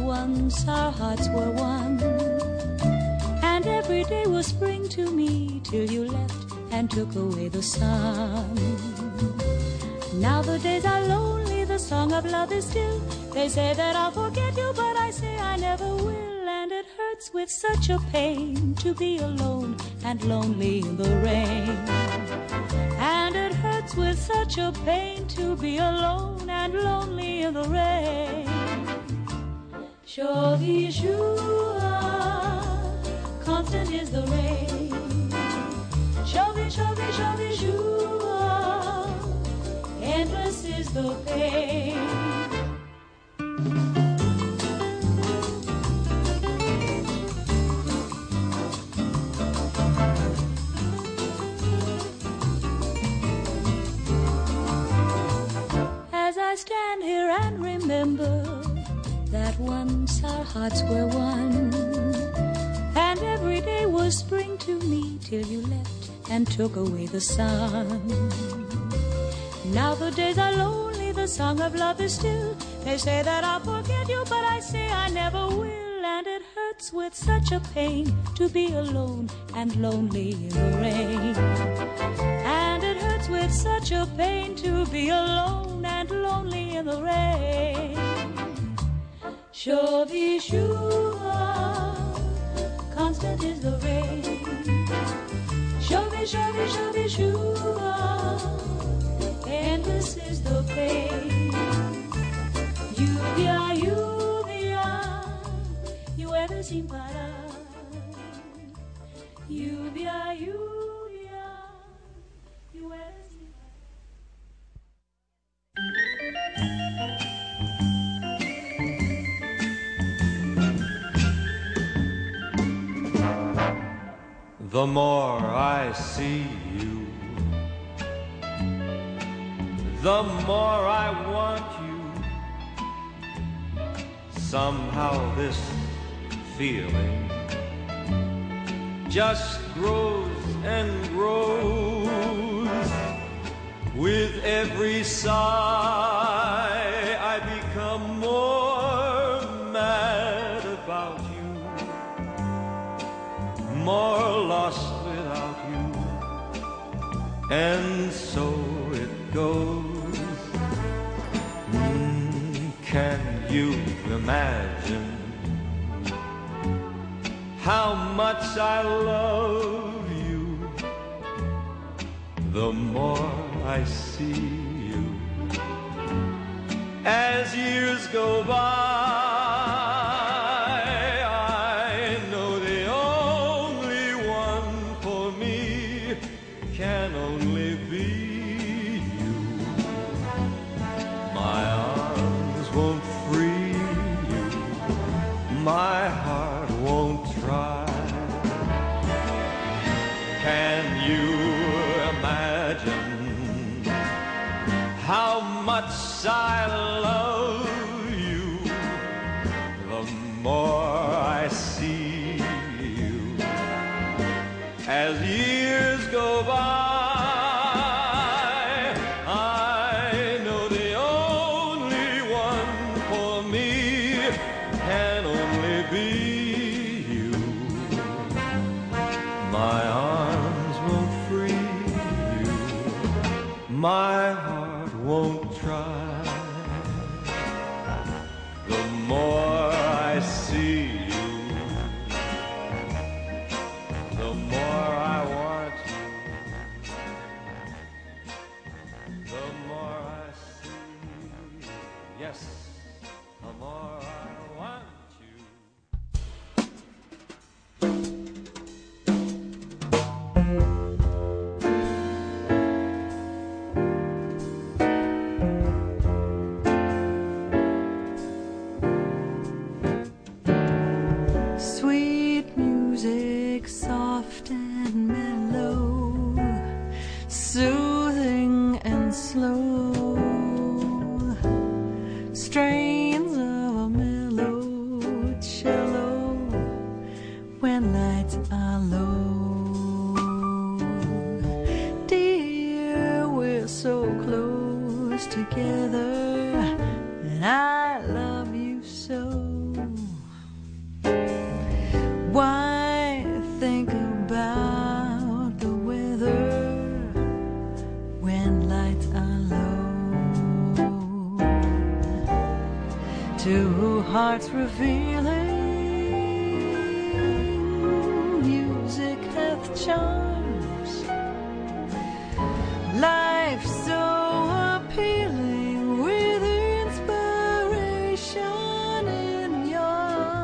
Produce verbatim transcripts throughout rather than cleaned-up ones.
once our hearts were one, and every day was spring to me till you left and took away the sun. Now the days are lonely, the song of love is still. They say that I'll forget you, but I say I never will. And it hurts with such a pain to be alone and lonely in the rain. And it hurts with such a pain to be alone and lonely in the rain. Chauvi jour, constant is the rain. Chauvi, chauvi, chauvi jour, endless is the pain. As I stand here and remember that once our hearts were one, and every day was spring to me till you left and took away the sun. Now the days are lonely, the song of love is still. They say that I'll forget you, but I say I never will. And it hurts with such a pain to be alone and lonely in the rain. And it hurts with such a pain to be alone and lonely in the rain. Chauvi jour, constant is the rain. Chauvi, chauvi, chauvi jour, endless is the pain. Lluvia, lluvia, llueve sin parar. Lluvia, lluvia, llueve sin parar. The more I see you, the more I want you. Somehow this feeling just grows and grows. With every sigh I become more mad about you, more lost without you, and so it goes. Mm, can you imagine how much I love you? The more I see you, as years go by, I know the only one for me can only be you. My arms won't free you, my heart won't try. Can you imagine how much I love you? The more I see you, as years go by, I know the only one for me can only be you. My arms won't free you, my heart won't try. The more I see you, the more I want you. The more I see you, yes, the more I want you. Two hearts revealing music hath charms, life so appealing with inspiration in your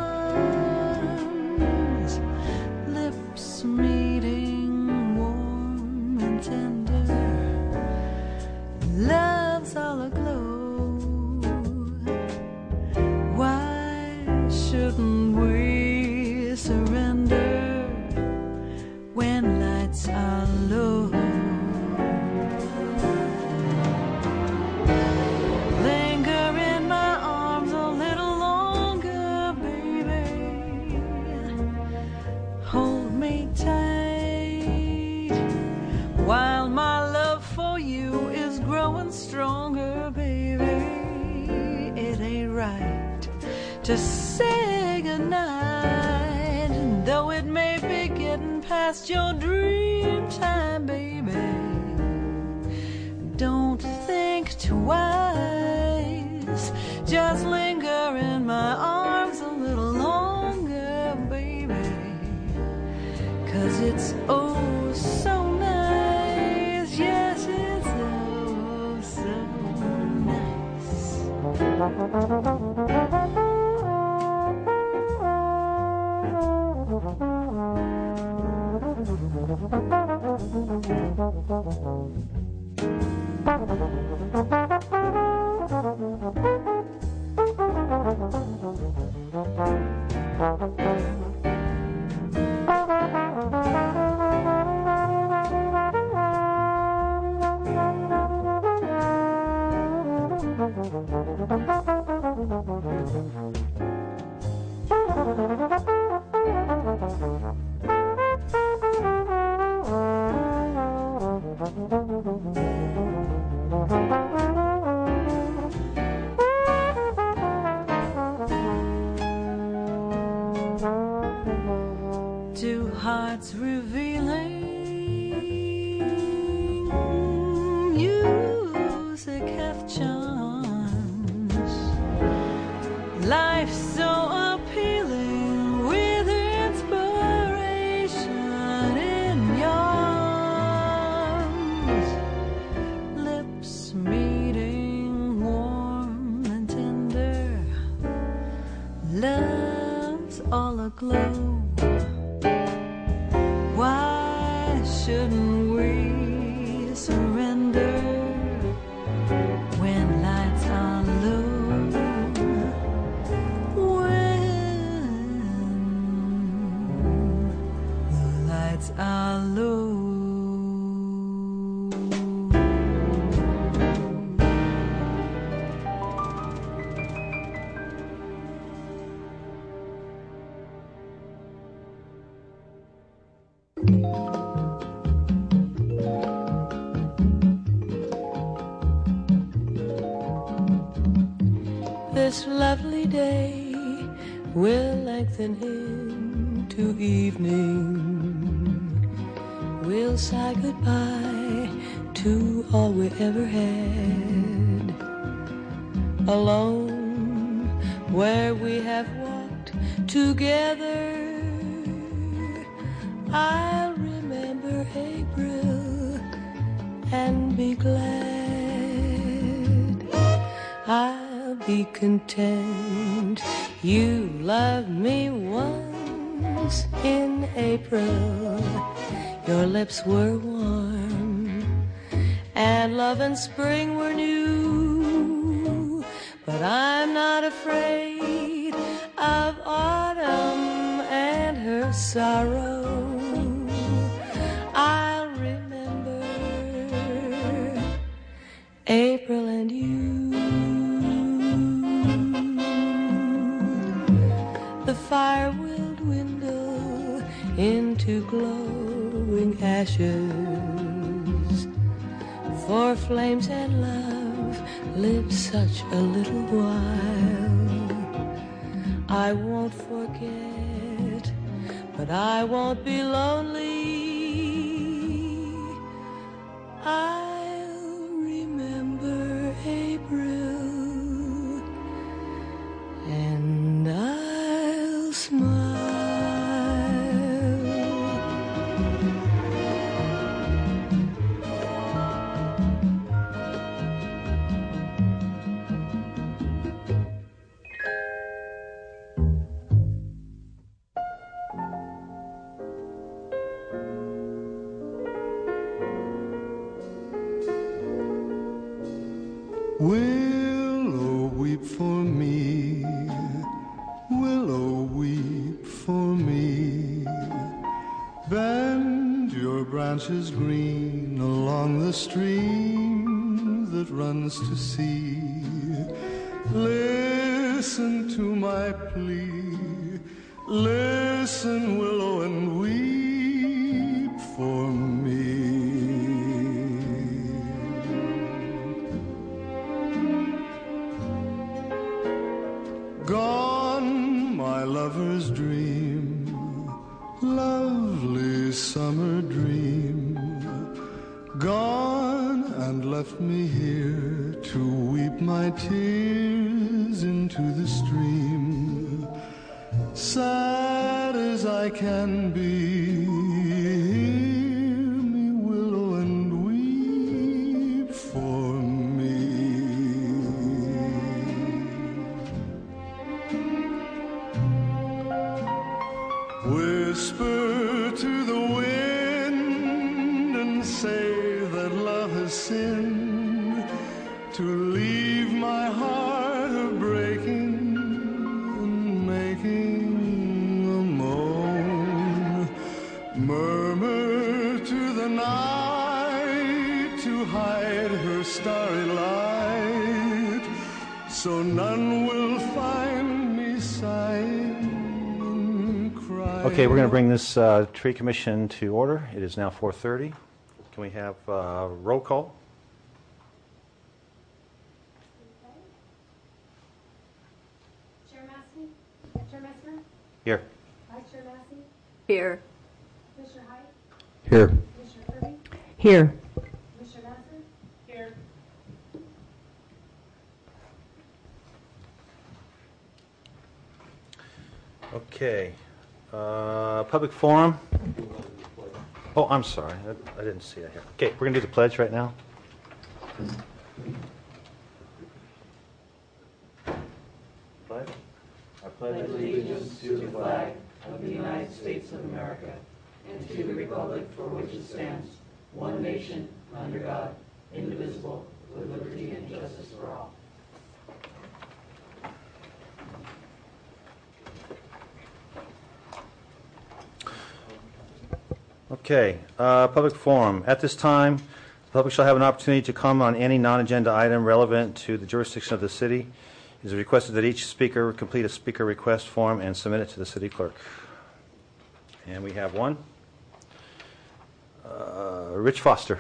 arms, lips meeting warm and tender, love's all aglow. Shouldn't we surrender when lights are low? Linger in my arms a little longer, baby. Hold me tight while my love for you is growing stronger, baby. It ain't right to say goodnight, though it may be getting past your dream time, baby. Don't think twice, just linger in my arms a little longer, baby, 'cause it's oh so nice, yes it's oh so nice. Two hearts revealing music hath charms, life so appealing with inspiration in your arms, lips meeting warm and tender, love's all aglow. Why shouldn't we surrender when lights are low? When the lights are low. This lovely day will lengthen into evening. We'll say goodbye to all we ever had. Alone where we have walked together, I'll remember April and be glad. I'll be content you loved me once in April. Your lips were warm and love and spring were new. But I'm not afraid of autumn and her sorrow. I'll remember April and you. The fire will dwindle into glowing ashes, for flames and love live such a little while. I won't forget, but I won't be lonely. I'll remember April and I'll smile. Willow, weep for me, willow, weep for me. Bend your branches green along the stream that runs to sea. Listen to my plea, listen, willow, and weep for me. Gone, my lover's dream, lovely summer dream. Gone and left me here to weep my tears into the stream. Sad as I can be, hear me, willow, and weep for me. Whisper to the wind and say that love has sinned, to leave my heart a breaking and making a moan. Murmur to the night to hide her starry light, so none will find me sighing. Okay, we're going to bring this uh, tree commission to order. It is now four thirty. Can we have uh, roll call? Chair Massey? Chair Messmer? Here. Vice Chair Massey? Here. Commissioner Hyde? Here. Commissioner Kirby? Here. Commissioner Nasser? Here. Okay. Uh, public forum. Oh, I'm sorry. I, I didn't see that here. Okay, we're going to do the pledge right now. Pledge. I pledge allegiance to the flag of the United States of America and to the republic for which it stands, one nation, under God, indivisible, with liberty and justice for all. Okay, uh, public forum. At this time, the public shall have an opportunity to comment on any non-agenda item relevant to the jurisdiction of the city. It is requested that each speaker complete a speaker request form and submit it to the city clerk. And we have one. Uh, Rich Foster.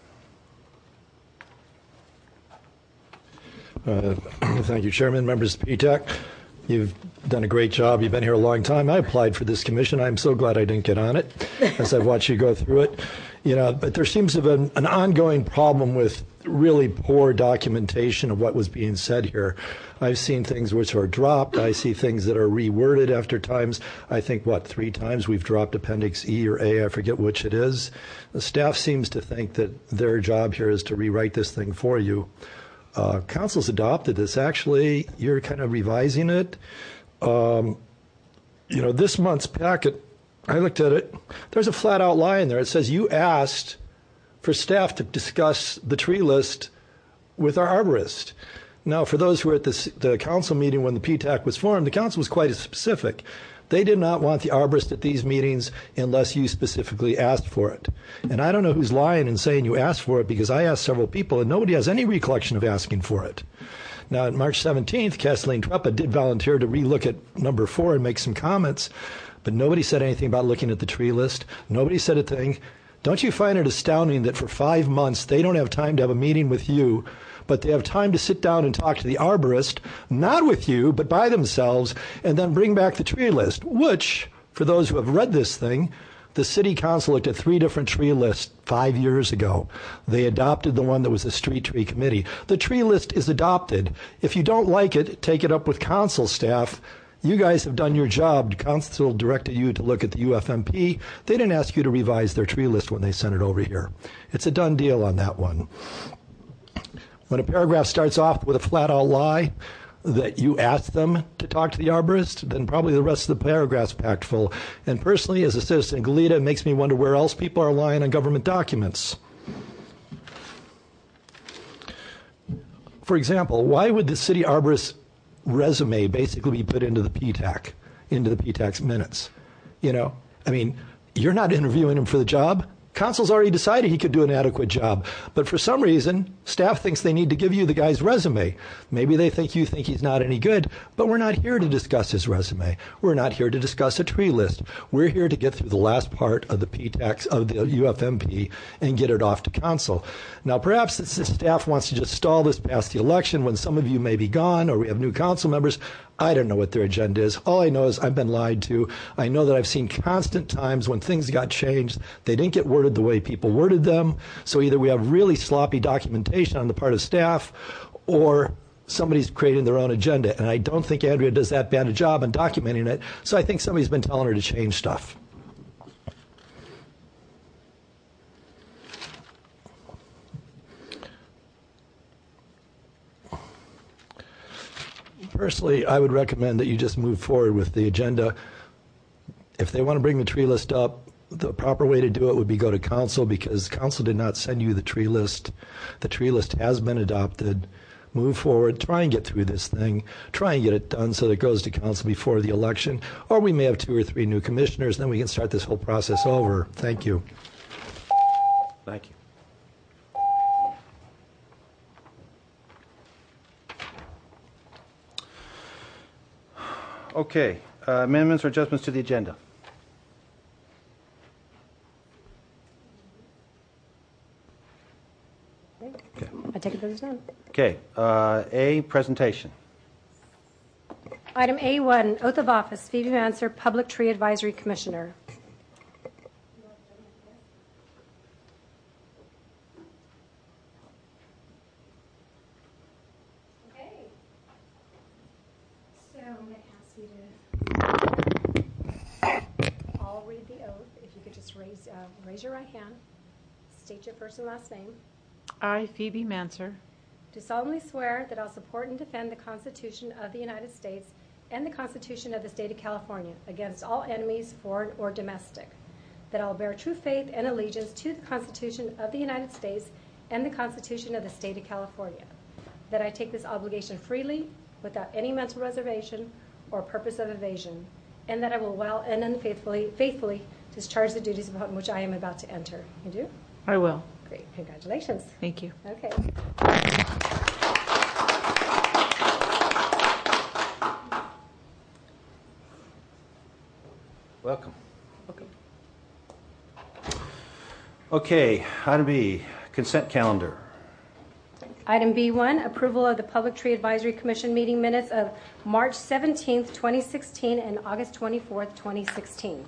Uh, thank you, Chairman, members of P T A C. You've done a great job. You've been here a long time. I applied for this commission. I'm so glad I didn't get on it as I've watched you go through it. You know, but there seems to have been an ongoing problem with really poor documentation of what was being said here. I've seen things which are dropped. I see things that are reworded after times. I think, what, three times we've dropped Appendix E or A, I forget which it is. The staff seems to think that their job here is to rewrite this thing for you. Uh, council's adopted this. Actually, you're kind of revising it. Um, you know, this month's packet, I looked at it. There's a flat out lie in there. It says you asked for staff to discuss the tree list with our arborist. Now, for those who were at this, the council meeting when the P T A C was formed, the council was quite specific. They did not want the arborist at these meetings unless you specifically asked for it. And I don't know who's lying and saying you asked for it, because I asked several people and nobody has any recollection of asking for it. Now, on March seventeenth, Kathleen Treppa did volunteer to relook at number four and make some comments, but nobody said anything about looking at the tree list. Nobody said a thing. Don't you find it astounding that for five months they don't have time to have a meeting with you, but they have time to sit down and talk to the arborist, not with you, but by themselves, and then bring back the tree list, which, for those who have read this thing, The city council looked at three different tree lists five years ago. They adopted the one that was a street tree committee. The tree list is adopted. If you don't like it, take it up with council staff. You guys have done your job. Council directed you to look at the U F M P. They didn't ask you to revise their tree list when they sent it over here. It's a done deal on that one. When a paragraph starts off with a flat-out lie that you asked them to talk to the arborist, then probably the rest of the paragraph's packed full. And personally, as a citizen of Goleta, it makes me wonder where else people are lying on government documents. For example, why would the city arborist resume basically be put into the P TAC, into the P TAC's minutes? You know, I mean, you're not interviewing him for the job. Council's already decided he could do an adequate job. But for some reason, staff thinks they need to give you the guy's resume. Maybe they think you think he's not any good, but we're not here to discuss his resume. We're not here to discuss a tree list. We're here to get through the last part of the P TAC, of the U F M P, and get it off to council. Now, perhaps the staff wants to just stall this past the election when some of you may be gone or we have new council members. I don't know what their agenda is. All I know is I've been lied to. I know that I've seen constant times when things got changed. They didn't get worded the way people worded them. So either we have really sloppy documentation on the part of staff or somebody's creating their own agenda. And I don't think Andrea does that bad a job on documenting it. So I think somebody's been telling her to change stuff. Personally, I would recommend that you just move forward with the agenda. If they want to bring the tree list up, the proper way to do it would be go to council, because council did not send you the tree list. The tree list has been adopted. Move forward. Try and get through this thing. Try and get it done so that it goes to council before the election. Or we may have two or three new commissioners, then we can start this whole process over. Thank you. Thank you. Okay, uh, amendments or adjustments to the agenda? Okay. I take it that it's none. Okay, uh, A, presentation. Item A one, oath of office, Phoebe Manser, Public Tree Advisory Commissioner. Okay. So I'm going to ask you to all read the oath. If you could just raise, uh, raise your right hand, state your first and last name. I, Phoebe Manser, Do solemnly swear that I'll support and defend the Constitution of the United States and the Constitution of the State of California against all enemies, foreign or domestic. That I'll bear true faith and allegiance to the Constitution of the United States and the Constitution of the State of California. That I take this obligation freely, without any mental reservation or purpose of evasion. And that I will well and unfaithfully faithfully discharge the duties upon which I am about to enter. You do? I will. Great. Congratulations. Thank you. Okay. Welcome. Welcome. Okay, item B, consent calendar. Item B one, approval of the Public Tree Advisory Commission meeting minutes of March seventeenth, twenty sixteen and August twenty-fourth, twenty sixteen.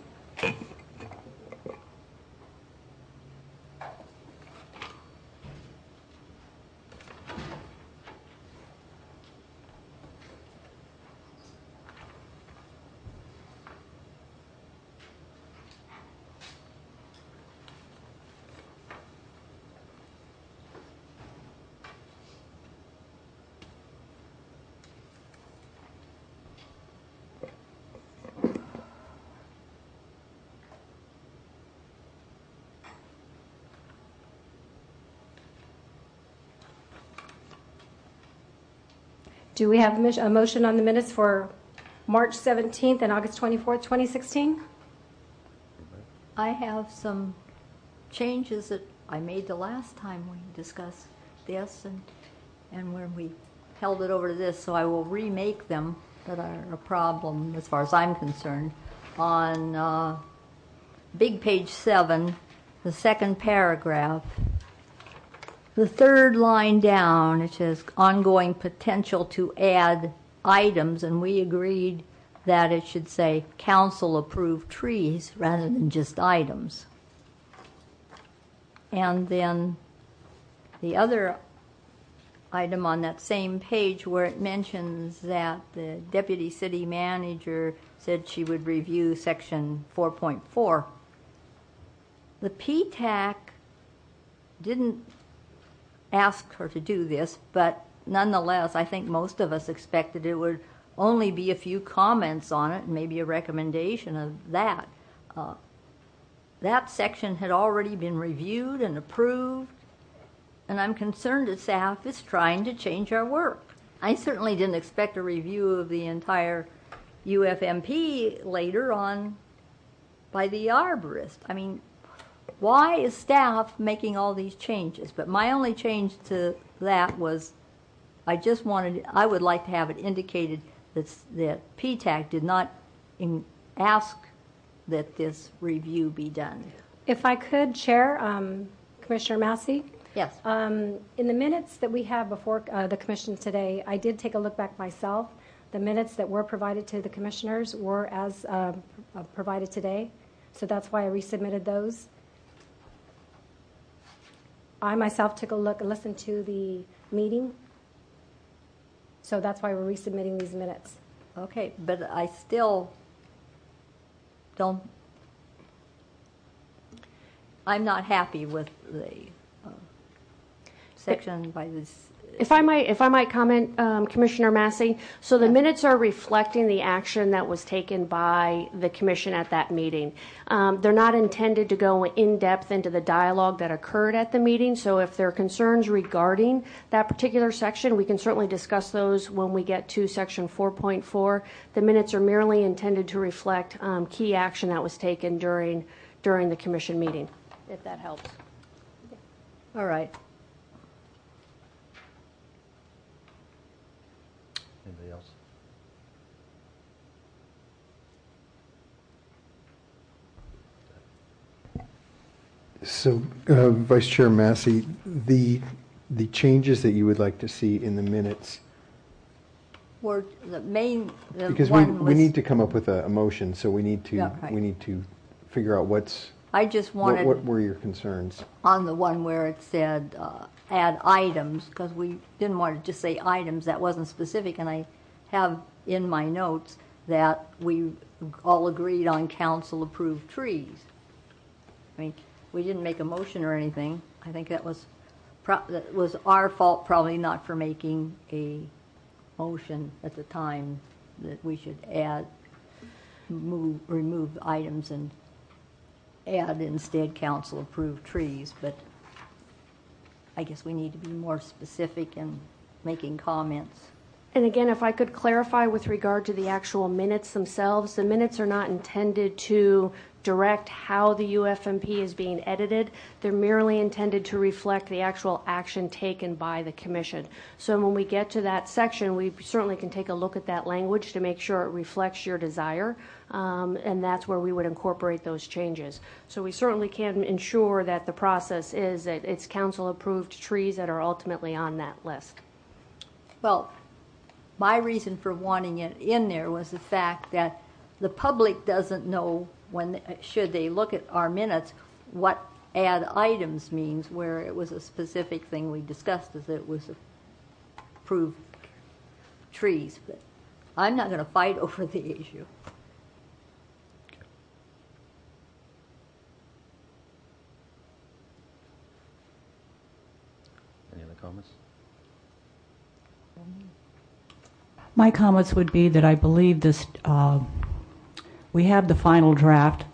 Do we have a motion on the minutes for March seventeenth and August twenty-fourth, twenty sixteen? I have some changes that I made the last time we discussed this and, and when we held it over to this, so I will remake them that are a problem as far as I'm concerned. On uh, big page seven, the second paragraph, the third line down, it says ongoing potential to add items, and we agreed that it should say council-approved trees rather than just items. And then the other item on that same page where it mentions that the deputy city manager said she would review section four point four. The P TAC didn't ask her to do this, but nonetheless, I think most of us expected it would only be a few comments on it and maybe a recommendation of that. Uh, that section had already been reviewed and approved, and I'm concerned that staff is trying to change our work. I certainly didn't expect a review of the entire U F M P later on by the arborist. I mean, why is staff making all these changes? But my only change to that was I just wanted, I would like to have it indicated that, that P TAC did not in, ask that this review be done. If I could, Chair, um, Commissioner Massey? Yes. Um, in the minutes that we have before uh, the commission today, I did take a look back myself. The minutes that were provided to the commissioners were as uh, provided today, so that's why I resubmitted those. I myself took a look and listened to the meeting, so that's why we're resubmitting these minutes. Okay, but I still don't, I'm not happy with the uh, section by this. If I might, if I might comment, um, Commissioner Massey, so the minutes are reflecting the action that was taken by the commission at that meeting. Um, they're not intended to go in depth into the dialogue that occurred at the meeting. So if there are concerns regarding that particular section, we can certainly discuss those when we get to section four point four. The minutes are merely intended to reflect um, key action that was taken during during the commission meeting, if that helps. All right. Anybody else? So, uh, Vice Chair Massey, the the changes that you would like to see in the minutes, Were the main the because we one we was, need to come up with a, a motion, so we need to Yeah, right. we need to figure out what's I just what, wanted what were your concerns. on the one where it said uh, add items, because we didn't want to just say items, that wasn't specific, and I have in my notes that we all agreed on council-approved trees. I mean, we didn't make a motion or anything. I think that was pro- that was our fault, probably not for making a motion at the time that we should add, move, remove items and add instead council-approved trees. But I guess we need to be more specific in making comments. And again, if I could clarify with regard to the actual minutes themselves, the minutes are not intended to direct how the U F M P is being edited. They're merely intended to reflect the actual action taken by the commission. So when we get to that section, we certainly can take a look at that language to make sure it reflects your desire, um, and that's where we would incorporate those changes. So we certainly can ensure that the process is that it's council-approved trees that are ultimately on that list. Well, my reason for wanting it in there was the fact that the public doesn't know, when should they look at our minutes, what add items means, where it was a specific thing we discussed as it was approved trees. But I'm not going to fight over the issue. Any other comments? My comments would be that I believe this, uh, we have the final draft.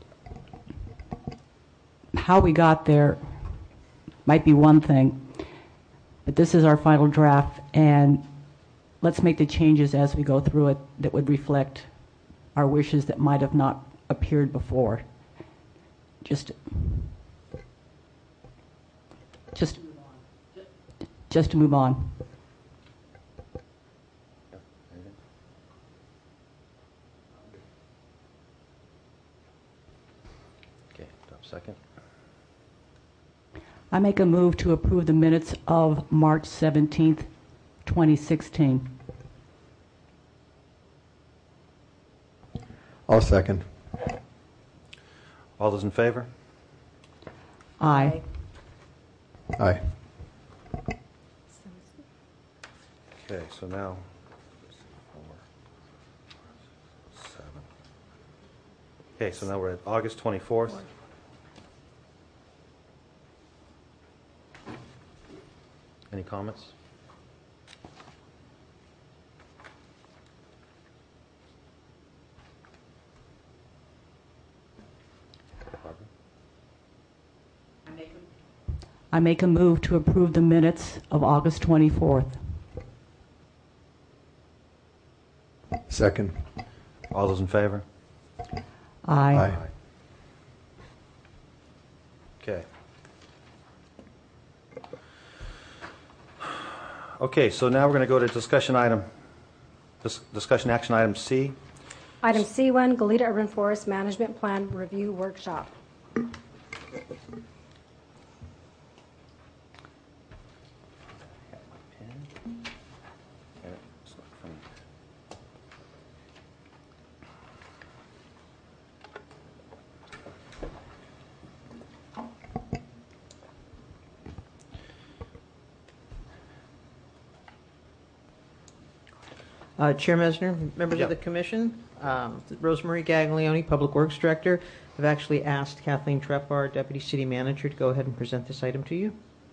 How we got there might be one thing, but this is our final draft, and let's make the changes as we go through it that would reflect our wishes that might have not appeared before. Just, just, just to move on. Second. I make a move to approve the minutes of March seventeenth, twenty sixteen. I'll second. All those in favor? Aye. Aye. Okay, so now, four, seven. Okay, so now we're at August twenty-fourth. Any comments? Barbara? I make a move to approve the minutes of August twenty-fourth. Second. All those in favor? Aye. Aye. Okay. Okay, so now we're going to go to discussion item, dis- discussion action item C. Item C one, Goleta Urban Forest Management Plan Review Workshop. Uh, Chair Mesner, members Yeah. of the Commission, um, Rosemarie Gaglione, Public Works Director, have actually asked Kathleen Trepar, Deputy City Manager, to go ahead and present this item to you.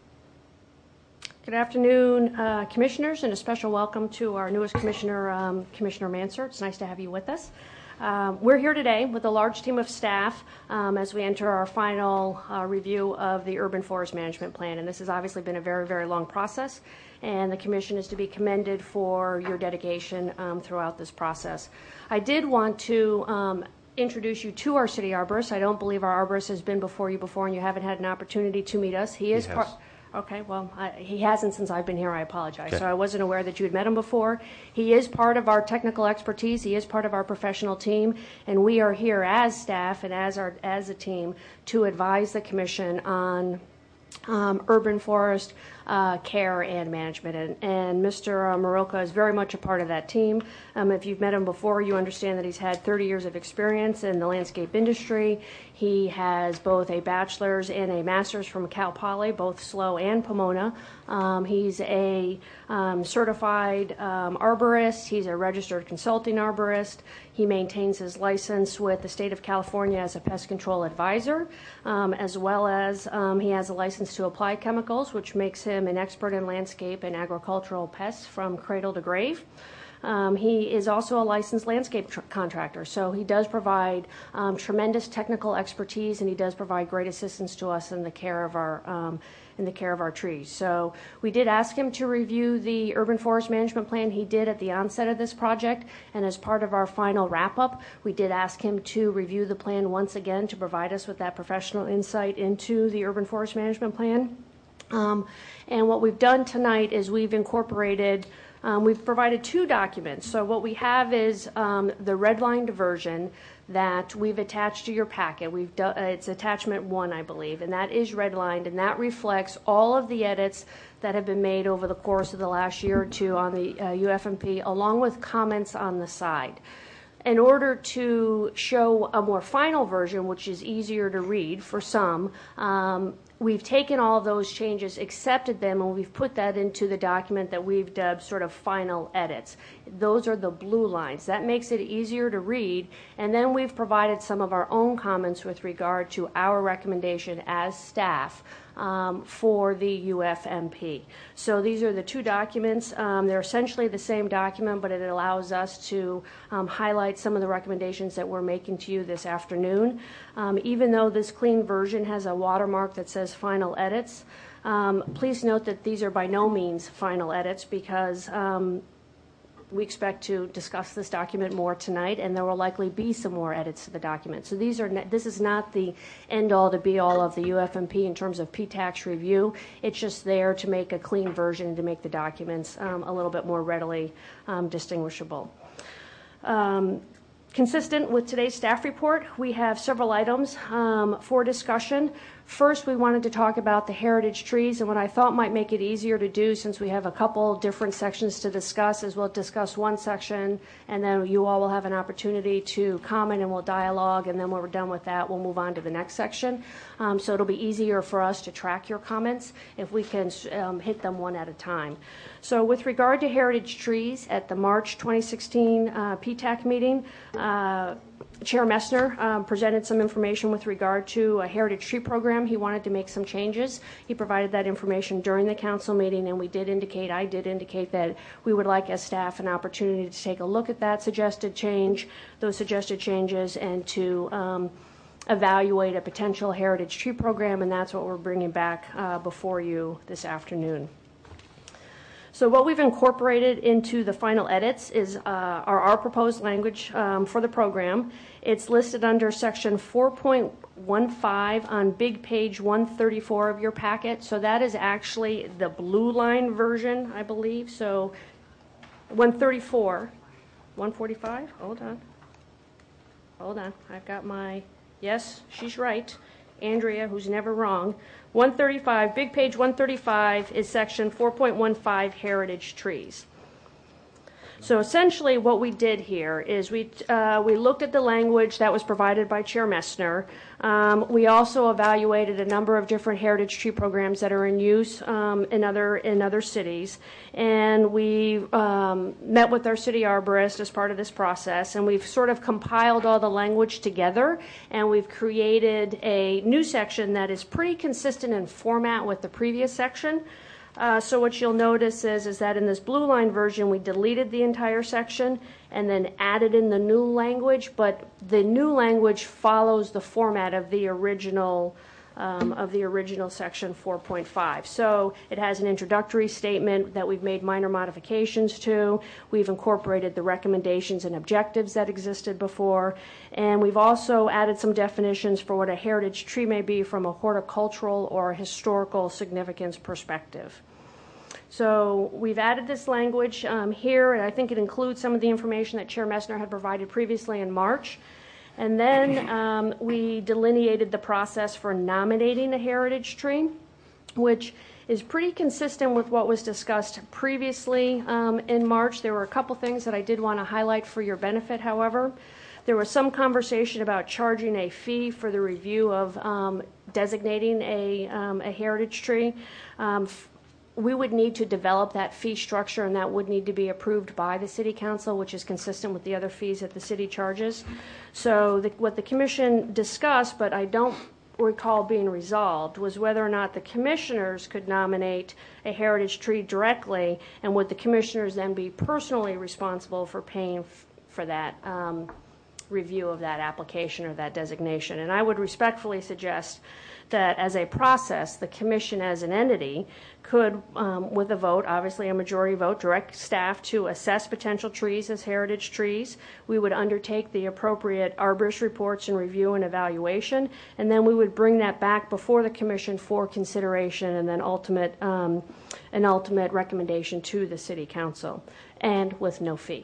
Good afternoon, uh, Commissioners, and a special welcome to our newest Commissioner, um, Commissioner Manser. It's nice to have you with us. Um, we're here today with a large team of staff um, as we enter our final uh, review of the Urban Forest Management Plan, and this has obviously been a very, very long process, and the Commission is to be commended for your dedication um, throughout this process. I did want to um, introduce you to our city arborist. I don't believe our arborist has been before you before, and you haven't had an opportunity to meet us. He is He part. has. Okay, well, I, he hasn't since I've been here. I apologize. Okay. So I wasn't aware that you had met him before. He is part of our technical expertise. He is part of our professional team, and we are here as staff and as our as a team to advise the Commission on um, urban forest uh, care and management. And, and Mister Maroka is very much a part of that team. Um, if you've met him before, you understand that he's had thirty years of experience in the landscape industry. He has both a bachelor's and a master's from Cal Poly, both S L O and Pomona. Um, he's a um, certified um, arborist. He's a registered consulting arborist. He maintains his license with the state of California as a pest control advisor, um, as well as um, he has a license to apply chemicals, which makes him an expert in landscape and agricultural pests from cradle to grave. Um, he is also a licensed landscape tr- contractor, so he does provide um, tremendous technical expertise, and he does provide great assistance to us in the care of our um, in the care of our trees. So we did ask him to review the urban forest management plan. He did at the onset of this project, and as part of our final wrap-up, we did ask him to review the plan once again to provide us with that professional insight into the urban forest management plan. Um, and what we've done tonight is we've incorporated Um, we've provided two documents. So what we have is um, the redlined version that we've attached to your packet. We've do, uh, it's attachment one, I believe, and that is redlined, and that reflects all of the edits that have been made over the course of the last year or two on the uh, U F M P, along with comments on the side. In order to show a more final version, which is easier to read for some, um, we've taken all of those changes, accepted them, and we've put that into the document that we've dubbed sort of final edits. Those are the blue lines. That makes it easier to read, and then we've provided some of our own comments with regard to our recommendation as staff um, for the U F M P. So these are the two documents. Um, they're essentially the same document, but it allows us to um, highlight some of the recommendations that we're making to you this afternoon. Um, even though this clean version has a watermark that says final edits, um, please note that these are by no means final edits, because um, we expect to discuss this document more tonight, and there will likely be some more edits to the document. So these are ne- this is not the end-all to be-all of the U F M P in terms of P TAX review. It's just there to make a clean version, to make the documents um, a little bit more readily um, distinguishable. Um, Consistent with today's staff report, we have several items um, for discussion. First, we wanted to talk about the heritage trees, and what I thought might make it easier to do, since we have a couple different sections to discuss, is we'll discuss one section, and then you all will have an opportunity to comment, and we'll dialogue, and then when we're done with that, we'll move on to the next section. Um, so it'll be easier for us to track your comments if we can um, hit them one at a time. So with regard to heritage trees, at the March twenty sixteen uh, P TAC meeting, uh, Chair Messner um, presented some information with regard to a heritage tree program. He wanted to make some changes. He provided that information during the council meeting, and we did indicate, I did indicate that we would like as staff an opportunity to take a look at that suggested change, those suggested changes, and to um, evaluate a potential heritage tree program, and that's what we're bringing back uh, before you this afternoon. So what we've incorporated into the final edits is uh, our, our proposed language um, for the program. It's listed under section four point one five on big page one thirty-four of your packet. So that is actually the blue line version, I believe. So one thirty-four, one forty-five, hold on. Hold on, I've got my, yes, she's right. Andrea, who's never wrong. one thirty-five, big page one thirty-five is section four point one five heritage trees. So essentially what we did here is we uh, we looked at the language that was provided by Chair Messner. Um, we also evaluated a number of different heritage tree programs that are in use um, in other in other cities, and we um, met with our city arborist as part of this process, and we've sort of compiled all the language together, and we've created a new section that is pretty consistent in format with the previous section. Uh, so what you'll notice is, is that in this blue line version, we deleted the entire section and then added in the new language, but the new language follows the format of the original um, of the original section four point five. So it has an introductory statement that we've made minor modifications to. We've incorporated the recommendations and objectives that existed before, and we've also added some definitions for what a heritage tree may be from a horticultural or historical significance perspective. So we've added this language um, here, and I think it includes some of the information that Chair Messner had provided previously in March. And then um, we delineated the process for nominating a heritage tree, which is pretty consistent with what was discussed previously um, in March. There were a couple things that I did want to highlight for your benefit, however. There was some conversation about charging a fee for the review of um, designating a, um, a heritage tree. Um, we would need to develop that fee structure, and that would need to be approved by the City Council, which is consistent with the other fees that the city charges. So the, what the Commission discussed, but I don't recall being resolved, was whether or not the Commissioners could nominate a heritage tree directly, and would the Commissioners then be personally responsible for paying f- for that um, review of that application or that designation. And I would respectfully suggest that as a process, the Commission as an entity could, um, with a vote, obviously a majority vote, direct staff to assess potential trees as heritage trees. We would undertake the appropriate arborist reports and review and evaluation, and then we would bring that back before the Commission for consideration and then ultimate, um, an ultimate recommendation to the City Council, and with no fee.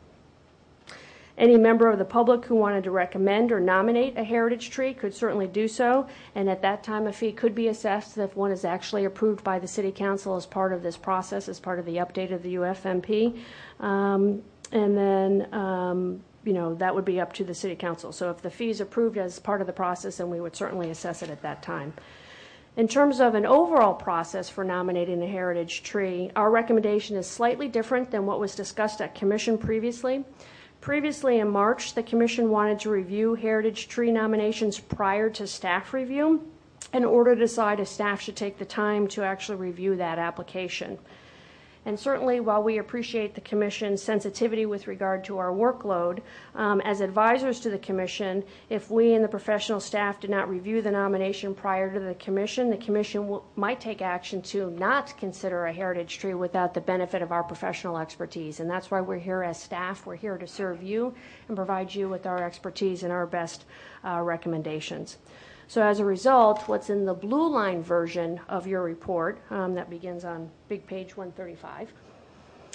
Any member of the public who wanted to recommend or nominate a heritage tree could certainly do so, and at that time a fee could be assessed if one is actually approved by the City Council as part of this process, as part of the update of the U F M P. Um, and then, um, you know, that would be up to the City Council. So if the fee is approved as part of the process, then we would certainly assess it at that time. In terms of an overall process for nominating a heritage tree, our recommendation is slightly different than what was discussed at Commission previously. Previously in March, the Commission wanted to review heritage tree nominations prior to staff review in order to decide if staff should take the time to actually review that application. And certainly, while we appreciate the Commission's sensitivity with regard to our workload, um, as advisors to the Commission, if we and the professional staff did not review the nomination prior to the Commission, the Commission w- might take action to not consider a heritage tree without the benefit of our professional expertise. And that's why we're here as staff. We're here to serve you and provide you with our expertise and our best uh, recommendations. So as a result, what's in the blue line version of your report um, that begins on big page one thirty-five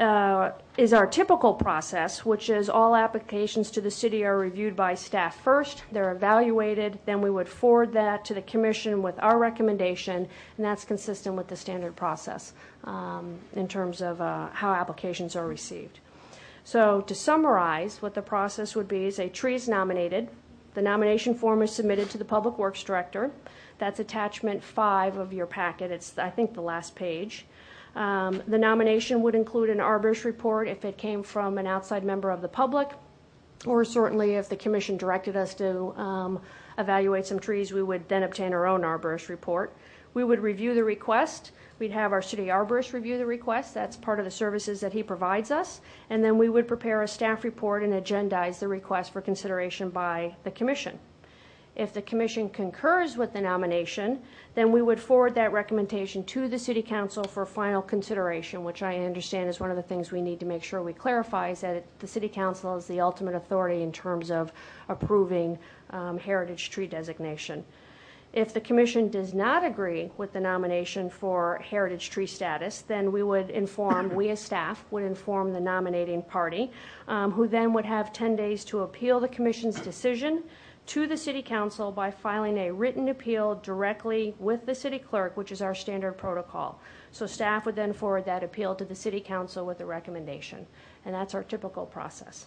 uh, is our typical process, which is all applications to the city are reviewed by staff first. They're evaluated. Then we would forward that to the commission with our recommendation, and that's consistent with the standard process um, in terms of uh, how applications are received. So to summarize, what the process would be is a tree is nominated. The nomination form is submitted to the Public Works Director. That's attachment five of your packet. It's, I think, the last page. Um, the nomination would include an arborist report if it came from an outside member of the public, or certainly if the commission directed us to um, evaluate some trees, we would then obtain our own arborist report. We would review the request. We'd have our city arborist review the request. That's part of the services that he provides us. And then we would prepare a staff report and agendize the request for consideration by the commission. If the commission concurs with the nomination, then we would forward that recommendation to the city council for final consideration, which I understand is one of the things we need to make sure we clarify, is that it, the city council is the ultimate authority in terms of approving um, heritage tree designation. If the commission does not agree with the nomination for heritage tree status, then we would inform, we as staff would inform the nominating party, um, who then would have ten days to appeal the commission's decision to the city council by filing a written appeal directly with the city clerk, which is our standard protocol. So staff would then forward that appeal to the city council with a recommendation, and that's our typical process.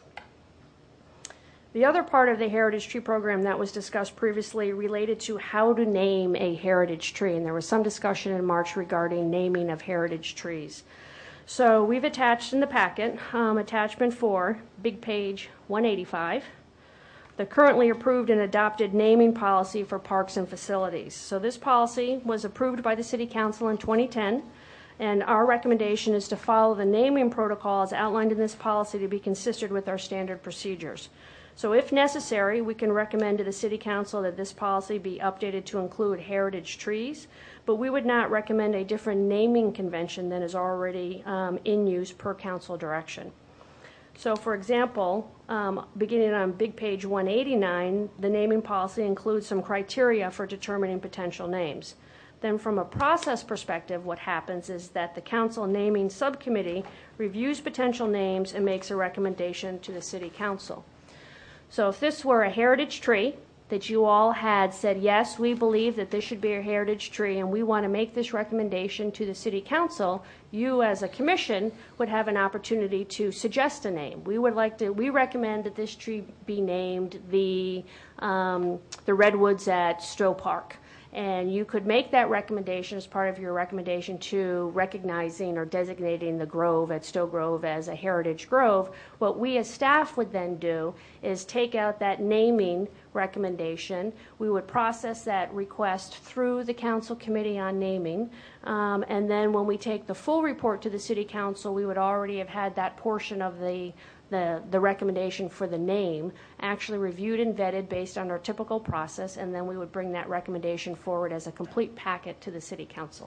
The other part of the heritage tree program that was discussed previously related to how to name a heritage tree, and there was some discussion in March regarding naming of heritage trees. So we've attached in the packet, um, attachment four, big page one eighty-five, the currently approved and adopted naming policy for parks and facilities. So this policy was approved by the City Council in twenty ten, and our recommendation is to follow the naming protocols outlined in this policy to be consistent with our standard procedures. So if necessary, we can recommend to the City Council that this policy be updated to include heritage trees, but we would not recommend a different naming convention than is already um, in use per council direction. So for example, um, beginning on big page one eighty-nine, the naming policy includes some criteria for determining potential names. Then from a process perspective, what happens is that the council naming subcommittee reviews potential names and makes a recommendation to the City Council. So if this were a heritage tree that you all had said, yes, we believe that this should be a heritage tree and we want to make this recommendation to the City Council, you as a commission would have an opportunity to suggest a name. We would like to, we recommend that this tree be named the, um, the Redwoods at Stowe Park. And you could make that recommendation as part of your recommendation to recognizing or designating the grove at Stowe Grove as a heritage grove. What we as staff would then do is take out that naming recommendation. We would process that request through the Council Committee on Naming. Um, and then when we take the full report to the City Council, we would already have had that portion of the The, the recommendation for the name actually reviewed and vetted based on our typical process, and then we would bring that recommendation forward as a complete packet to the City Council.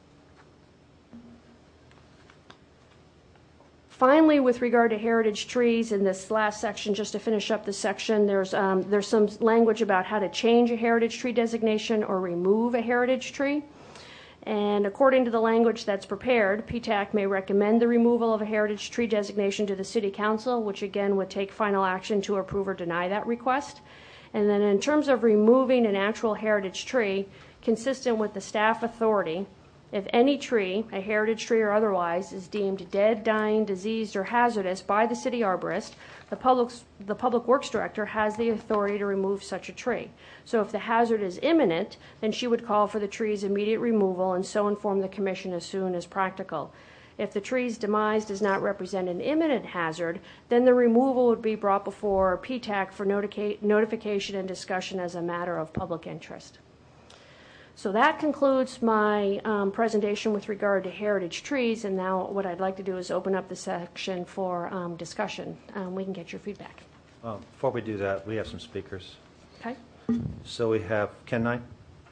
Finally, with regard to heritage trees, in this last section, just to finish up this section, there's, um, there's some language about how to change a heritage tree designation or remove a heritage tree. And according to the language that's prepared, P TAC may recommend the removal of a heritage tree designation to the City Council, which again would take final action to approve or deny that request. And then in terms of removing an actual heritage tree, consistent with the staff authority, if any tree, a heritage tree or otherwise, is deemed dead, dying, diseased, or hazardous by the city arborist, the public, the Public Works Director has the authority to remove such a tree. So if the hazard is imminent, then she would call for the tree's immediate removal and so inform the Commission as soon as practical. If the tree's demise does not represent an imminent hazard, then the removal would be brought before P TAC for notica- notification and discussion as a matter of public interest. So that concludes my um, presentation with regard to heritage trees, and now what I'd like to do is open up the section for um, discussion. Um, we can get your feedback. Um, before we do that, we have some speakers. Okay. So we have Ken Knight.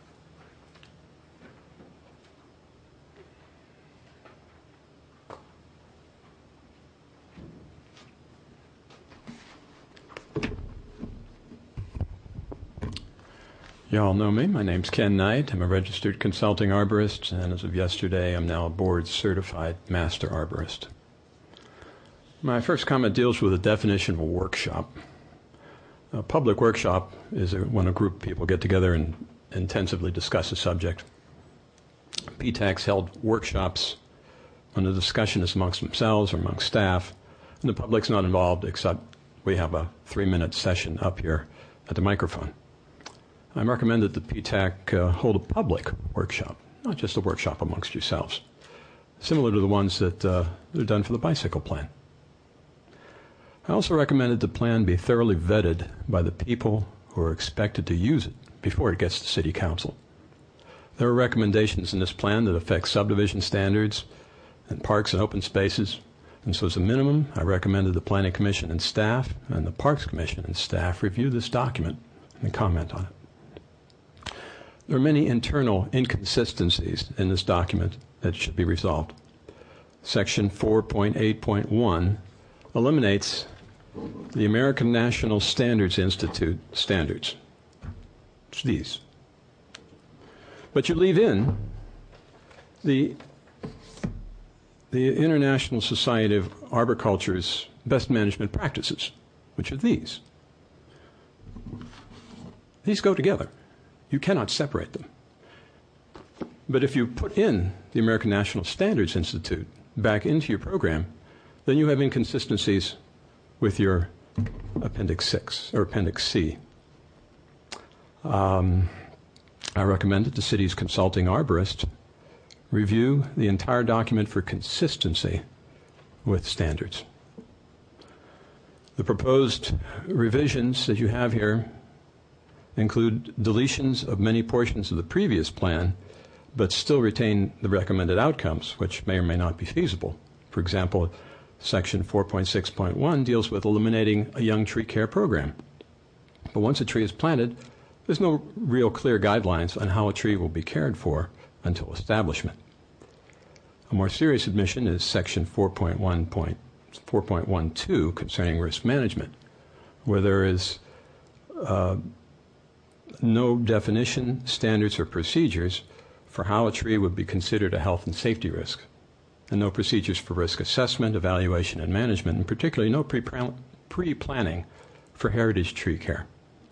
You all know me. My name's Ken Knight. I'm a registered consulting arborist, and as of yesterday, I'm now a board-certified master arborist. My first comment deals with the definition of a workshop. A public workshop is a, when a group of people get together and intensively discuss a subject. P TAC's held workshops when the discussion is amongst themselves or amongst staff, and the public's not involved except we have a three-minute session up here at the microphone. I recommend that the P TAC uh, hold a public workshop, not just a workshop amongst yourselves, similar to the ones that uh, are done for the bicycle plan. I also recommend that the plan be thoroughly vetted by the people who are expected to use it before it gets to City Council. There are recommendations in this plan that affect subdivision standards and parks and open spaces, and so as a minimum, I recommend that the Planning Commission and staff and the Parks Commission and staff review this document and comment on it. There are many internal inconsistencies in this document that should be resolved. Section four point eight point one eliminates the American National Standards Institute standards. It's these. But you leave in the, the International Society of Arboriculture's best management practices, which are these. These go together. You cannot separate them. But if you put in the American National Standards Institute back into your program, then you have inconsistencies with your Appendix six or Appendix C. Um, I recommend that the city's consulting arborist review the entire document for consistency with standards. The proposed revisions that you have here include deletions of many portions of the previous plan, but still retain the recommended outcomes, which may or may not be feasible. For example, Section four point six point one deals with eliminating a young tree care program. But once a tree is planted, there's no real clear guidelines on how a tree will be cared for until establishment. A more serious admission is Section four point one point four point twelve concerning risk management, where there is uh, no definition, standards, or procedures for how a tree would be considered a health and safety risk, and no procedures for risk assessment, evaluation, and management, and particularly no pre-planning for heritage tree care.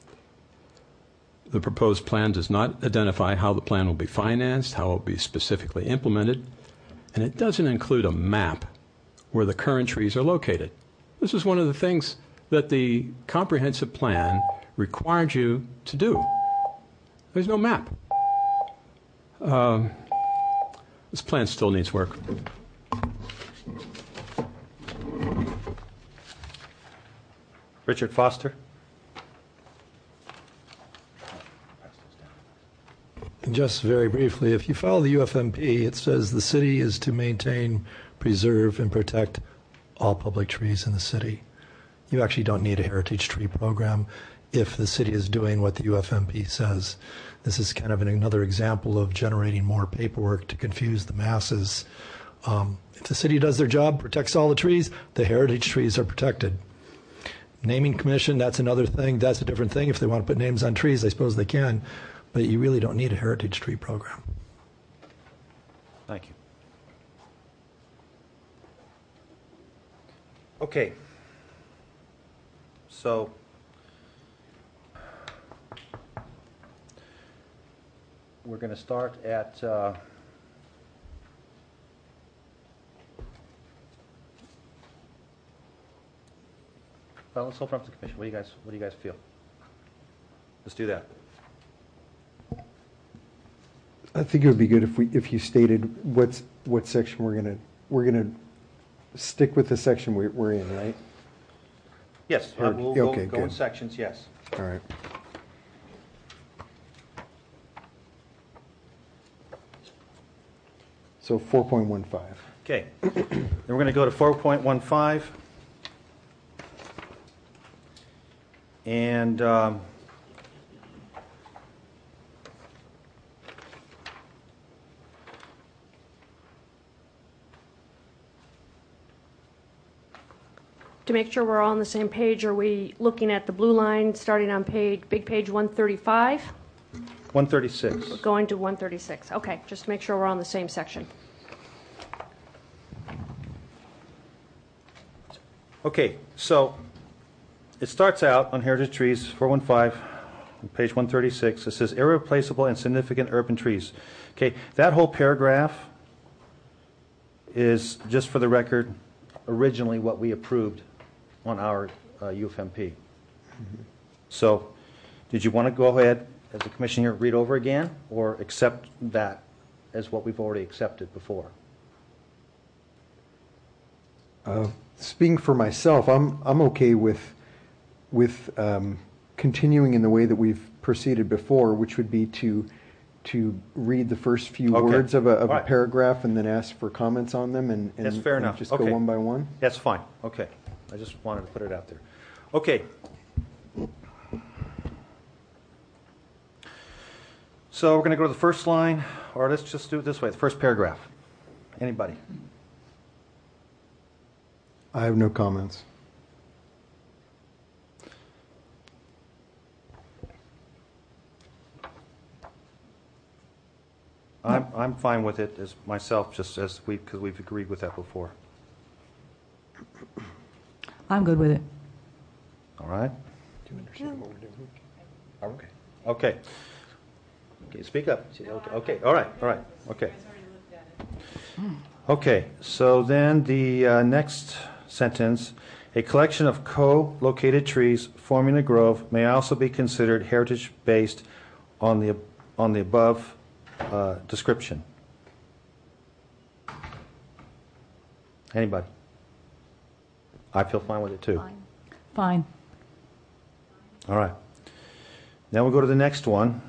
The proposed plan does not identify how the plan will be financed, how it will be specifically implemented, and it doesn't include a map where the current trees are located. This is one of the things that the comprehensive plan required you to do. There's no map. Um, this plan still needs work. Richard Foster. Just very briefly, if you follow the U F M P, it says the city is to maintain, preserve, and protect all public trees in the city. You actually don't need a heritage tree program if the city is doing what the U F M P says. This is kind of an, another example of generating more paperwork to confuse the masses. Um, if the city does their job, protects all the trees, the heritage trees are protected. Naming commission, that's another thing. That's a different thing. If they want to put names on trees, I suppose they can. But you really don't need a heritage tree program. Thank you. Okay. So, we're going to start at uh, well, let's open up the commission. What do you guys What do you guys feel? Let's do that. I think it would be good if we if you stated what's what section we're gonna we're gonna stick with the section we're, we're in, right? Yes, Or- uh, we'll go, okay, go in good. sections. Yes. All right. So four point one five. Okay. Then we're going to go to four point one five. And um, To make sure we're all on the same page, are we looking at the blue line starting on page, big page one thirty-five, one thirty-six. going to one thirty-six? Okay, just to make sure we're on the same section. Okay, so it starts out on Heritage Trees, four one five, on page one thirty-six. It says irreplaceable and significant urban trees. Okay, that whole paragraph is, just for the record, originally what we approved on our uh, U F M P. Mm-hmm. So, did you want to go ahead, as a commission here, read over again, or accept that as what we've already accepted before? Uh, speaking for myself, I'm I'm okay with with um, continuing in the way that we've proceeded before, which would be to to read the first few Okay. words of a of All a right. paragraph and then ask for comments on them, and, and, That's fair and enough. just Okay. go one by one. That's fine. Okay. I just wanted to put it out there. Okay. So we're going to go to the first line, or let's just do it this way, the first paragraph. Anybody? I have no comments. I'm, I'm fine with it as myself, just as we, because we've agreed with that before. I'm good with it. All right? Do you understand what we're doing? Okay. Okay. Okay, speak up. Okay, okay, all right, all right, okay. Okay, so then the uh, next sentence, a collection of co-located trees forming a grove may also be considered heritage-based on the, on the above uh, description. Anybody? I feel fine with it too. Fine. Fine. All right. Now we'll go to the next one.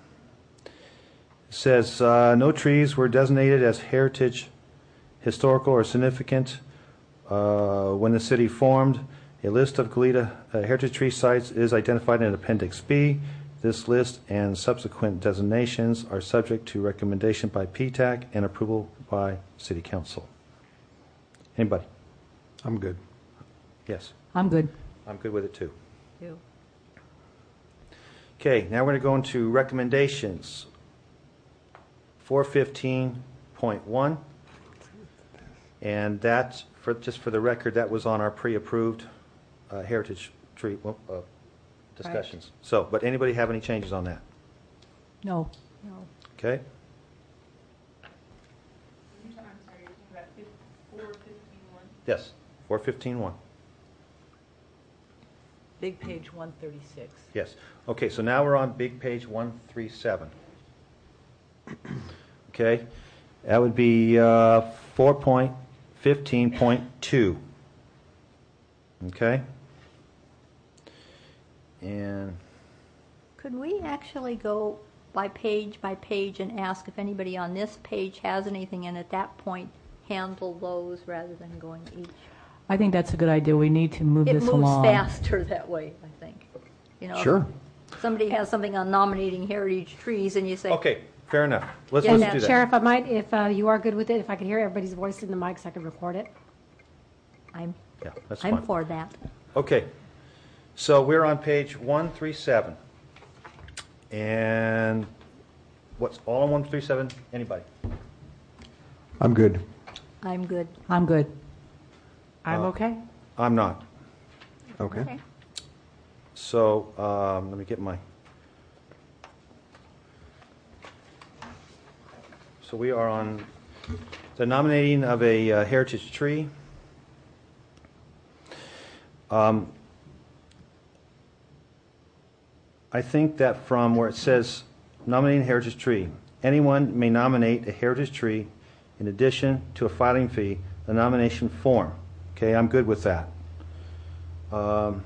It says, uh, no trees were designated as heritage, historical, or significant uh, when the city formed. A list of Goleta uh, heritage tree sites is identified in Appendix B. This list and subsequent designations are subject to recommendation by P TAC and approval by City Council. Anybody? I'm good. Yes. I'm good. I'm good with it too. You. Okay, now we're going to go into recommendations. four fifteen point one, and that, for just for the record, that was on our pre-approved uh, heritage tree uh, discussions. So, but anybody have any changes on that? No. No. Okay. I'm sorry, you're talking about four fifteen one? Yes, four fifteen one. Big page one thirty-six. Yes. Okay, so now we're on big page one thirty-seven. Okay, that would be uh, four point fifteen point two. Okay? And Could we actually go by page by page and ask if anybody on this page has anything, and at that point handle those rather than going each? I think that's a good idea. We need to move It this moves along. faster that way, I think. You know, if Sure. somebody has something on nominating heritage trees, and you say, okay, fair enough. Let's, And let's do that. Sheriff, I might, if uh, you are good with it, if I could hear everybody's voice in the mic so I could record it. I'm, Yeah, that's I'm fine. for that. Okay, so we're on page one thirty-seven. And what's all on one thirty-seven? Anybody? I'm good. I'm good. I'm good. I'm Uh, okay. I'm not. Okay. Okay. So um, let me get my. So we are on the nominating of a uh, heritage tree. Um, I think that from where it says nominating heritage tree, anyone may nominate a heritage tree in addition to a filing fee, the nomination form. Okay, I'm good with that. Um,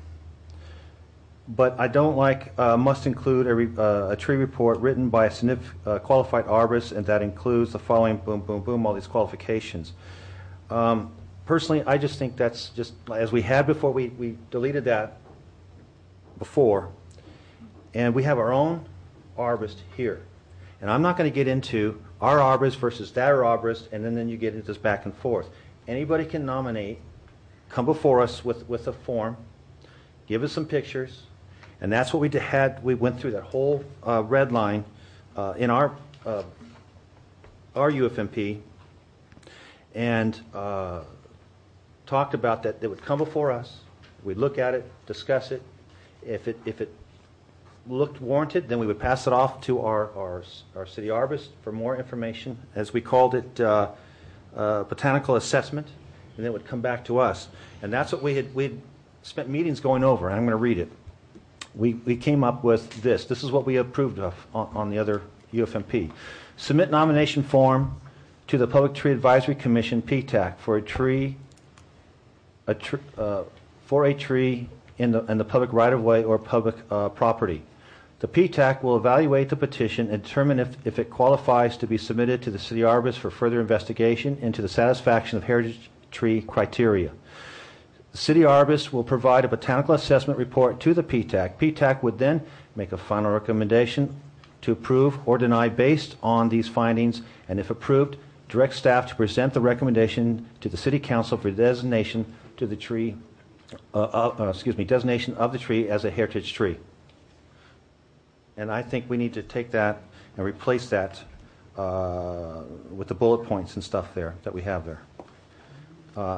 but I don't like uh, must include a, re, uh, a tree report written by a signif- uh, qualified arborist, and that includes the following boom, boom, boom, all these qualifications. Um, personally, I just think that's just, as we had before, we, we deleted that before, and we have our own arborist here. And I'm not going to get into our arborist versus that arborist, and then, then you get into this back and forth. Anybody can nominate, come before us with, with a form, give us some pictures, and that's what we had. We went through that whole uh, red line uh, in our uh, our U F M P, and uh, talked about that, that would come before us. We'd look at it, discuss it. If it, if it looked warranted, then we would pass it off to our, our, our city arborist for more information, as we called it, uh, uh, botanical assessment, and then it would come back to us. And that's what we had, we had spent meetings going over, and I'm going to read it. We, we came up with this. This is what we approved of on, on the other U F M P. Submit nomination form to the Public Tree Advisory Commission, P T A C, for a tree, a tr uh, for a tree in the, in the public right-of-way or public uh, property. The P T A C will evaluate the petition and determine if, if it qualifies to be submitted to the city arborist for further investigation into the satisfaction of heritage tree criteria. The city arborist will provide a botanical assessment report to the P T A C. P T A C would then make a final recommendation to approve or deny based on these findings, and if approved, direct staff to present the recommendation to the City Council for designation to the tree, uh, uh, uh, excuse me, designation of the tree as a heritage tree. And I think we need to take that and replace that uh, with the bullet points and stuff there that we have there. Uh,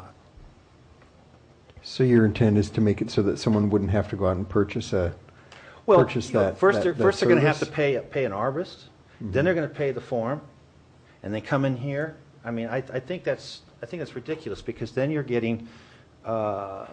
So your intent is to make it so that someone wouldn't have to go out and purchase a well, purchase you know, that. first, that, they're, that first they're going to have to service? pay pay an arborist. Mm-hmm. Then they're going to pay the form, and they come in here. I mean, I, I think that's I think that's ridiculous, because then you're getting uh,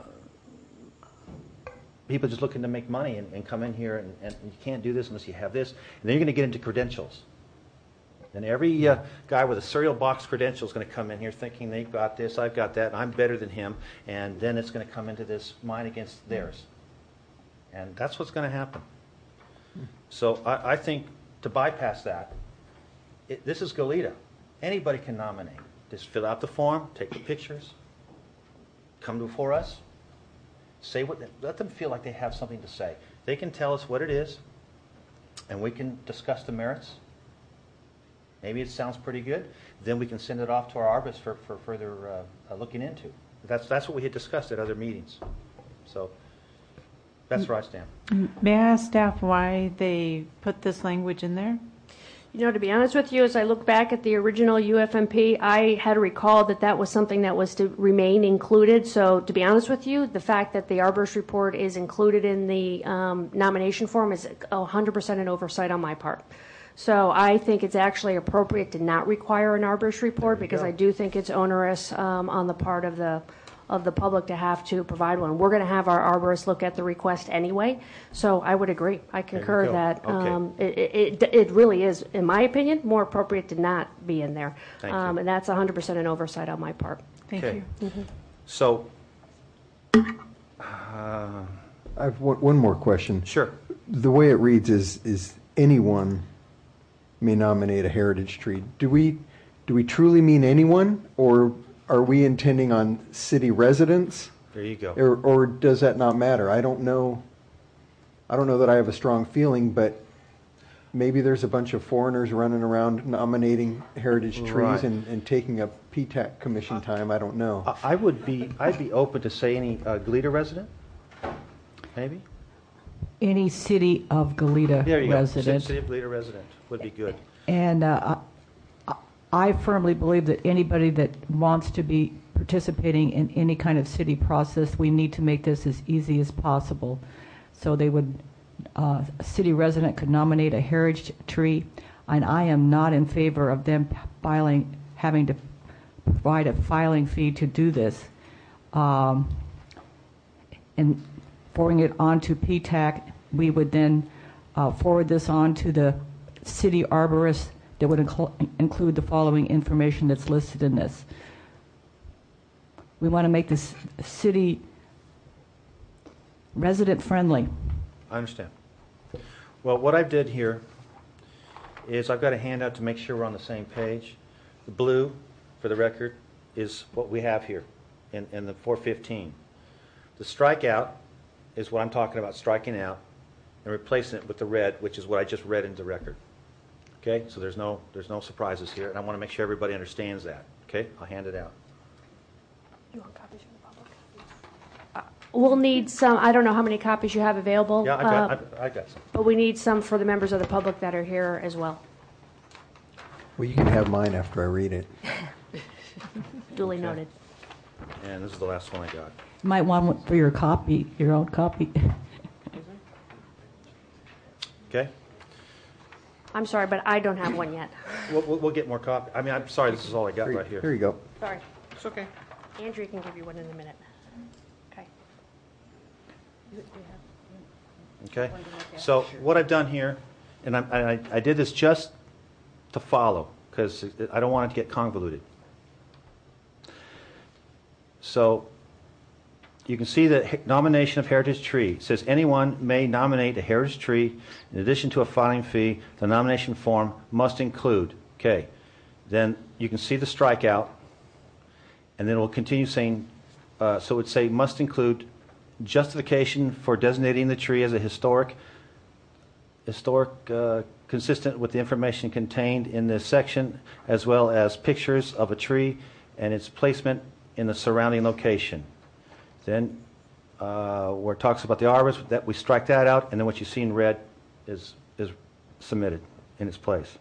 people just looking to make money and, and come in here, and, and you can't do this unless you have this. And then you're going to get into credentials. And every uh, guy with a cereal box credential is going to come in here thinking they've got this, I've got that, and I'm better than him. And then it's going to come into this mine against theirs. And that's what's going to happen. So I, I think to bypass that, it, this is Goleta. Anybody can nominate. Just fill out the form, take the pictures, come before us, say what, let them feel like they have something to say. They can tell us what it is, and we can discuss the merits. Maybe it sounds pretty good. Then we can send it off to our arborist for, for further uh, uh, looking into. That's, that's what we had discussed at other meetings. So that's where I stand. May I ask staff why they put this language in there? You know, to be honest with you, as I look back at the original U F M P, I had recalled that that was something that was to remain included. So to be honest with you, the fact that the arborist report is included in the um, nomination form is one hundred percent an oversight on my part. So I think it's actually appropriate to not require an arborist report, because go. I do think it's onerous um, on the part of the of the public to have to provide one. We're going to have our arborist look at the request anyway, so I would agree. I concur go. that Okay. um, it, it, it really is, in my opinion, more appropriate to not be in there. Thank um, you. And that's one hundred percent an oversight on my part. Thank Okay. you. Mhm. So uh, I have one, one more question. Sure. The way it reads is is anyone may nominate a heritage tree. Do we do we truly mean anyone, or are we intending on city residents? There you go. Or, or does that not matter? I don't know. I don't know that I have a strong feeling, but maybe there's a bunch of foreigners running around nominating heritage trees Right. and, and taking up P T A C commission time. I don't know. I- I would be, I'd be open to say any uh, Goleta resident, maybe? Any city of Goleta There you go. resident. City of Goleta resident would be good. And uh, I I firmly believe that anybody that wants to be participating in any kind of city process, we need to make this as easy as possible. So they would, uh, a city resident could nominate a heritage tree, and I am not in favor of them filing, having to provide a filing fee to do this. Um, and forwarding it on to P T A C, we would then uh, forward this on to the city arborist that would incl include the following information that's listed in this. We want to make this city resident friendly. I understand. Well, what I did here is I've got a handout to make sure we're on the same page. The blue, for the record, is what we have here in, in the four fifteen. The strikeout is what I'm talking about, striking out and replacing it with the red, which is what I just read into the record. Okay, so there's no there's no surprises here, and I want to make sure everybody understands that. Okay, I'll hand it out. You want copies from the public? Uh, We'll need some, I don't know how many copies you have available. Yeah, I got uh, I, I got some. But we need some for the members of the public that are here as well. Well, you can have mine after I read it. Duly Okay. noted. And this is the last one I got. You might want one for your copy, your own copy. Okay? I'm sorry, but I don't have one yet. We'll, we'll, we'll get more copy. I mean, I'm sorry, this is all I got right here. Here you go. Sorry. It's okay. Andrew can give you one in a minute. Okay. Okay? So what I've done here, and I, I, I did this just to follow, because I don't want it to get convoluted. So you can see the nomination of heritage tree. It says anyone may nominate a heritage tree. In addition to a filing fee, the nomination form must include. Okay. Then you can see the strikeout, and then it will continue saying, uh, so it would say must include justification for designating the tree as a historic, historic uh, consistent with the information contained in this section, as well as pictures of a tree and its placement in the surrounding location. Then uh, where it talks about the arborist, that we strike that out, and then what you see in red is, is submitted in its place.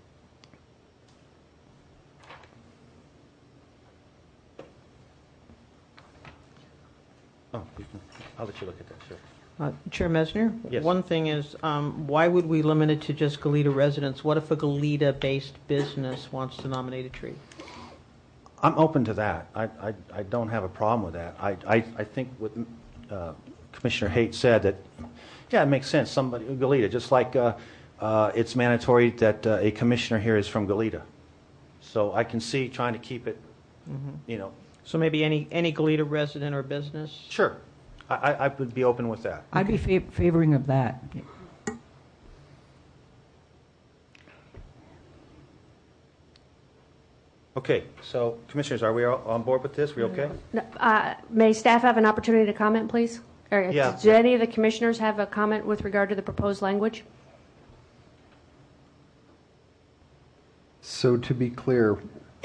Oh, you can, I'll let you look at that, sure. Uh, Chair Mesner? Yes. One thing is, um, why would we limit it to just Goleta residents? What if a Goleta-based business wants to nominate a tree? I'm open to that. I, I, I don't have a problem with that. I, I, I think what uh, Commissioner Haight said, that, yeah, it makes sense. Somebody, Goleta, just like uh, uh, it's mandatory that uh, a commissioner here is from Goleta. So I can see trying to keep it, Mhm. you know. So maybe any, any Goleta resident or business? Sure. I, I, I would be open with that. I'd be fav- favoring of that. Okay, so Commissioners, are we all on board with this? We okay? No, uh, May staff have an opportunity to comment, please? Or, Yeah. Do any of the commissioners have a comment with regard to the proposed language? So to be clear,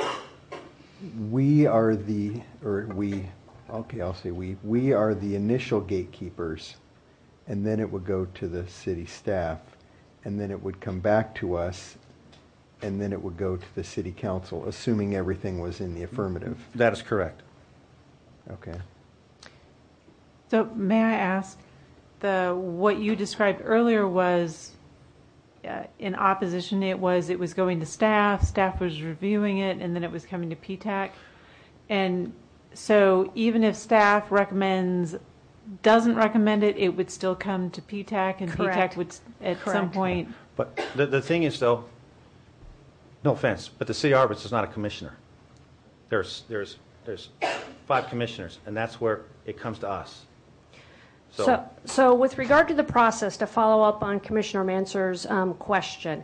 we are the, or we, okay, I'll say we, we are the initial gatekeepers, and then it would go to the city staff, and then it would come back to us, and then it would go to the city council, assuming everything was in the affirmative. That is correct. Okay. So may I ask, the what you described earlier was uh, in opposition. It was it was going to staff. Staff was reviewing it, and then it was coming to P TAC. And so even if staff recommends doesn't recommend it, it would still come to P TAC, and Correct. P TAC would at some Correct. point. But the, the thing is, though, no offense, but the city arborist is not a commissioner. There's, there's, there's five commissioners, and that's where it comes to us. So, So, so with regard to the process, to follow up on Commissioner Mansur's um, question,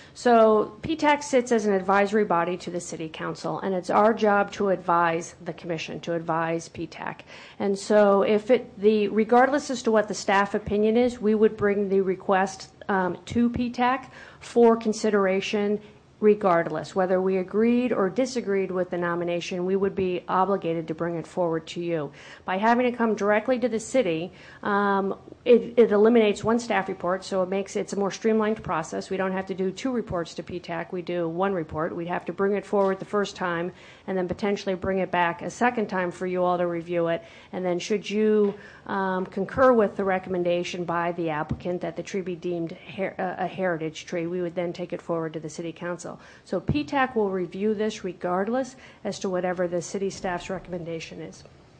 so P TAC sits as an advisory body to the City Council, and it's our job to advise the Commission, to advise P TAC. And so if it, the, regardless as to what the staff opinion is, we would bring the request um, to P TAC for consideration regardless. Whether we agreed or disagreed with the nomination, we would be obligated to bring it forward to you. By having it come directly to the city, um, it, it eliminates one staff report, so it makes it's a more streamlined process. We don't have to do two reports to P TAC. We do one report. We'd have to bring it forward the first time and then potentially bring it back a second time for you all to review it. And then should you um, concur with the recommendation by the applicant that the tree be deemed her- a heritage tree, we would then take it forward to the City Council. So P TAC will review this regardless as to whatever the city staff's recommendation is.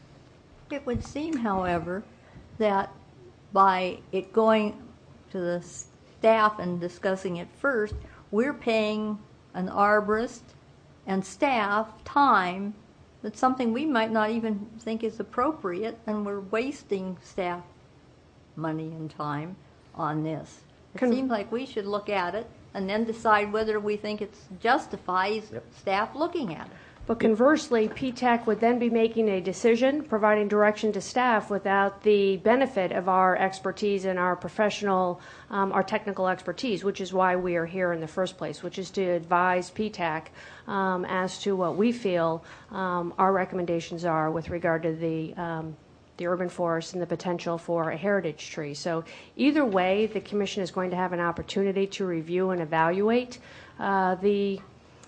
It would seem, however, that by it going to the staff and discussing it first, we're paying an arborist and staff time that's something we might not even think is appropriate, and we're wasting staff money and time on this. It Con- seems like we should look at it and then decide whether we think it justifies Yep. staff looking at it. But conversely, P TAC would then be making a decision, providing direction to staff without the benefit of our expertise and our professional, um, our technical expertise, which is why we are here in the first place, which is to advise P TAC um, as to what we feel um, our recommendations are with regard to the um, the urban forest and the potential for a heritage tree. So either way, the commission is going to have an opportunity to review and evaluate uh, the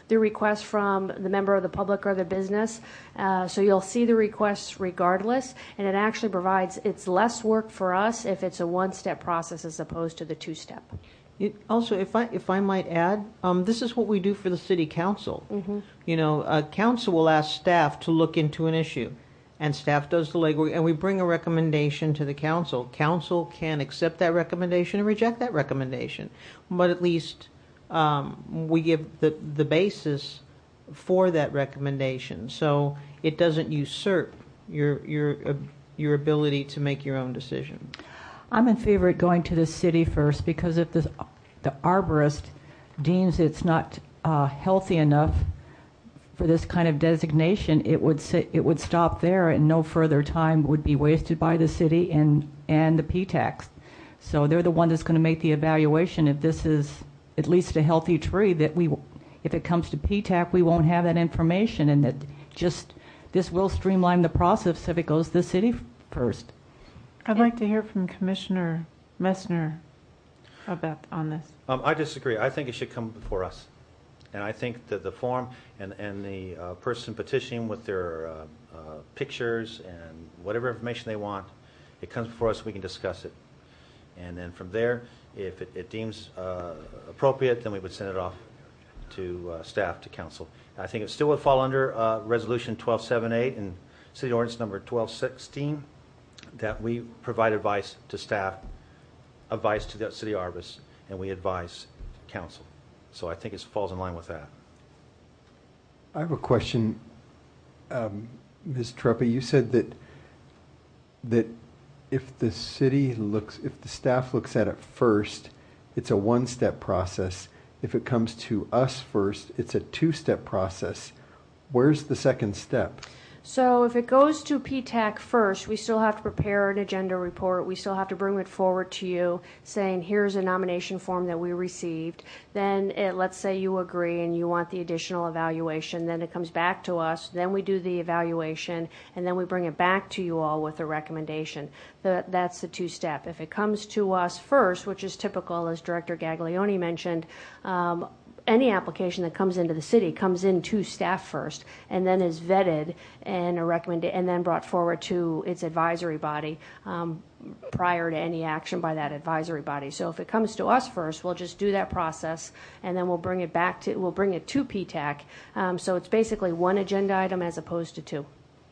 the request from the member of the public or the business. Uh, so you'll see the requests regardless, and it actually provides, it's less work for us if it's a one-step process as opposed to the two-step. It, also, if I if I might add, um, this is what we do for the city council. Mm-hmm. You know, uh, council will ask staff to look into an issue, and staff does the legwork, and we bring a recommendation to the council. Council can accept that recommendation or reject that recommendation, but at least um, we give the the basis for that recommendation, so it doesn't usurp your your uh, your ability to make your own decision. I'm in favor of going to the city first, because if the, the arborist deems it's not uh, healthy enough for this kind of designation, it would sit, it would stop there, and no further time would be wasted by the city and, and the P TACs. So they're the one that's going to make the evaluation if this is at least a healthy tree, that we, if it comes to P TAC, we won't have that information, and that just, this will streamline the process if it goes to the city first. I'd like to hear from Commissioner Messner about on this. Um, I disagree. I think it should come before us. And I think that the form and, and the uh, person petitioning with their uh, uh, pictures and whatever information they want, it comes before us, we can discuss it. And then from there, if it, it deems uh, appropriate, then we would send it off to uh, staff, to council. I think it still would fall under uh, Resolution twelve seventy-eight and City Ordinance Number twelve sixteen, that we provide advice to staff, advice to the city arborist, and we advise council. So I think it falls in line with that. I have a question. Um, Miz Treppa, you said that that if the city looks, if the staff looks at it first, it's a one-step process. If it comes to us first, it's a two-step process. Where's the second step? So if it goes to P TAC first, we still have to prepare an agenda report. We still have to bring it forward to you, saying here's a nomination form that we received. Then it, let's say you agree and you want the additional evaluation. Then it comes back to us. Then we do the evaluation, and then we bring it back to you all with a recommendation. The, that's the two-step. If it comes to us first, which is typical, as Director Gaglione mentioned, um, any application that comes into the city comes in to staff first, and then is vetted and a recommend and then brought forward to its advisory body um, prior to any action by that advisory body. So if it comes to us first, we'll just do that process, and then we'll bring it back to we'll bring it to P TAC. Um, so it's basically one agenda item as opposed to two.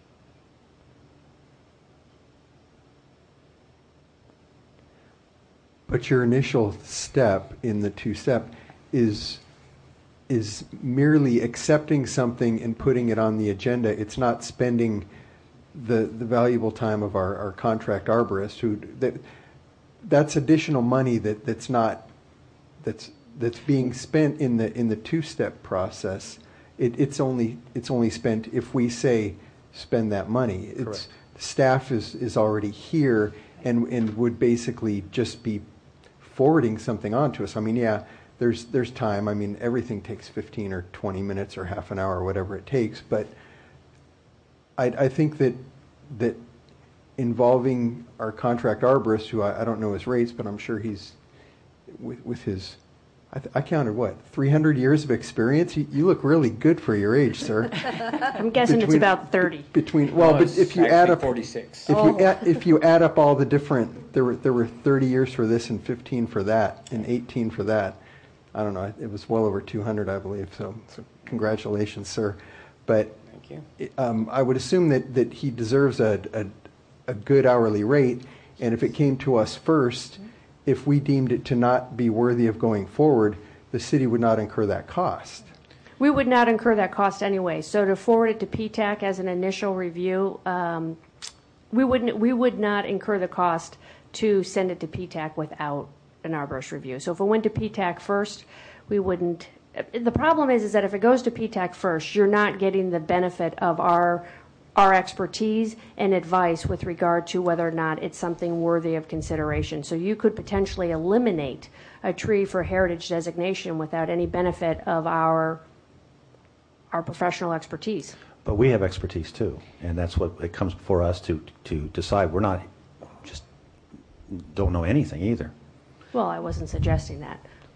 But your initial step in the two-step is is merely accepting something and putting it on the agenda. It's not spending the the valuable time of our, our contract arborist who that that's additional money that, that's not that's that's being spent in the in the two-step process. It, it's only it's only spent if we say spend that money. It's Correct. Staff is, is already here and and would basically just be forwarding something on to us. I mean, yeah, there's there's time. I mean, everything takes fifteen or twenty minutes or half an hour or whatever it takes. But I, I think that that involving our contract arborist, who I, I don't know his rates, but I'm sure he's with, with his, I, th- I counted what, three hundred years of experience? You, you look really good for your age, sir. I'm guessing between, it's about thirty. Between well, no, but if you add up forty-six. If oh. you add, if you add up all the different, there were there were thirty years for this and fifteen for that and eighteen for that. I don't know. It was well over two hundred, I believe. So, so congratulations, sir. But thank you. Um, I would assume that, that he deserves a, a a good hourly rate. And if it came to us first, if we deemed it to not be worthy of going forward, the city would not incur that cost. We would not incur that cost anyway. So to forward it to P TAC as an initial review, um, we wouldn't. We would not incur the cost to send it to P TAC without an arborist review. So if it went to P TAC first, we wouldn't. The problem is, is that if it goes to P TAC first, you're not getting the benefit of our our expertise and advice with regard to whether or not it's something worthy of consideration. So you could potentially eliminate a tree for heritage designation without any benefit of our our professional expertise. But we have expertise too, and that's what it comes before us to to decide. We're not just don't know anything either. Well, I wasn't suggesting that.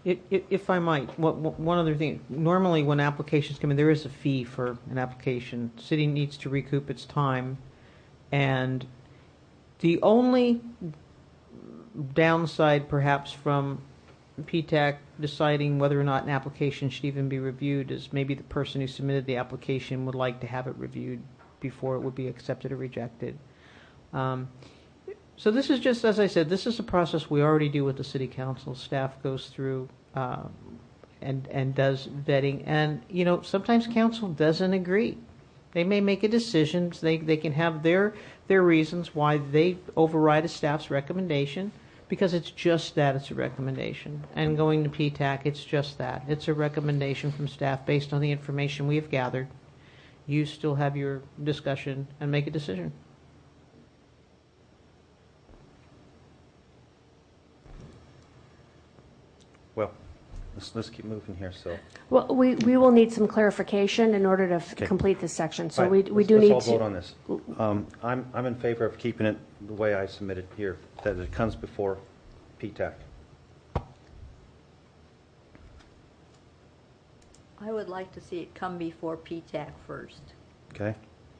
If, if, if I might, what, what, one other thing. Normally, when applications come in, there is a fee for an application. City needs to recoup its time, and the only downside, perhaps, from P TAC deciding whether or not an application should even be reviewed is maybe the person who submitted the application would like to have it reviewed before it would be accepted or rejected. Um, So this is just, as I said, this is a process we already do with the city council. Staff goes through uh, and and does vetting, and you know sometimes council doesn't agree. They may make a decision. They they can have their their reasons why they override a staff's recommendation, because it's just that, it's a recommendation. And going to P TAC, it's just that, it's a recommendation from staff based on the information we have gathered. You still have your discussion and make a decision. Well, let's, let's keep moving here, so. Well, we, we will need some clarification in order to f- Okay. complete this section, so Right, we, we let's- do need to. Let's all vote on this. Um, I'm, I'm in favor of keeping it the way I submitted here, that it comes before P TAC. I would like to see it come before P TAC first. Okay?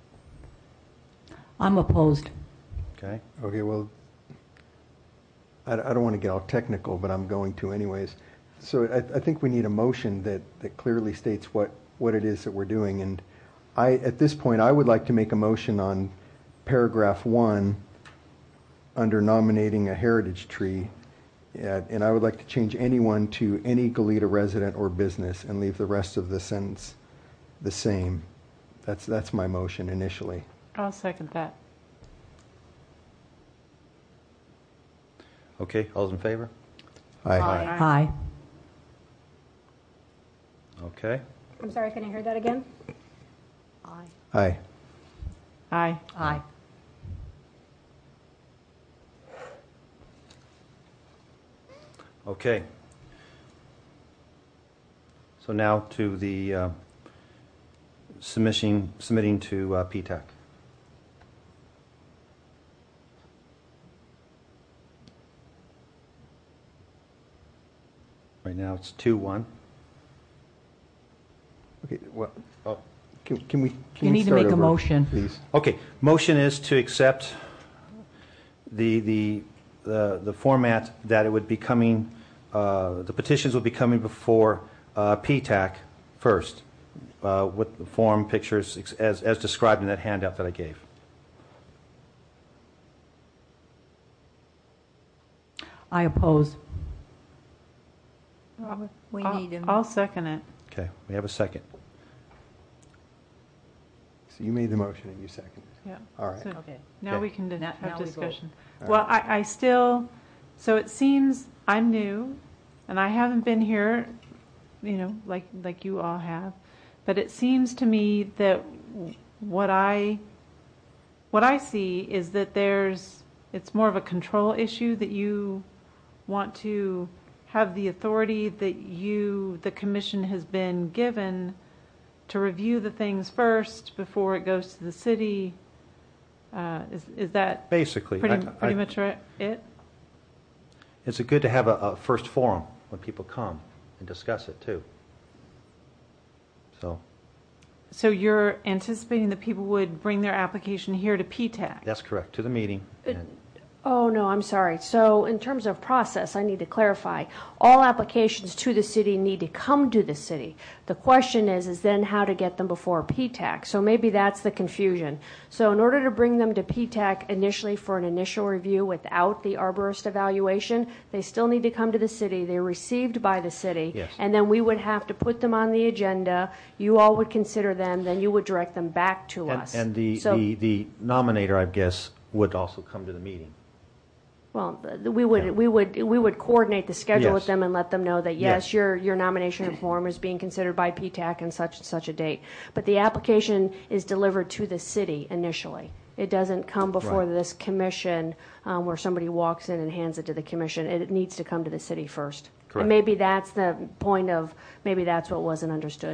I'm opposed. Okay? Okay, well, I, I don't want to get all technical, but I'm going to anyways. So I, I think we need a motion that, that clearly states what, what it is that we're doing. And I, at this point, I would like to make a motion on paragraph one under nominating a heritage tree. Uh, and I would like to change anyone to any Goleta resident or business and leave the rest of the sentence the same. That's, that's my motion initially. I'll second that. Okay, all's in favor? Aye. Aye. Aye. Okay. I'm sorry, can I hear that again? Aye. Aye. Aye. Aye. Okay. So now to the uh, submission, submitting to uh, P TAC. Right now it's two one. Okay, well, Oh. can, can we, can You we need to start make a over, motion. please? Okay, motion is to accept the, the, the, the format that it would be coming, uh, the petitions would be coming before uh, P TAC first, uh, with the form, pictures, ex- as, as described in that handout that I gave. I oppose. We I'll- need him. I'll second it. Okay, we have a second. So you made the motion and you seconded. Yeah. All right. So Okay. Now Okay. we can di- Now- have now we vote. discussion. All Well, I, I still, so it seems I'm new, and I haven't been here, you know, like, like you all have, but it seems to me that what I, what I see is that there's, it's more of a control issue, that you want to have the authority that you, the commission has been given to review the things first before it goes to the city. Uh, is, is that Basically, pretty, I- I- pretty much right, it? It's a good to have a, a first forum when people come and discuss it too. So So you're anticipating that people would bring their application here to P TAC? that's correct, to the meeting. And Oh, no, I'm sorry. So in terms of process, I need to clarify. All applications to the city need to come to the city. The question is, is then how to get them before P TAC. So maybe that's the confusion. So in order to bring them to P TAC initially for an initial review without the arborist evaluation, they still need to come to the city. They're received by the city. Yes. And then we would have to put them on the agenda. You all would consider them, then you would direct them back to And, us. and the, So- the, the nominator, I guess, would also come to the meeting. Well, th- we would, Yeah. we would, we would coordinate the schedule with Yes. them and let them know that, yes, Yes. your, your nomination form is being considered by P TAC and such and such a date. But the application is delivered to the city initially. It doesn't come before Right. this commission um, where somebody walks in and hands it to the commission. It needs to come to the city first. Correct. And maybe that's the point of, maybe that's what wasn't understood.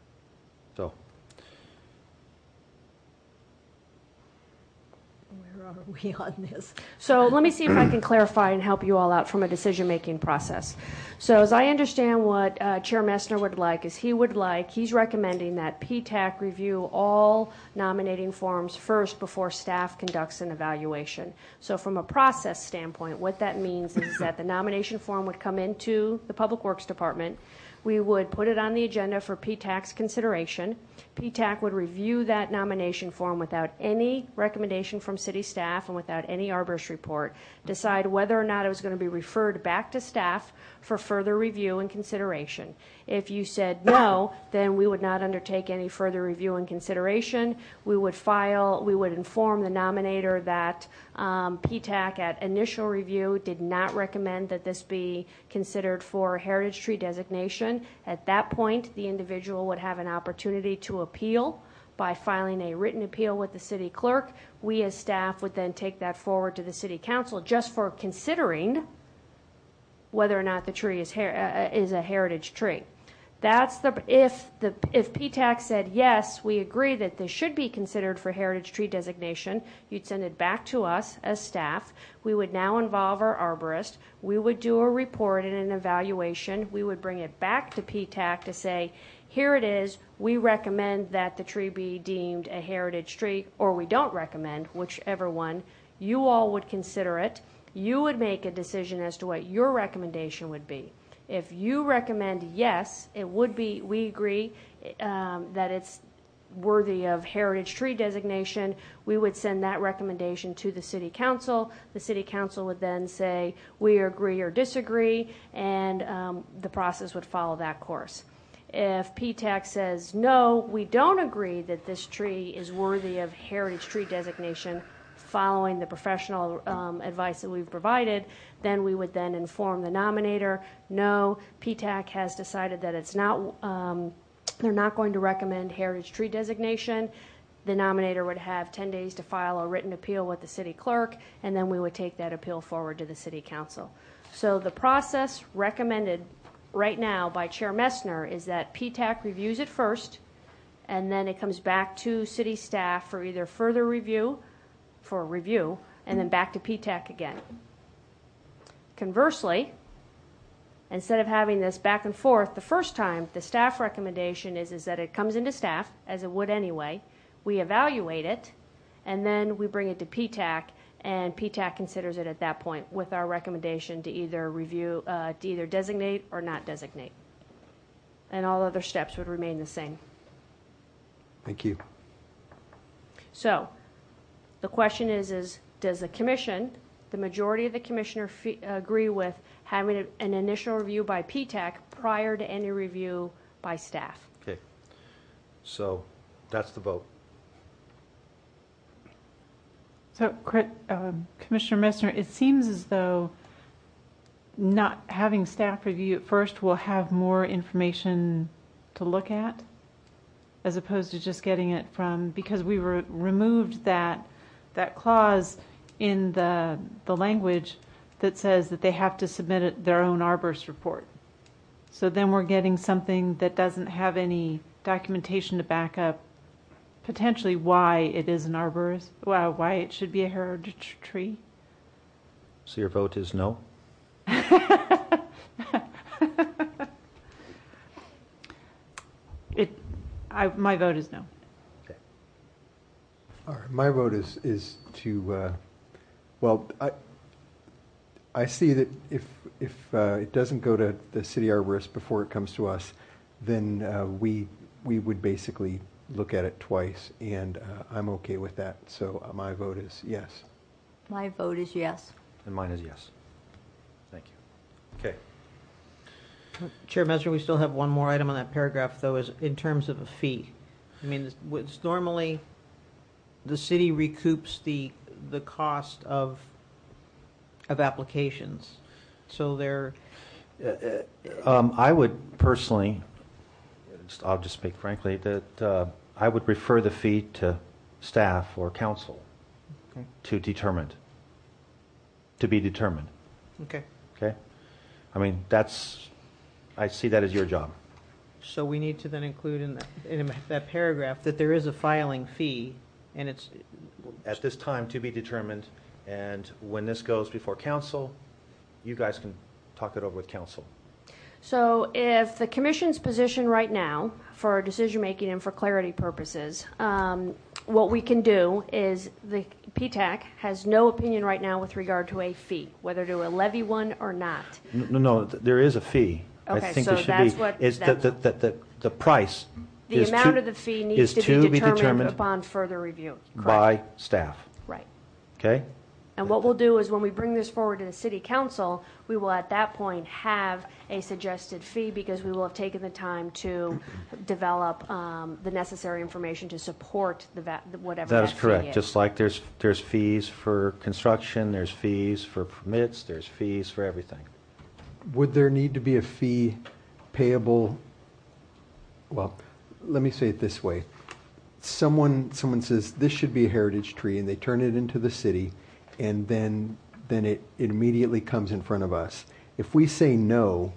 So, We're are we on this? So let me see if I can clarify and help you all out from a decision-making process. So as I understand what uh, Chair Messner would like is he would like, he's recommending that P TAC review all nominating forms first before staff conducts an evaluation. So from a process standpoint, what that means is that the nomination form would come into the Public Works Department. We would put it on the agenda for P TAC's consideration. P TAC would review that nomination form without any recommendation from city staff and without any arborist report, decide whether or not it was going to be referred back to staff for further review and consideration. If you said no, then we would not undertake any further review and consideration. We would file, we would inform the nominator that um, P TAC at initial review did not recommend that this be considered for heritage tree designation. At that point, the individual would have an opportunity to appeal by filing a written appeal with the city clerk. We as staff would then take that forward to the city council just for considering whether or not the tree is, her- uh, is a heritage tree. That's the if the if P TAC said yes, we agree that this should be considered for heritage tree designation, you'd send it back to us as staff. We would now involve our arborist. We would do a report and an evaluation. We would bring it back to P TAC to say, here it is. We recommend that the tree be deemed a heritage tree, or we don't recommend, whichever one. You all would consider it. You would make a decision as to what your recommendation would be. If you recommend yes, it would be, we agree um, that it's worthy of heritage tree designation, we would send that recommendation to the city council. The city council would then say we agree or disagree, and um, the process would follow that course. If P TAC says no, we don't agree that this tree is worthy of heritage tree designation, following the professional um, advice that we've provided, then we would then inform the nominator, no, P TAC has decided that it's not, um, they're not going to recommend heritage tree designation. The nominator would have ten days to file a written appeal with the city clerk, and then we would take that appeal forward to the city council. So the process recommended right now by Chair Messner is that P TAC reviews it first, and then it comes back to city staff for either further review, for review, and then back to P TAC again. Conversely, instead of having this back and forth the first time, the staff recommendation is, is that it comes into staff, as it would anyway. We evaluate it, and then we bring it to P TAC, and P TAC considers it at that point with our recommendation to either review, uh, to either designate or not designate. And all other steps would remain the same. Thank you. So, the question is, is does the commission, the majority of the commissioner f- agree with having a, an initial review by P TAC prior to any review by staff? Okay. So that's the vote. So, um, Commissioner Messner, it seems as though not having staff review it first will have more information to look at, as opposed to just getting it from, because we re- removed that that clause in the the language that says that they have to submit it, their own arborist report. So then we're getting something that doesn't have any documentation to back up potentially why it is an arborist, well, why it should be a heritage tree. So your vote is no? it, I, my vote is no. Okay. All right, my vote is is to, uh, well, I I see that if if uh, it doesn't go to the city arborist before it comes to us, then uh, we we would basically look at it twice, and uh, I'm okay with that. So uh, my vote is yes. My vote is yes. And mine is yes. Thank you. Okay. Chair Messner, we still have one more item on that paragraph, though, is in terms of a fee. I mean, it's, it's normally the city recoups the the cost of of applications, so they're. Uh, um, I would personally, just, I'll just speak frankly, that uh, I would refer the fee to staff or council Okay. to determine, to be determined. Okay. Okay? I mean, that's, I see that as your job. So we need to then include in that, in that paragraph that there is a filing fee And it's At this time, to be determined, and when this goes before council, you guys can talk it over with council. So if the commission's position right now, for decision-making and for clarity purposes, um, what we can do is the P TAC has no opinion right now with regard to a fee, whether to levy one or not. No, no, th- there is a fee. Okay, I think so there should that's be. what- Is the, that's- the, the, the, the price The is amount to- of the fee is needs to be determined determined upon further review. Correct. by staff. Right. Okay? And what we'll do is when we bring this forward to the city council, we will at that point have a suggested fee because we will have taken the time to develop um, the necessary information to support the va- whatever that, That is fee correct. is. Just like there's, there's fees for construction, there's fees for permits, there's fees for everything. Would there need to be a fee payable? Well, let me say it this way. Someone, someone says, this should be a heritage tree, and they turn it into the city, and then, then it, it immediately comes in front of us. If we say no,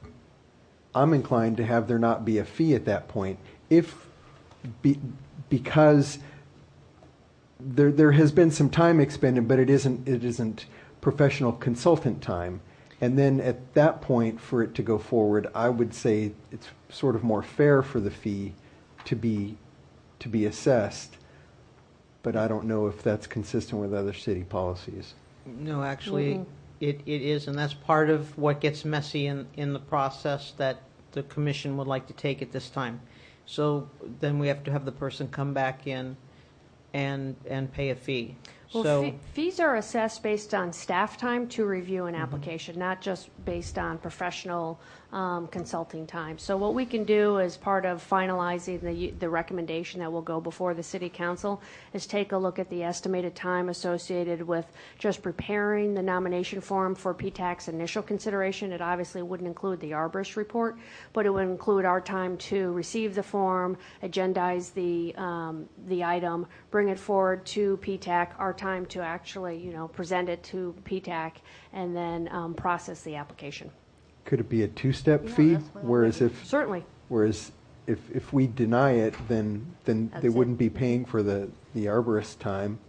I'm inclined to have there not be a fee at that point, if, be, because there, there has been some time expended, but it isn't, it isn't professional consultant time. And then at that point, for it to go forward, I would say it's sort of more fair for the fee to be to be assessed. But I don't know if that's consistent with other city policies. No, actually, Mhm. it, it is, and that's part of what gets messy in, in the process that the commission would like to take at this time. So then we have to have the person come back in and, and pay a fee. Well, So, fee- fees are assessed based on staff time to review an application, not just based on professional um, consulting time. So what we can do as part of finalizing the, the recommendation that will go before the city council is take a look at the estimated time associated with just preparing the nomination form for P TAC's initial consideration. It obviously wouldn't include the arborist report, but it would include our time to receive the form, agendize the, um, the item, bring it forward to P TAC, our time to actually, you know, present it to P TAC, and then um, process the application. Could it be a two-step Yeah, fee? that's what I Whereas think. if Certainly. Whereas if if we deny it, then then That's they it. wouldn't be paying for the the arborist time.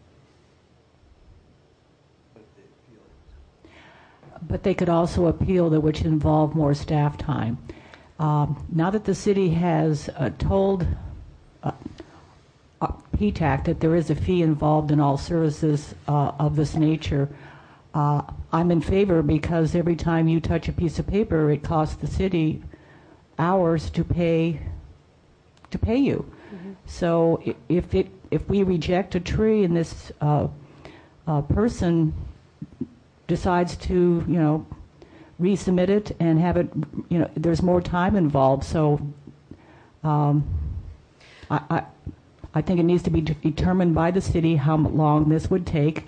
But they could also appeal, that which involve more staff time. Um, now that the city has uh, told uh, uh, P TAC that there is a fee involved in all services uh, of this nature, uh, I'm in favor, because every time you touch a piece of paper, it costs the city hours to pay to pay you. Mm-hmm. So i- if it if we reject a tree and this uh, uh, person decides to, you know, resubmit it and have it, you know, there's more time involved. So um, I, I, I think it needs to be de- determined by the city how m- long this would take.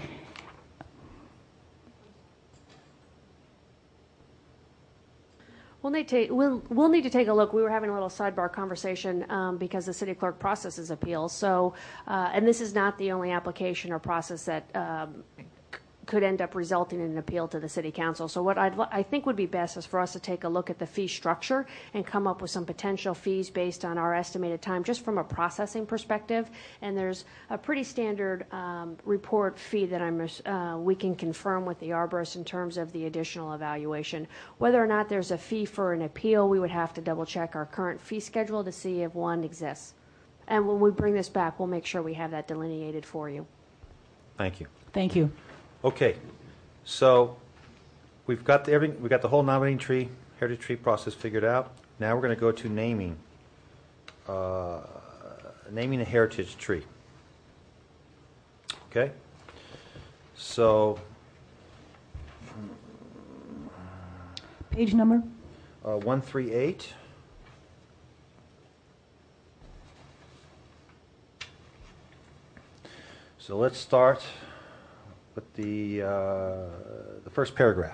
We'll need to, we'll, we'll need to take a look. We were having a little sidebar conversation um, because the city clerk processes appeals. So, uh, and this is not the only application or process that um, c- could end up resulting in an appeal to the city council. So what I'd, li- I think would be best is for us to take a look at the fee structure and come up with some potential fees based on our estimated time, just from a processing perspective. And there's a pretty standard um, report fee that I'm, uh, we can confirm with the arborist in terms of the additional evaluation. Whether or not there's a fee for an appeal, we would have to double check our current fee schedule to see if one exists. And when we bring this back, we'll make sure we have that delineated for you. Thank you. Thank you. Okay, so we've got the, every, we've got the whole nominating tree, heritage tree process figured out. Now we're going to go to naming, uh, naming a heritage tree. Okay, so Page number? uh, one three eight. So let's start with the, uh, the first paragraph.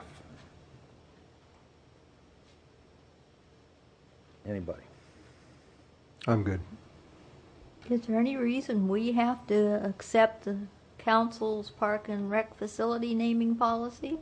Anybody? I'm good. Is there any reason we have to accept the council's park and rec facility naming policy?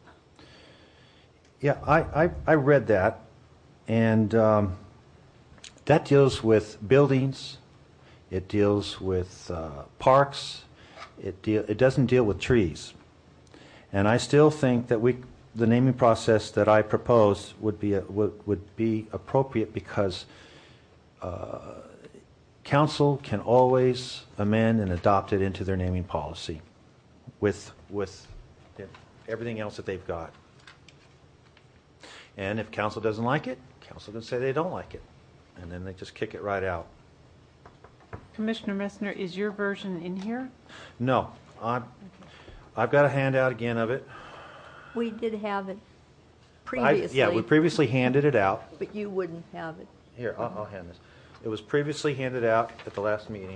Yeah, I, I, I read that, and um, that deals with buildings It deals with uh, parks. It deal, it doesn't deal with trees. And I still think that we, the naming process that I propose would be a, would, would be appropriate because uh, council can always amend and adopt it into their naming policy with with everything else that they've got. And if council doesn't like it, council can say they don't like it, and then they just kick it right out. Commissioner Messner, is your version in here? No, I'm, I've got a handout again of it. We did have it I, previously. yeah, we previously handed it out. But you wouldn't have it. Here, I'll, I'll hand this. It was previously handed out at the last meeting.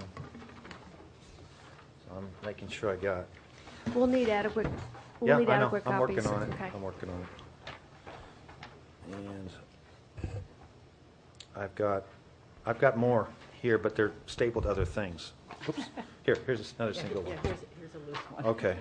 So I'm making sure I got it. We'll need adequate, we'll Yeah, need I know. adequate I'm copies. working on it. Okay. I'm working on it. And I've got, I've got more here, but they're stapled to other things. Oops. Here, here's another Yeah, single yeah, one. here's, here's a loose one. Okay.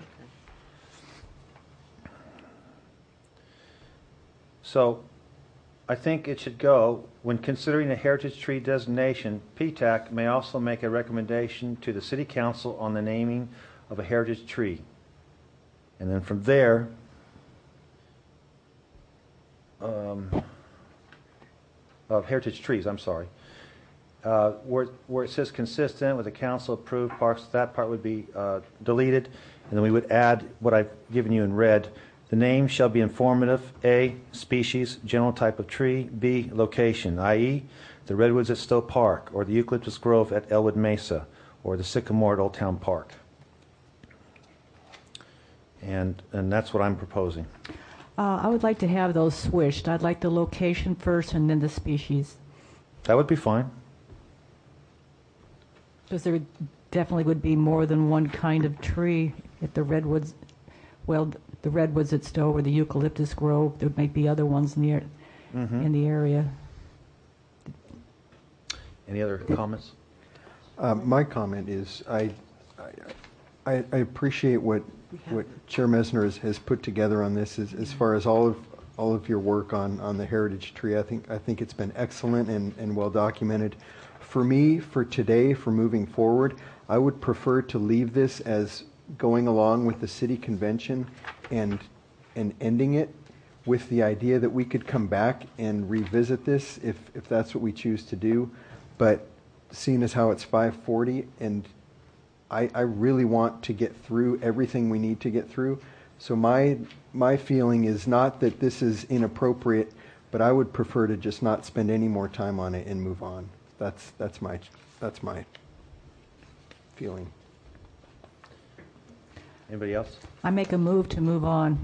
So I think it should go, when considering a heritage tree designation, P TAC may also make a recommendation to the City Council on the naming of a heritage tree. And then from there, um, of heritage trees, I'm sorry. Uh, where, where it says consistent with the council approved parks, that part would be uh, deleted. And then we would add what I've given you in red. The name shall be informative. A, species, general type of tree. B, location, that is the redwoods at Stowe Park, or the eucalyptus grove at Elwood Mesa, or the sycamore at Old Town Park. And, and that's what I'm proposing. Uh, I would like to have those switched. I'd like the location first and then the species. That would be fine. Because there definitely would be more than one kind of tree at the redwoods. Well, the redwoods at Stowe or the eucalyptus grove. There might be other ones in the, Mm-hmm. in the area. Any other comments? Uh, my comment is I, I, I appreciate what what Chair Messner has, has put together on this as, as far as all of all of your work on, on the heritage tree. I think I think it's been excellent and, and well documented. For me, for today, for moving forward, I would prefer to leave this as going along with the city convention and and ending it with the idea that we could come back and revisit this if, if that's what we choose to do. But seeing as how it's five forty, and I, I really want to get through everything we need to get through. So my my feeling is not that this is inappropriate, but I would prefer to just not spend any more time on it and move on. That's that's my that's my feeling. Anybody else? I make a move to move on.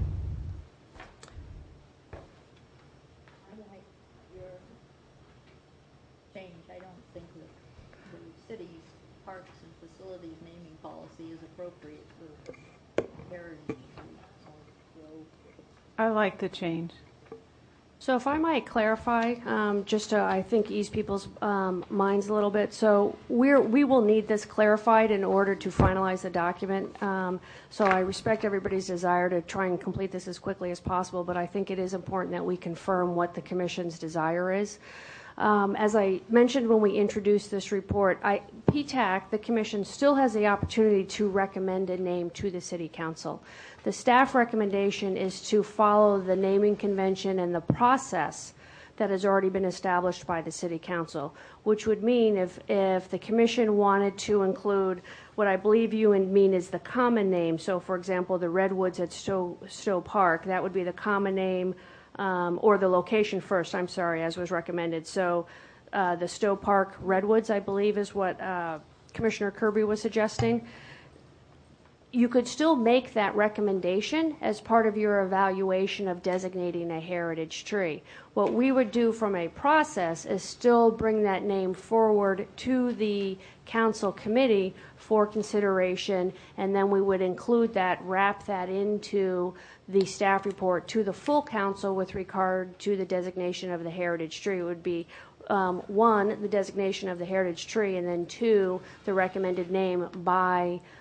I like your change. I don't think that the city's parks and facilities naming policy is appropriate for heritage trees or grove. I like the change. So if I might clarify, um, just to, I think, ease people's um, minds a little bit. So we're, we will need this clarified in order to finalize the document. Um, so I respect everybody's desire to try and complete this as quickly as possible, but I think it is important that we confirm what the Commission's desire is. Um, as I mentioned when we introduced this report, I, P TAC, the Commission, still has the opportunity to recommend a name to the City Council. The staff recommendation is to follow the naming convention and the process that has already been established by the City Council, which would mean if, if the Commission wanted to include what I believe you and mean is the common name, so for example, the Redwoods at Stowe, Stowe Park, that would be the common name, um, or the location first, I'm sorry, as was recommended. So uh, the Stowe Park Redwoods, I believe, is what uh, Commissioner Kirby was suggesting. You could still make that recommendation as part of your evaluation of designating a heritage tree. What we would do from a process is still bring that name forward to the council committee for consideration, and then we would include that, wrap that into the staff report to the full council with regard to the designation of the heritage tree. It would be um, one, the designation of the heritage tree, and then two, the recommended name by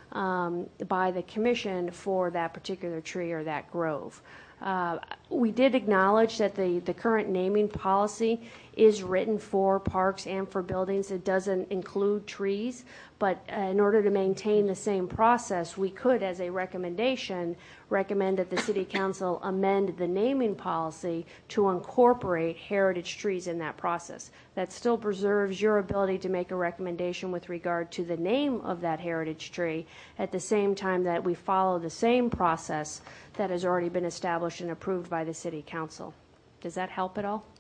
um, by the commission for that particular tree or that grove. Uh, we did acknowledge that the, the current naming policy is written for parks and for buildings. It doesn't include trees, but uh, in order to maintain the same process, we could, as a recommendation, recommend that the City Council amend the naming policy to incorporate heritage trees in that process. That still preserves your ability to make a recommendation with regard to the name of that heritage tree, at the same time that we follow the same process that has already been established and approved by the City Council. Does that help at all?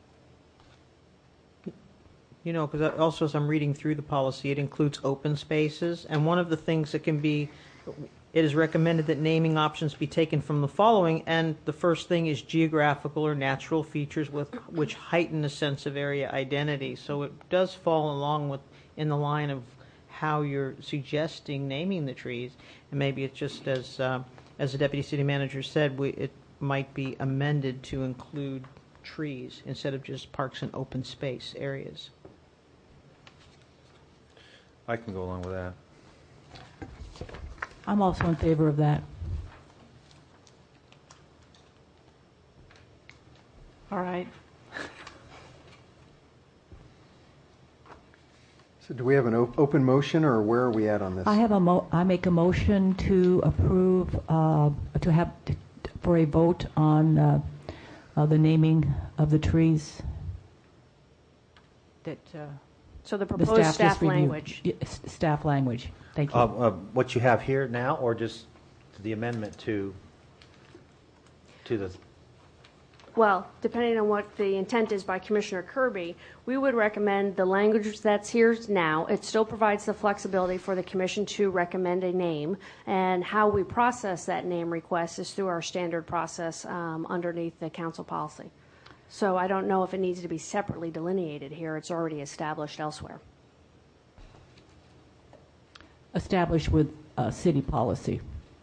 You know, because also as I'm reading through the policy, it includes open spaces, and one of the things that can be, it is recommended that naming options be taken from the following, and the first thing is geographical or natural features with which heighten a sense of area identity. So it does fall along with in the line of how you're suggesting naming the trees, and maybe it's just as uh, as the deputy city manager said, we, it might be amended to include trees instead of just parks and open space areas. I can go along with that. I'm also in favor of that. All right. So do we have an op- open motion, or where are we at on this? I have a mo- I make a motion to approve, uh, to have, t- for a vote on uh, uh, the naming of the trees that uh, So the proposed staff staff just reviewed. language. Y- s- Staff language. Thank you. Uh, uh, What you have here now, or just the amendment to, to the, Well, depending on what the intent is by Commissioner Kirby, we would recommend the language that's here now. It still provides the flexibility for the commission to recommend a name, and how we process that name request is through our standard process um, underneath the council policy. So I don't know if it needs to be separately delineated here. It's already established elsewhere. Established with uh, city policy.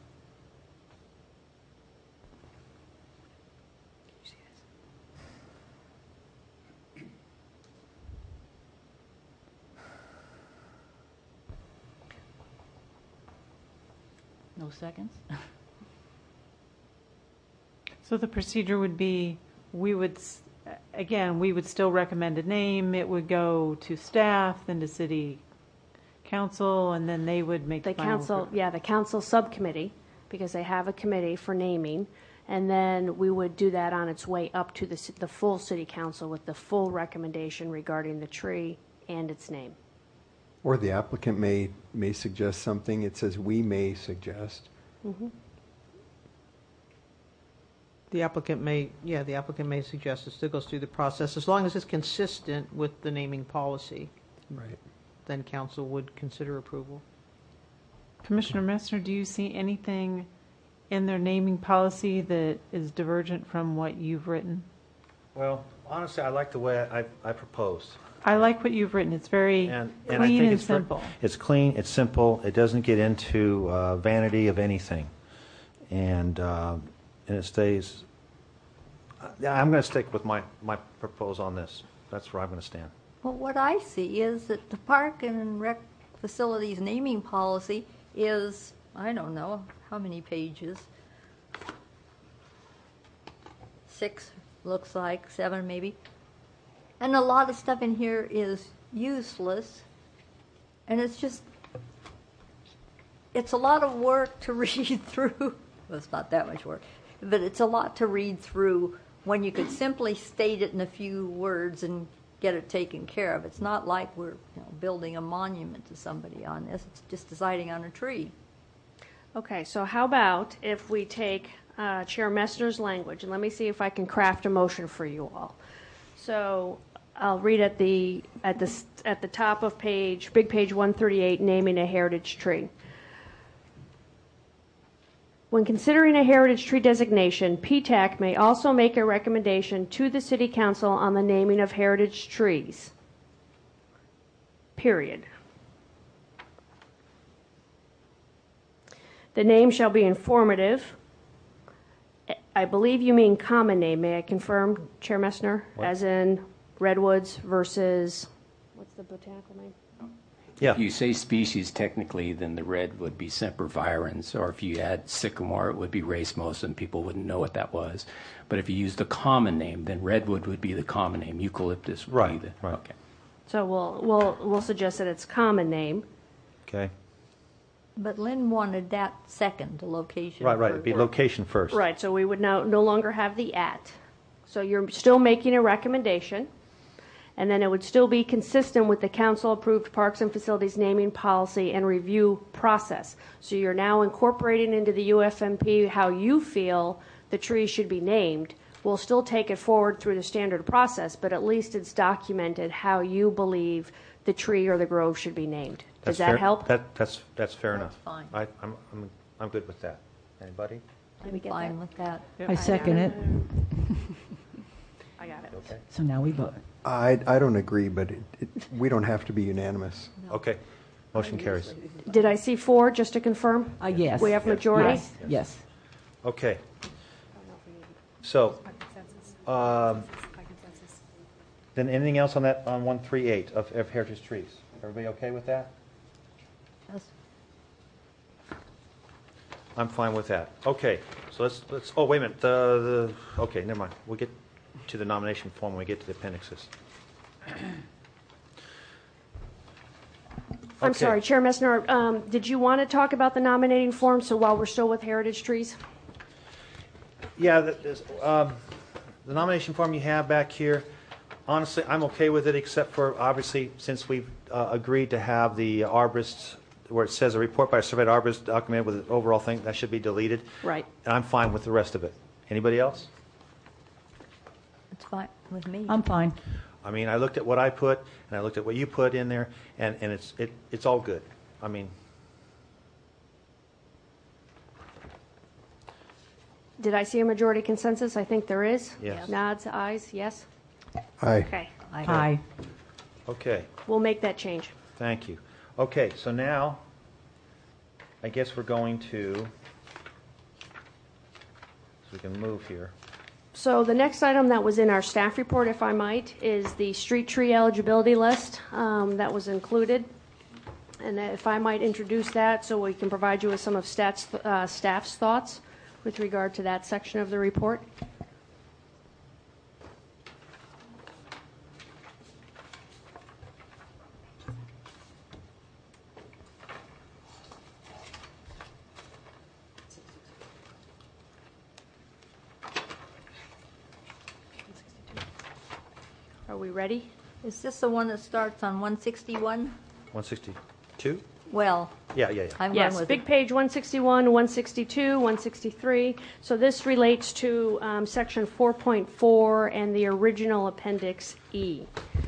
No seconds? So the procedure would be, we would, s- again, we would still recommend a name. It would go to staff, then to city council, and then they would make the The final council, approval. yeah, the council subcommittee, because they have a committee for naming, and then we would do that on its way up to the, ci- the full city council with the full recommendation regarding the tree and its name. Or the applicant may, may suggest something. It says we may suggest. Mm-hmm. The applicant may, yeah, the applicant may suggest it still goes through the process, as long as it's consistent with the naming policy. Right. Then council would consider approval. Commissioner Messner, do you see anything in their naming policy that is divergent from what you've written? well, honestly, I like the way I, I proposed. I like what you've written. It's very And, and I clean think and it's ver- simple. It's clean, it's simple, it doesn't get into uh, vanity of anything. And, uh, and it stays, yeah, I'm going to stick with my, my proposal on this. That's where I'm going to stand. Well, what I see is that the park and rec facilities naming policy is, I don't know, how many pages? Six, looks like, seven maybe. And a lot of stuff in here is useless. And it's just, it's a lot of work to read through. Well, it's not that much work, but it's a lot to read through when you could simply state it in a few words and get it taken care of. It's not like we're, you know, building a monument to somebody on this. It's just deciding on a tree. Okay, so how about if we take uh, Chair Messner's language, and let me see if I can craft a motion for you all. So I'll read at the at the at the top of page, big page one thirty-eight, naming a heritage tree. When considering a heritage tree designation, P T A C may also make a recommendation to the City Council on the naming of heritage trees. Period. The name shall be informative. I believe you mean common name. May I confirm, Chair Messner? What? As in redwoods versus, what's the botanical name? Yeah. If you say species technically, then the red would be sempervirens, or if you add sycamore, it would be racemose, and people wouldn't know what that was. But if you use the common name, then redwood would be the common name. Eucalyptus would Right, be the right. okay. So we'll, we'll, we'll suggest that it's common name. Okay. But Lynn wanted that second, the location. Right, right. first. It'd be location first. Right, so we would now no longer have the at. So you're still making a recommendation, and then it would still be consistent with the council-approved Parks and Facilities naming policy and review process. So you're now incorporating into the U F M P how you feel the tree should be named. We'll still take it forward through the standard process, but at least it's documented how you believe the tree or the grove should be named. Does That's that fair- help? That, that's, that's fair That's enough. fine. I, I'm, I'm, I'm good with that. Anybody? I'm fine with that. I second it. I got it. Okay. So now we vote. I, I don't agree, but it, it, we don't have to be unanimous. Okay. Motion carries. Did I see four, just to confirm? Uh, yes. We have majority? Yes, yes. Okay. So, um, then anything else on that, on one three eight of, of heritage trees? Everybody okay with that? Yes. I'm fine with that. Okay, so let's, let's, oh, wait a minute, the, the, okay, never mind. We'll get to the nomination form when we get to the appendixes. I'm Okay. sorry, Chair Messner, um, did you want to talk about the nominating form, so while we're still with heritage trees? Yeah, the, this, um, the nomination form you have back here, honestly, I'm okay with it, except for, obviously, since we've uh, agreed to have the arborists, where it says a report by a surveyed arborist documented with an overall thing, that should be deleted. Right. And I'm fine with the rest of it. Anybody else? It's fine with me. I'm fine. I mean, I looked at what I put, and I looked at what you put in there, and, and it's, it, it's all good. I mean, Did I see a majority consensus? I think there is. Yes. Nods, ayes, yes? Aye. Okay, Aye. okay, we'll make that change. thank you. Okay, so now, I guess we're going to, so we can move here. So the next item that was in our staff report, if I might, is the street tree eligibility list um, that was included. And if I might introduce that so we can provide you with some of stats, uh, staff's thoughts with regard to that section of the report. Are we ready? Is this the one that starts on one sixty-one? one sixty-two? Well, Yeah, yeah, yeah. I'm Yes, going with big it. page one sixty-one, one sixty-two, one sixty-three. So this relates to um, section four point four and the original appendix E.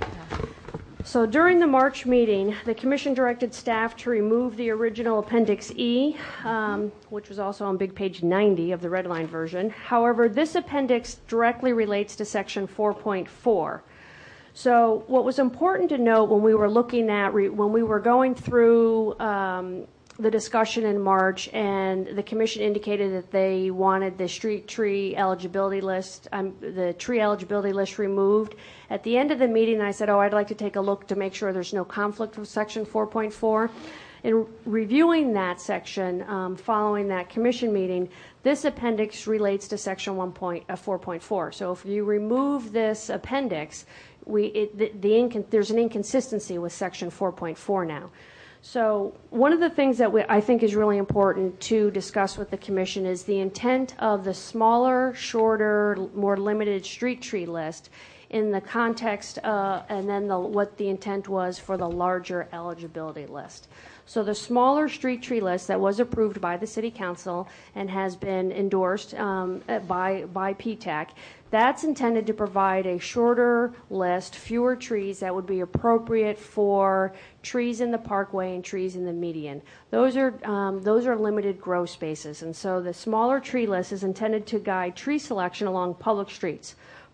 So during the March meeting, the commission directed staff to remove the original appendix E, um, which was also on big page ninety of the red line version. However, this appendix directly relates to section four point four. So what was important to note when we were looking at, re- when we were going through um, the discussion in March, and the commission indicated that they wanted the street tree eligibility list, um, the tree eligibility list removed. At the end of the meeting, I said, oh, I'd like to take a look to make sure there's no conflict with section four point four. In reviewing that section, um, following that commission meeting, this appendix relates to section one point, uh, four point four. So if you remove this appendix, we, it, the, the incon- there's an inconsistency with section four point four now. So one of the things that we, I think is really important to discuss with the commission is the intent of the smaller, shorter, more limited street tree list in the context, uh, and then the, what the intent was for the larger eligibility list. So the smaller street tree list that was approved by the City Council and has been endorsed um, by, by P TAC, that's intended to provide a shorter list, fewer trees that would be appropriate for trees in the parkway and trees in the median. Those are, um, those are limited grow spaces, and so the smaller tree list is intended to guide tree selection along public streets.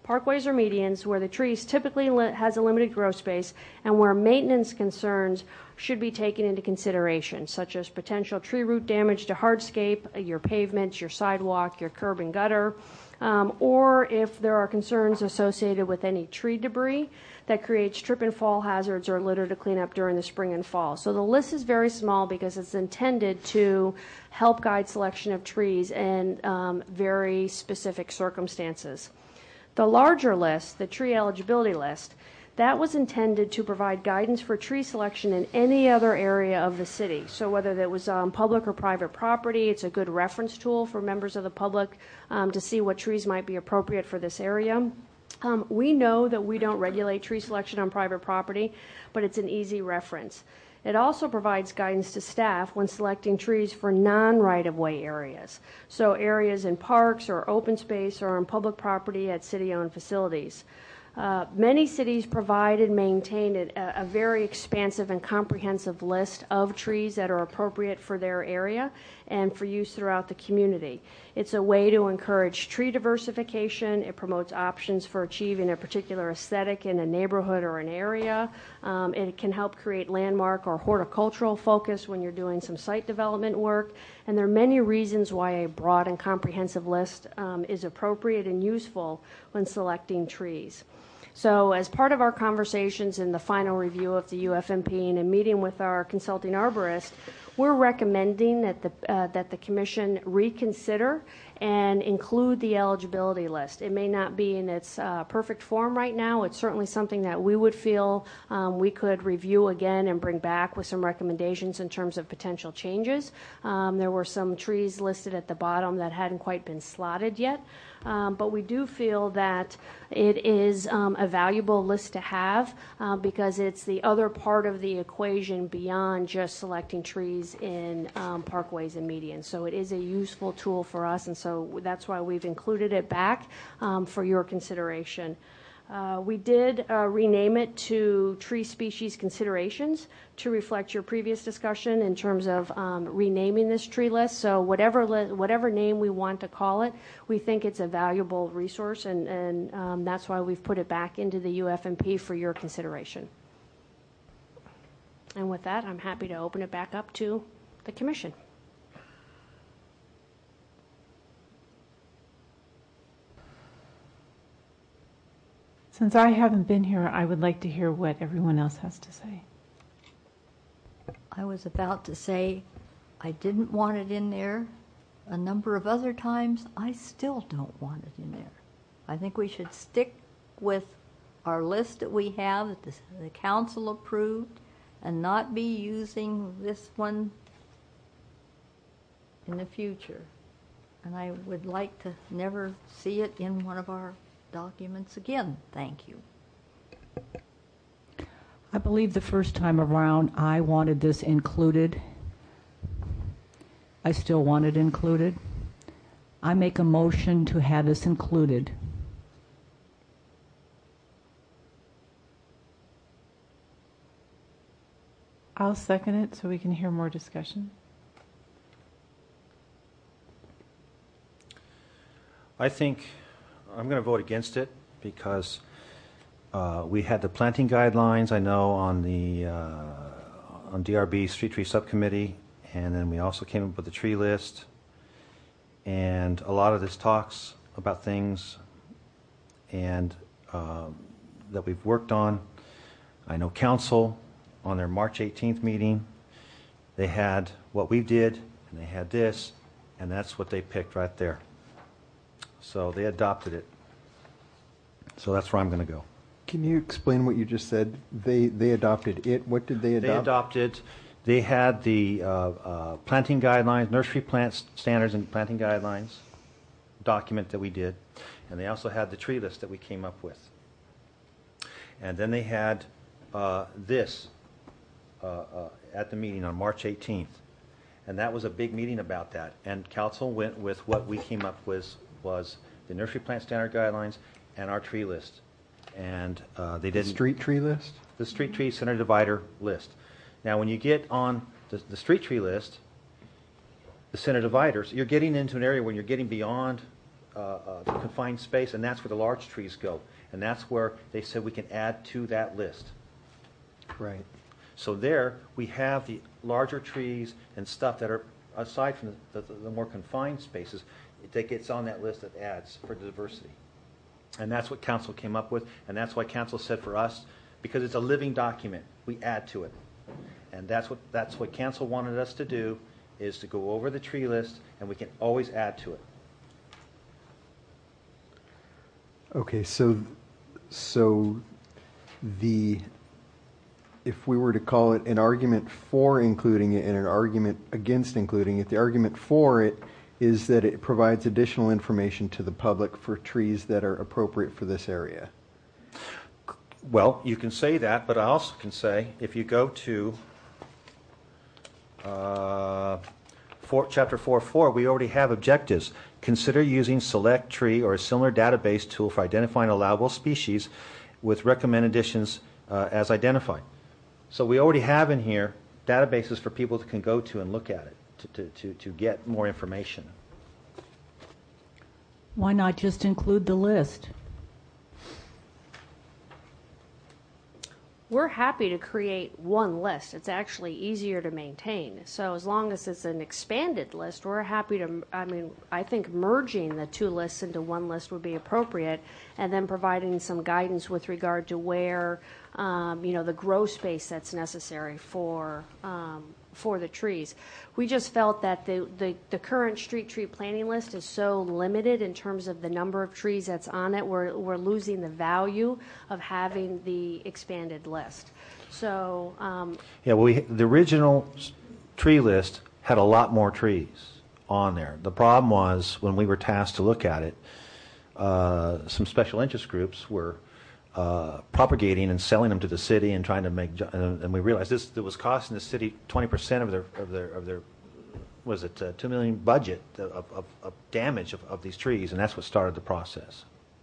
parkways or medians where the trees typically li- has a limited growth space and where maintenance concerns should be taken into consideration, such as potential tree root damage to hardscape, uh, your pavements, your sidewalk, your curb and gutter, um, or if there are concerns associated with any tree debris that creates trip and fall hazards or litter to clean up during the spring and fall. So the list is very small because it's intended to help guide selection of trees in um, very specific circumstances. The larger list, the tree eligibility list, that was intended to provide guidance for tree selection in any other area of the city. So whether that was um, public or private property, it's a good reference tool for members of the public um, to see what trees might be appropriate for this area. Um, we know that we don't regulate tree selection on private property, but it's an easy reference. It also provides guidance to staff when selecting trees for non-right-of-way areas, so areas in parks or open space or on public property at city-owned facilities. Uh, many cities provide and maintain a, a very expansive and comprehensive list of trees that are appropriate for their area and for use throughout the community. It's a way to encourage tree diversification. It promotes options for achieving a particular aesthetic in a neighborhood or an area. Um, it can help create landmark or horticultural focus when you're doing some site development work. And there are many reasons why a broad and comprehensive list um, is appropriate and useful when selecting trees. So as part of our conversations in the final review of the U F M P and a meeting with our consulting arborist, we're recommending that the, uh, that the Commission reconsider and include the eligibility list. It may not be in its uh, perfect form right now. It's certainly something that we would feel um, we could review again and bring back with some recommendations in terms of potential changes. Um, there were some trees listed at the bottom that hadn't quite been slotted yet. Um, but we do feel that it is um, a valuable list to have uh, because it's the other part of the equation beyond just selecting trees in um, parkways and medians. So it is a useful tool for us, and so that's why we've included it back um, for your consideration. Uh, we did uh, rename it to Tree Species Considerations to reflect your previous discussion in terms of um, renaming this tree list. So whatever li- whatever name we want to call it, we think it's a valuable resource, and, and um, that's why we've put it back into the U F M P for your consideration. And with that, I'm happy to open it back up to the Commission. Since I haven't been here, I would like to hear what everyone else has to say. I was about to say I didn't want it in there a number of other times. I still don't want it in there. I think we should stick with our list that we have that the, the council approved and not be using this one in the future. And I would like to never see it in one of our documents again. Thank you. I believe the first time around I wanted this included. I still want it included. I make a motion to have this included. I'll second it so we can hear more discussion. I think I'm going to vote against it because uh, we had the planting guidelines, I know, on the uh, on D R B Street Tree Subcommittee, and then we also came up with the tree list. And a lot of this talks about things and uh, that we've worked on. I know council on their March eighteenth meeting, they had what we did, and they had this, and that's what they picked right there. So they adopted it. So that's where I'm going to go. Can you explain what you just said? They they adopted it. What did they adopt? They adopted, they had the uh, uh, planting guidelines, nursery plant standards and planting guidelines document that we did. And they also had the tree list that we came up with. And then they had uh, this uh, uh, at the meeting on March eighteenth. And that was a big meeting about that. And council went with what we came up with was the nursery plant standard guidelines and our tree list. And uh, they didn't... The street tree list? The street tree center divider list. Now, when you get on the, the street tree list, the center dividers, you're getting into an area when you're getting beyond uh, uh, the confined space, and that's where the large trees go. And that's where they said we can add to that list. Right. So there, we have the larger trees and stuff that are, aside from the, the, the more confined spaces, that gets on that list that adds for diversity. And that's what council came up with, and that's why council said for us, because it's a living document, we add to it. And that's what, that's what council wanted us to do, is to go over the tree list, and we can always add to it. Okay, so, so the, if we were to call it an argument for including it and an argument against including it, the argument for it is that it provides additional information to the public for trees that are appropriate for this area. Well, you can say that, but I also can say, if you go to uh, four, chapter four point four, we already have objectives. Consider using select tree or a similar database tool for identifying allowable species with recommended additions uh, as identified. So we already have in here databases for people that can go to and look at it to, to, to, to get more information. Why not just include the list? We're happy to create one list. It's actually easier to maintain. So as long as it's an expanded list, we're happy to, I mean, I think merging the two lists into one list would be appropriate, and then providing some guidance with regard to where, um, you know, the grow space that's necessary for um, for the trees. We just felt that the, the, the current street tree planting list is so limited in terms of the number of trees that's on it. We're, we're losing the value of having the expanded list. So, um, Yeah, well, we, the original s- tree list had a lot more trees on there. The problem was, when we were tasked to look at it, uh, some special interest groups were uh, propagating and selling them to the city and trying to make, jo- and, and we realized this, it was costing the city twenty percent of their, of their, of their, was it uh, two million budget of, of, of damage of, of these trees, and that's what started the process.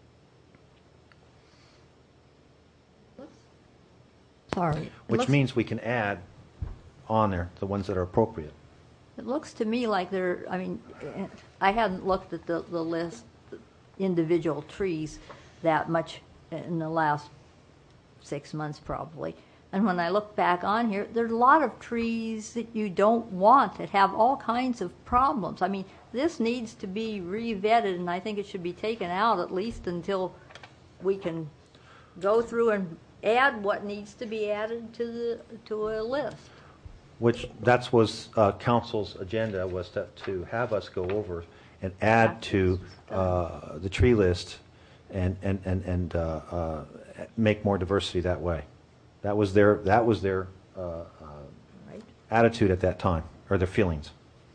Sorry. Which Looks- means we can add on there the ones that are appropriate. It looks to me like there, I mean, eh, I hadn't looked at the, the list, individual trees, that much in the last six months probably. And when I look back on here, there's a lot of trees that you don't want that have all kinds of problems. I mean, this needs to be re-vetted, and I think it should be taken out at least until we can go through and add what needs to be added to the to a list. Which, that was uh, council's agenda, was to, to have us go over and add to uh, the tree list and, and, and, and uh, uh, make more diversity that way. That was their, that was their uh, uh, Right. attitude at that time, or their feelings.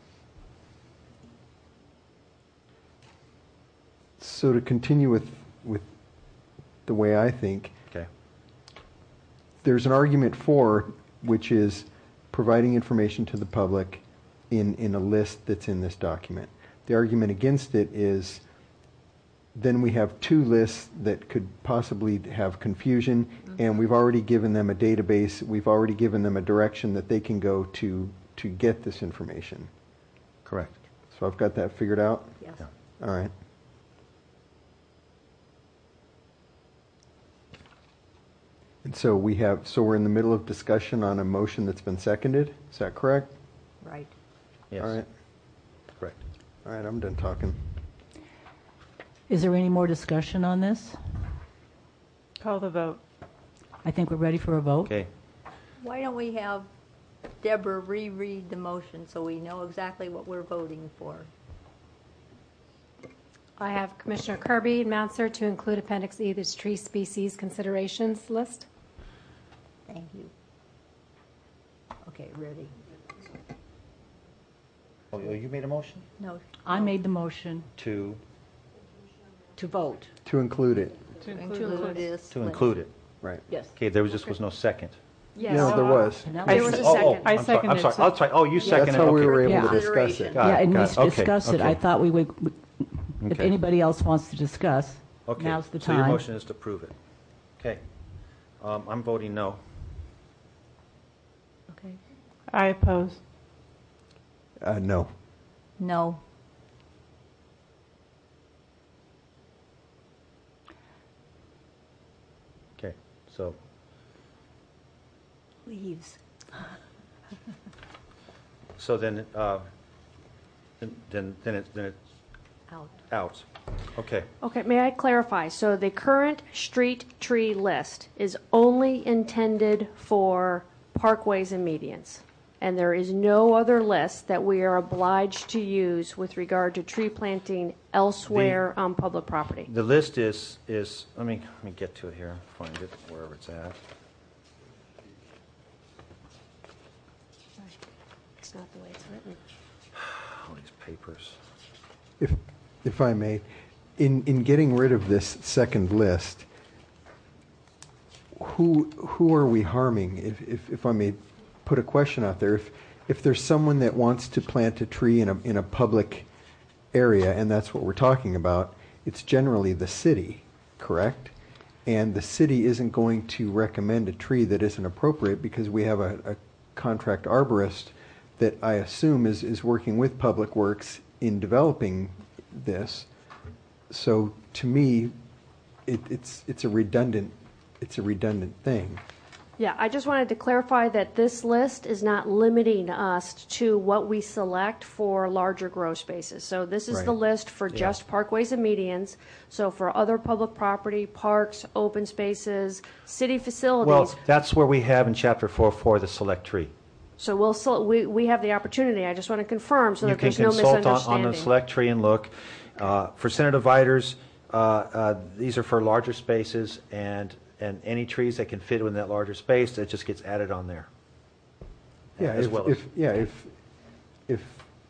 So to continue with, with the way I think, Okay. there's an argument for, which is providing information to the public in, in a list that's in this document. The argument against it is then we have two lists that could possibly have confusion, and we've already given them a database, we've already given them a direction that they can go to to get this information. Correct. So I've got that figured out? Yes. Yeah. All right. And so we have, so we're in the middle of discussion on a motion that's been seconded, is that correct? Right. Yes. All right. Correct. All right, I'm done talking. Is there any more discussion on this? Call the vote. I think we're ready for a vote. Okay. Why don't we have Deborah reread the motion so we know exactly what we're voting for? I have Commissioner Kirby and Mountzer to include Appendix E, this tree species considerations list. Thank you. Okay, ready. Oh, you made a motion? No, I made the motion To, to vote. To include it. To To include include this. this. to list. include it. Right. Yes. Okay, there was just was no second. yes. No, there was. And that I There was- was a Oh, oh, second. I I'm sorry, I'm seconded, sorry. so- I'll try. Oh, you seconded. That's how we okay. were able Yeah. to discuss it. Consideration. Got Yeah, it, and got we it. Okay, discussed it. I okay. thought we would, if Okay. anybody else wants to discuss, Okay, now's the so your time. motion is to approve it. Okay. Um, I'm voting no. Okay. I oppose. Uh, no. No. Okay, so Leaves. so then uh, then then then it's then it's Out. out. Okay. Okay, may I clarify? So the current street tree list is only intended for parkways and medians, and there is no other list that we are obliged to use with regard to tree planting elsewhere on public property. The list is is let me let me get to it here. Find it wherever it's at. It's not the way it's written. All these papers. If, if I may, in, in getting rid of this second list, who, who are we harming? If, if, if I may put a question out there, if, if there's someone that wants to plant a tree in a, in a public area, and that's what we're talking about, it's generally the city, correct? And the city isn't going to recommend a tree that isn't appropriate because we have a, a contract arborist that I assume is, is working with Public Works in developing this. So to me, it, it's it's a redundant it's a redundant thing. Yeah, I just wanted to clarify that this list is not limiting us to what we select for larger grow spaces. So this is Right. the list for Yeah. just parkways and medians. So for other public property, parks, open spaces, city facilities. Well, that's where we have in chapter four four the select tree. So we'll, sel- we, we have the opportunity, I just want to confirm so You that can there's no consult on, on misunderstanding. the select tree and look. Uh, for center dividers, uh, uh, these are for larger spaces, and and any trees that can fit within that larger space, that just gets added on there. Yeah, as if, well if as yeah if if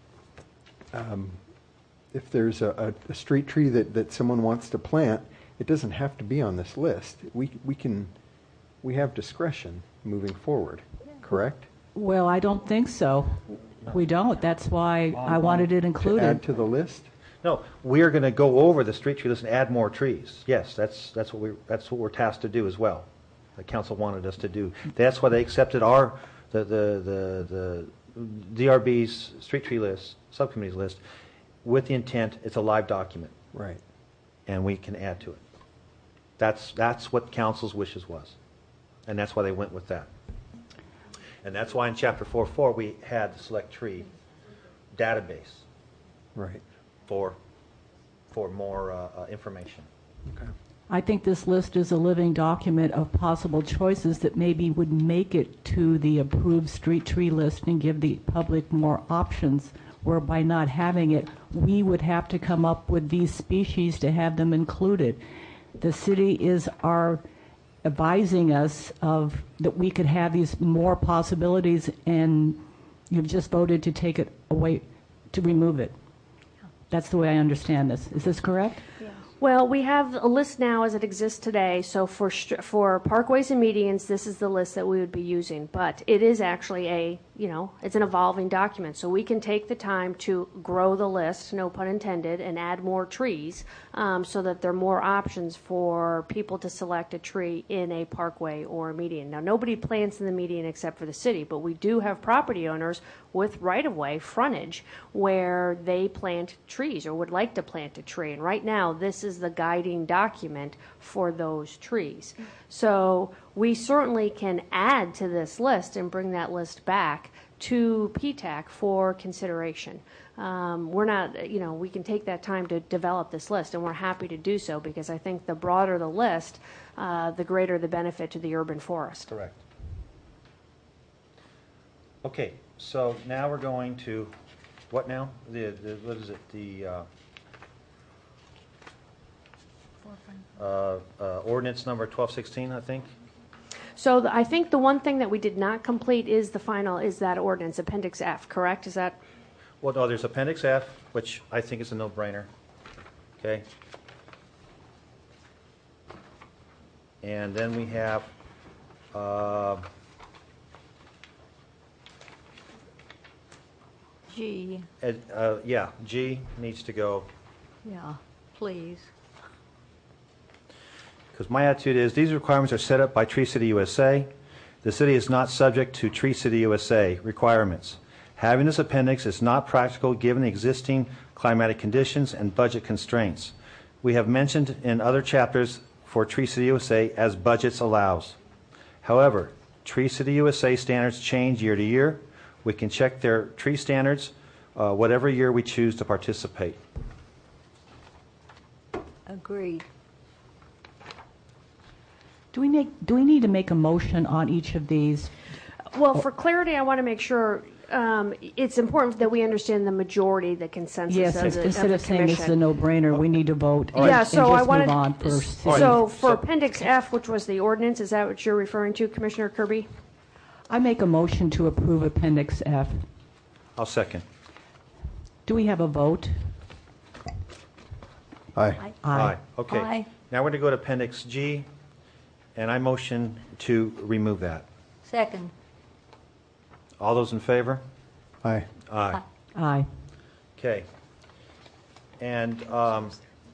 um, if there's a, a, a street tree that, that someone wants to plant, it doesn't have to be on this list. We we can we have discretion moving forward, correct? Well, I don't think so. We don't. That's why I wanted it To included. add to the list. No, we're going to go over the street tree list and add more trees. Yes, that's that's what we that's what we're tasked to do as well. The council wanted us to do. That's why they accepted our the the the, the D R B's street tree list, subcommittee's list, with the intent it's a live document. Right. And we can add to it. That's that's what council's wishes was, and that's why they went with that. And that's why in chapter four four we had the select tree database. Right. For, for more uh, uh, information. Okay. I think this list is a living document of possible choices that maybe would make it to the approved street tree list and give the public more options, where by not having it, we would have to come up with these species to have them included. The city is our advising us of that we could have these more possibilities, and you've just voted to take it away, to remove it. That's the way I understand this. Is this correct? Well, we have a list now as it exists today. So for str- for parkways and medians, this is the list that we would be using. But it is actually a, you know, it's an evolving document. So we can take the time to grow the list, no pun intended, and add more trees um, so that there are more options for people to select a tree in a parkway or a median. Now, nobody plants in the median except for the city, but we do have property owners with right-of-way frontage where they plant trees or would like to plant a tree. And right now, this is the guiding document for those trees. So we certainly can add to this list and bring that list back to P TAC for consideration. Um, we're not, you know, we can take that time to develop this list, and we're happy to do so because I think the broader the list, uh, the greater the benefit to the urban forest. Correct. Okay, so now we're going to, what now? The, the what is it? The uh, uh, uh, ordinance number twelve sixteen, I think. So the, I think the one thing that we did not complete is the final, is that ordinance, Appendix F, correct? Is that? Well, no, there's Appendix F, which I think is a no-brainer. Okay. And then we have. Uh, G. Ed, uh, yeah, G needs to go. Yeah, please. Because my attitude is these requirements are set up by Tree City U S A. The city is not subject to Tree City U S A requirements. Having this appendix is not practical given the existing climatic conditions and budget constraints. We have mentioned in other chapters for Tree City U S A as budgets allows. However, Tree City U S A standards change year to year. We can check their tree standards uh, whatever year we choose to participate. Agreed. Do we make, do we need to make a motion on each of these? Well, for clarity, I want to make sure um, it's important that we understand the majority, the consensus Yes, of the, instead of of the saying this is a commission. no-brainer, we need to vote and Yeah, and so I just wanted, move on first. so for Appendix F, which was the ordinance, is that what you're referring to, Commissioner Kirby? I make a motion to approve Appendix F. I'll second. Do we have a vote? Aye. Aye. Okay. Aye. Now we're going to go to Appendix G, and I motion to remove that. Second. All those in favor? Aye. Aye. Aye. Okay. And um,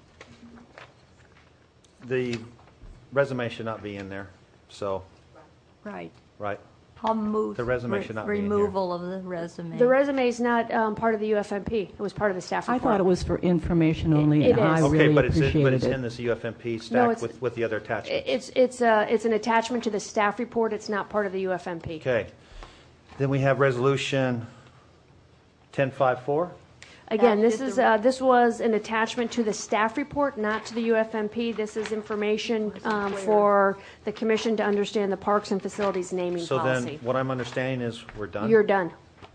the resume should not be in there, so, Right. right? I'll move The resume re- should not be in here. removal of the resume. The resume is not um, part of the U F M P. It was part of the staff I report. thought it was for information only, It and I is. Okay, really but it's, in- but appreciated it's in it. this U F M P No, stack it's- with, with the other attachments. It's, it's, uh, it's an attachment to the staff report. It's not part of the U F M P. Okay. Then we have Resolution ten fifty-four. Again, That this is is, the- uh, this was an attachment to the staff report, not to the U F M P. This is information um, for the commission to understand the parks and facilities naming So then, policy. what I'm understanding is we're done? You're done.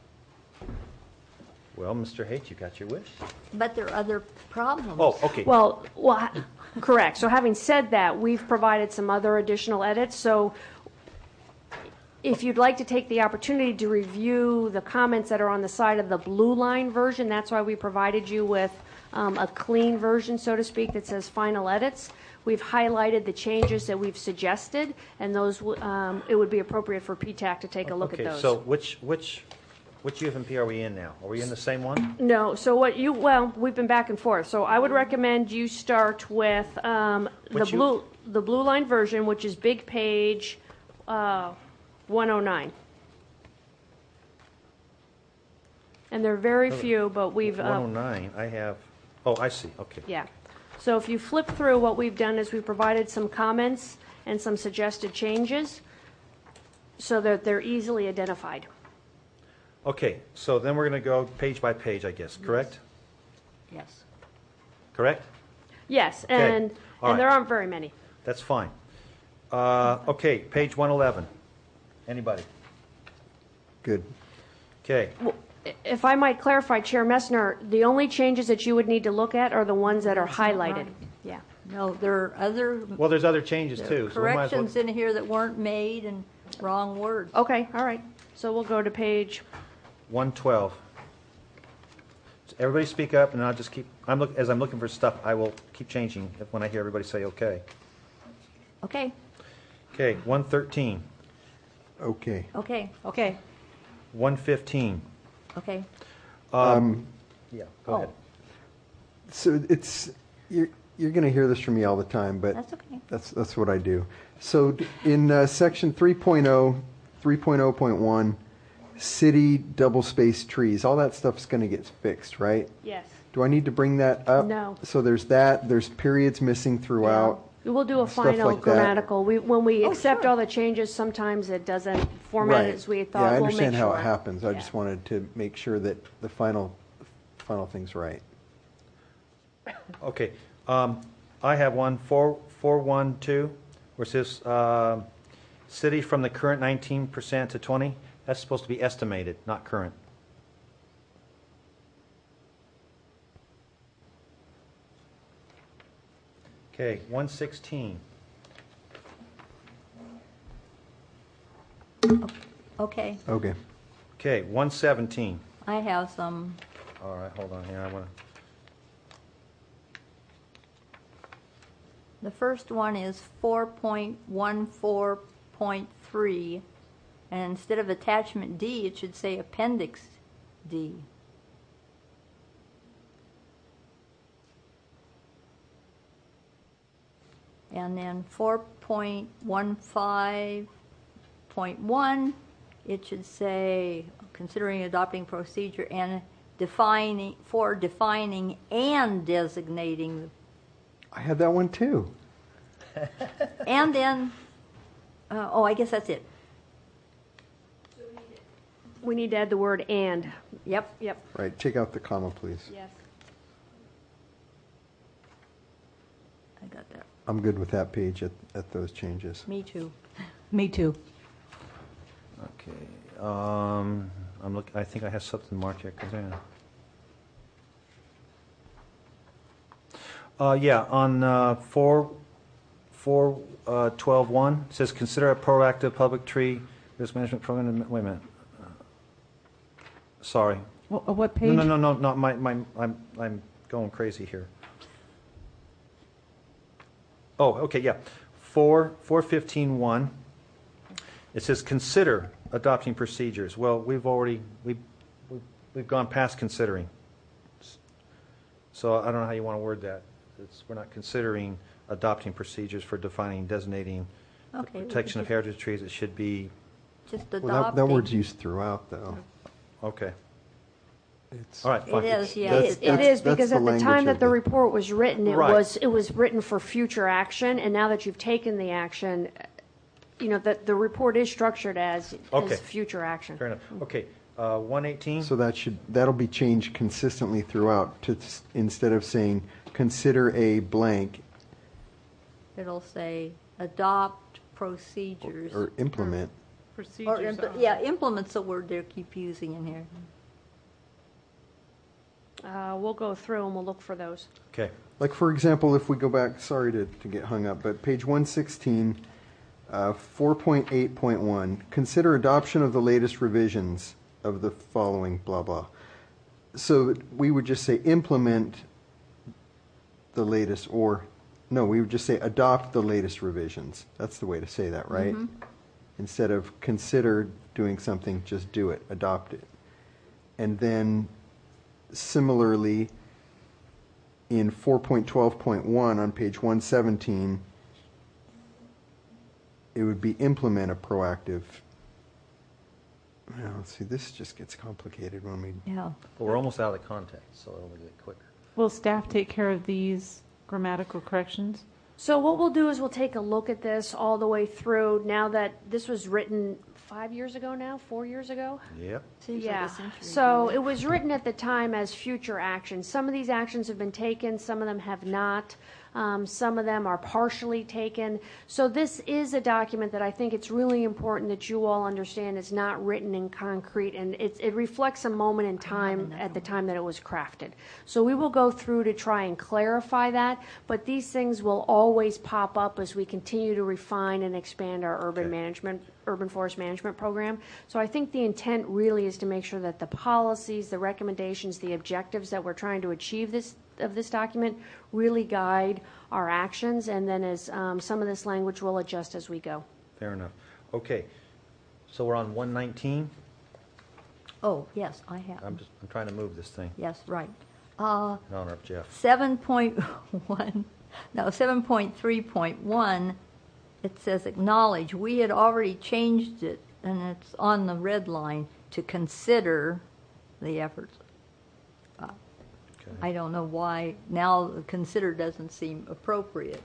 Well, Mister Haight, you got your wish. But there are other problems. Oh, okay. Well, well, ha- correct. So having said that, we've provided some other additional edits. So if you'd like to take the opportunity to review the comments that are on the side of the blue line version, that's why we provided you with um, a clean version, so to speak, that says final edits. We've highlighted the changes that we've suggested, and those, w- um, it would be appropriate for P TAC to take a look at Okay, those. so which, which, which U F M P are we in now? Are we in the same one? No, so what you, well, we've been back and forth. So I would recommend you start with um, the Which you- blue, the blue line version, which is big page uh, one oh nine. And there are very few, but we've, uh, one oh nine, I have, oh, I see, okay. yeah. So if you flip through, what we've done is we provided some comments and some suggested changes so that they're easily identified. Okay, so then we're going to go page by page, I guess, correct? Yes. Correct? Yes, Okay, and, all and there right. aren't very many. That's fine. Uh, Okay, page one eleven. Anybody? Good. Okay, If I might clarify, Chair Messner, the only changes that you would need to look at are the ones that are That's not highlighted. right. Yeah. No, there are other well, there's other changes there too. are so we might as well- corrections in here that weren't made and wrong words. Okay, all right. So we'll go to page, one twelve. So everybody speak up, and I'll just keep, I'm look, as I'm looking for stuff, I will keep changing if- when I hear everybody say okay. Okay, Okay, one thirteen, Okay. okay, Okay. one fifteen. okay. Um, Yeah, go Oh. ahead. So it's, you're, you're going to hear this from me all the time, but That's okay. that's, that's what I do. So d- in uh, section three point oh, three point oh point one, city double spaced trees, all that stuff's going to get fixed, right? yes. Do I need to bring that up? No. So there's that, there's periods missing throughout. We'll do a Stuff final like that. grammatical. We, when we Oh, accept sure. all the changes, sometimes it doesn't format Right. as we Yeah, thought. I We'll understand make how sure. it happens. I Yeah. just wanted to make sure that the final, final thing's right. Okay, um, I have one, four, four one two, where it says, uh, city from the current nineteen percent to twenty. That's supposed to be estimated, not current. Okay, one sixteen. Okay, Okay. Okay, one seventeen. I have some. All right, hold on here, I want to, The first one is four point one four point three, and instead of attachment D, it should say appendix D. And then four point one five point one, it should say, considering adopting procedure and defining, for defining and designating. I had that one too. And then, uh, oh, I guess that's it. We need to add the word "and." Yep. Yep. Right, take out the comma, please. Yes. I got that. I'm good with that page at, at those changes. Me too. Me too. Okay. Um, I'm look. I think I have something marked here. 'Cause, yeah. Uh, yeah, on uh, four, four, uh, twelve one, it says consider a proactive public tree risk management program. Wait a minute. Uh, sorry. Wh- uh, what page? No, no, no, no, not my, my, I'm, I'm going crazy here. Oh, okay, yeah. Four, four fifteen one. It says consider adopting procedures. Well, we've already we we've, we've gone past considering. So I don't know how you want to word that. It's, we're not considering adopting procedures for defining, designating Okay, the protection of just- heritage trees. It should be Just Well, that, adopting. that word's used throughout, though. okay. It's, All right, fine. It is, yeah. That's- It, it that's- is that's because the at the language time of that the the- report was written, it Right. was it was written for future action, and now that you've taken the action, you know that the report is structured as, Okay. as future action. Fair enough. Okay, uh, one eighteen. So that should, that'll be changed consistently throughout to, s- instead of saying, consider a blank It'll say adopt procedures. or implement. Or Procedures. imp- on- yeah, implement's the word they keep using in here. Uh, we'll go through and we'll look for those. Okay. Like, for example, if we go back, sorry to, to get hung up, but page one sixteen, uh, four point eight point one, consider adoption of the latest revisions of the following blah blah. So we would just say implement the latest, or no, we would just say adopt the latest revisions. That's the way to say that, right? Mhm. Instead of consider doing something, just do it, adopt it. And then similarly, in four point twelve point one on page one seventeen, it would be implement a proactive. Well, let's see, this just gets complicated when we. Yeah. But we're almost out of the context, so it'll get quicker. Will staff take care of these grammatical corrections? So what we'll do is we'll take a look at this all the way through. Now that this was written five years ago now, four years ago. Yep. Seems Yeah, like a century so ago. it was written at the time as future action. Some of these actions have been taken, some of them have not. Um, some of them are partially taken. So this is a document that I think it's really important that you all understand is not written in concrete, and it, it reflects a moment in time at the time that it was crafted. So we will go through to try and clarify that, but these things will always pop up as we continue to refine and expand our urban Okay. management, urban forest management program. So I think the intent really is to make sure that the policies, the recommendations, the objectives that we're trying to achieve this of this document really guide our actions, and then as um, some of this language will adjust as we go. Fair enough. Okay, so we're on one nineteen. Oh, yes, I have. I'm just I'm trying to move this thing Yes, right. Uh, in honor of Jeff. seven point one, no, seven point three point one, it says acknowledge. We had already changed it, and it's on the red line, to consider the efforts. Uh, Okay. I don't know why now consider doesn't seem appropriate.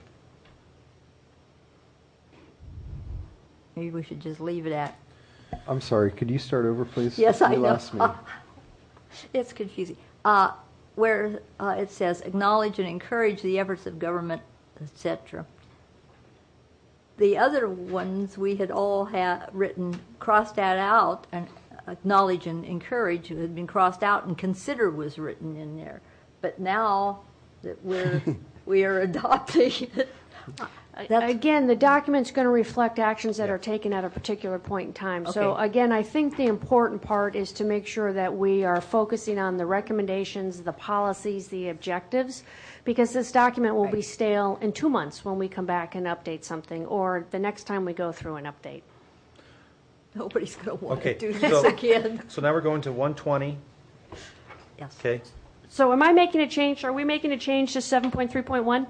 Maybe we should just leave it at. I'm sorry, could you start over, please? Yes, You I know. lost me. It's confusing. Uh, where uh, it says acknowledge and encourage the efforts of government, et cetera. The other ones we had all had written, crossed that out, and acknowledge and encourage had been crossed out, and consider was written in there. But now that we're we are adopting it, that's, Again, the document's going to reflect actions that are taken at a particular point in time. So Okay. again, I think the important part is to make sure that we are focusing on the recommendations, the policies, the objectives, because this document will be stale in two months when we come back and update something, or the next time we go through an update. nobody's going to want Okay, to do this so, again. so now we're going to one twenty. Yes. Okay. So am I making a change? Are we making a change to seven point three point one?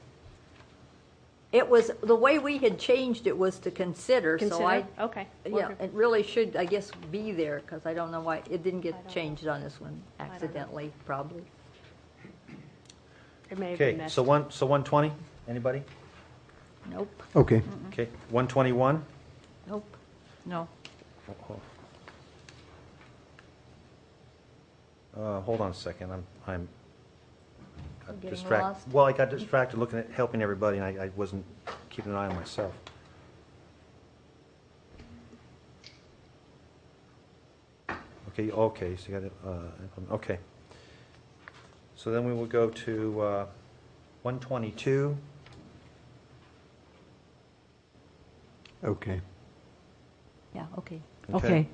It was, the way we had changed it was to consider, so I, Consider? Okay. yeah, it really should, I guess, be there, because I don't know why, it didn't get changed on this one accidentally, probably. It may have been Okay. missed. So one so one twenty. Anybody? Nope. Okay. Okay, one twenty-one? Nope. No. Uh, hold on a second, I'm, I'm got Getting distract- lost? Well, I got distracted looking at helping everybody, and I, I wasn't keeping an eye on myself. Okay, okay, so you got it, uh, implement- okay. So then we will go to uh, one twenty-two. Okay. Yeah, okay. Okay.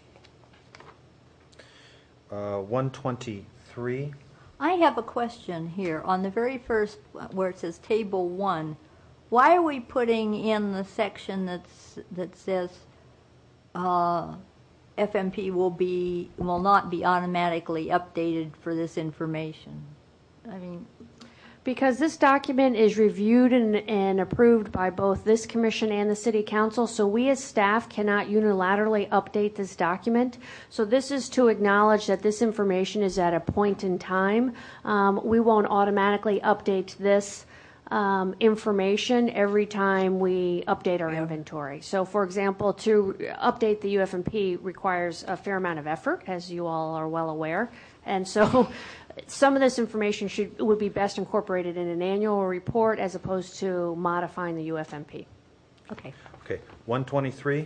Uh, one twenty-three. I have a question here. On the very first, where it says Table one, why are we putting in the section that's, that says uh, F M P will be, will not be automatically updated for this information? I mean... Because this document is reviewed and, and approved by both this commission and the city council, so we as staff cannot unilaterally update this document. So this is to acknowledge that this information is at a point in time. Um, we won't automatically update this um, information every time we update our inventory. So for example, to update the U F M P requires a fair amount of effort, as you all are well aware. And so some of this information should would be best incorporated in an annual report as opposed to modifying the U F M P. Okay. Okay, one twenty-three.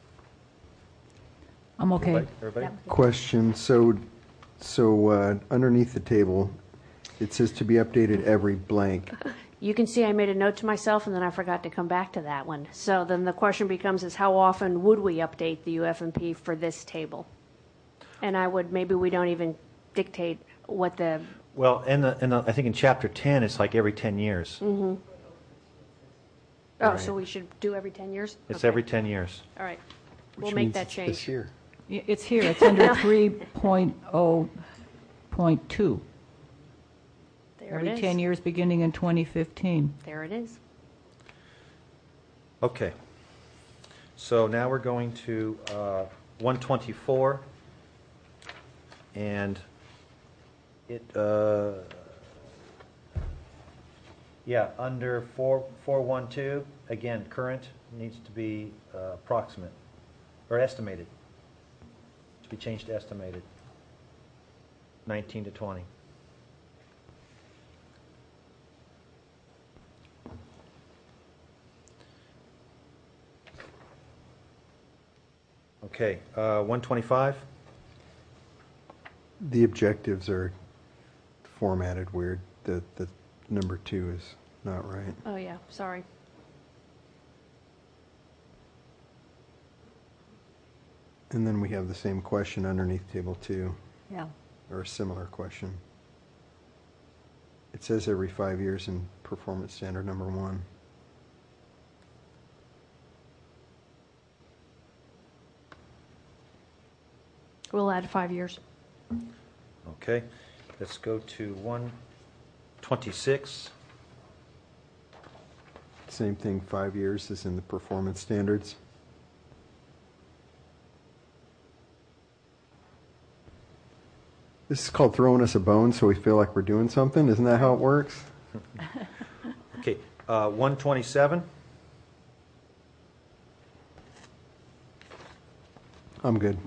I'm okay. Everybody? Everybody? Question, so, so uh, underneath the table, it says to be updated every blank. You can see I made a note to myself and then I forgot to come back to that one. So then the question becomes is how often would we update the U F M P for this table? And I would, maybe we don't even dictate what the... Well, in the, in the, I think in chapter ten, it's like every ten years. Mm-hmm. Oh, Right. so we should do every ten years? It's Okay. every ten years. All right. We'll Which make means that it's change. this year. Y- It's here. It's under three point oh point two. There Every it is. ten years beginning in twenty fifteen. There it is. Okay. So now we're going to uh, one twenty-four. And it, uh, yeah, under four four one two, again, current needs to be uh, approximate, or estimated. To be changed to estimated, nineteen to twenty. Okay, uh, one twenty-five. The objectives are formatted weird. The, the number two is not right. Oh, yeah, sorry. And then we have the same question underneath table two, Yeah. or a similar question. It says every five years in performance standard number one. We'll add five years. Okay, let's go to one twenty-six. Same thing, five years is in the performance standards. This is called throwing us a bone so we feel like we're doing something. Isn't that how it works? Okay, uh, one twenty-seven. I'm good.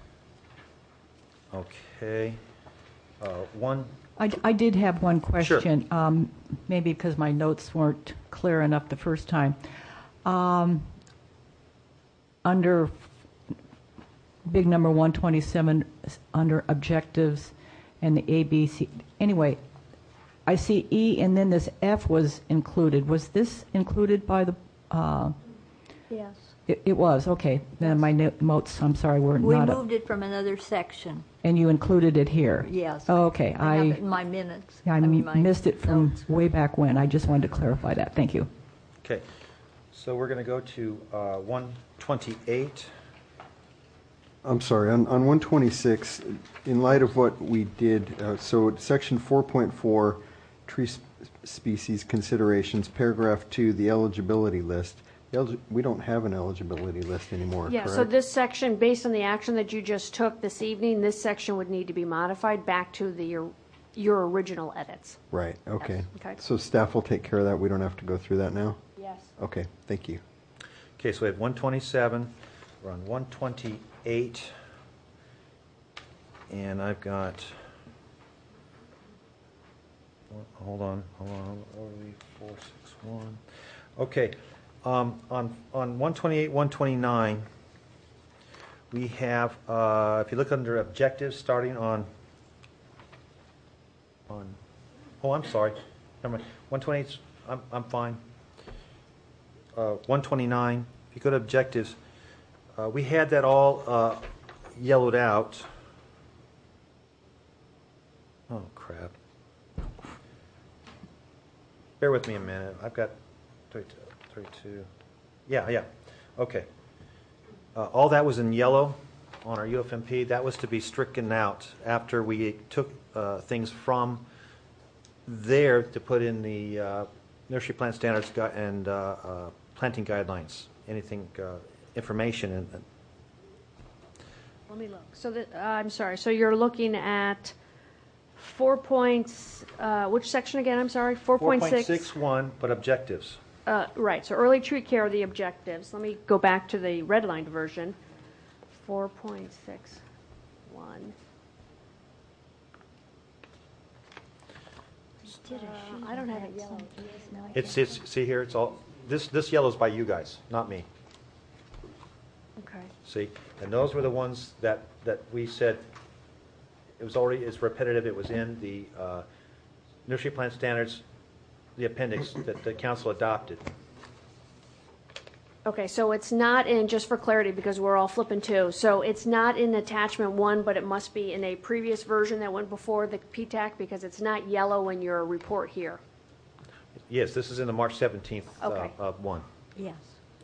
Okay, uh, one. I, d- I did have one question, um, maybe because my notes weren't clear enough the first time. Um, under big number one twenty-seven, under objectives and the A, B, C, anyway, I see E and then this F was included. Was this included by the, uh, Yes. it, it was, okay. Then my no- notes, I'm sorry, were We not up. moved it from another section. And you included it here? Yes. Oh, okay. I have it in my minutes. I, I mean, my missed it from way back when. I just wanted to clarify that. Thank you. Okay, so we're going to go to uh, one twenty-eight. I'm sorry, on, on one twenty-six, in light of what we did, uh, so section four point four, tree sp- species considerations, paragraph two, the eligibility list. The eligi- we don't have an eligibility list anymore, Yeah, correct? so this section, based on the action that you just took this evening, this section would need to be modified back to the, your, your original edits. Right, okay. okay. So staff will take care of that, we don't have to go through that now? Yes. Okay, thank you. Okay, so we have one twenty-seven, we're on one twenty-eight, and I've got, hold on, hold on, four six one. Okay, um, on, on one twenty-eight, one twenty-nine, we have, uh, if you look under objectives, starting on, on, oh, I'm sorry, never mind, one twenty-eight, I'm, I'm fine. Uh, one twenty-nine, if you go to objectives, uh, we had that all uh, yellowed out. Oh, crap. Bear with me a minute. I've got thirty-two. thirty-two. Yeah, yeah. Okay. Uh, all that was in yellow on our U F M P. That was to be stricken out after we took uh, things from there to put in the uh, nursery plant standards gu- and uh, uh, planting guidelines. Anything, uh, information. And, and Let me look. So that, uh, I'm sorry, so you're looking at four points, uh, which section again, I'm sorry? four point six? four point six one, but objectives. Uh, right, so early tree care are the objectives. Let me go back to the redlined version. four point six one. Uh, I don't have it yellow. It's, it's, see here, it's all, this, this yellow's by you guys, not me. Okay. See, and those were the ones that, that we said, it was already, it's repetitive, it was in the uh, nursery plant standards, the appendix that the council adopted. Okay, so it's not in, just for clarity, because we're all flipping too, so it's not in attachment one, but it must be in a previous version that went before the P TAC, because it's not yellow in your report here. Yes, this is in the March seventeenth uh, Okay. uh, one. Yes.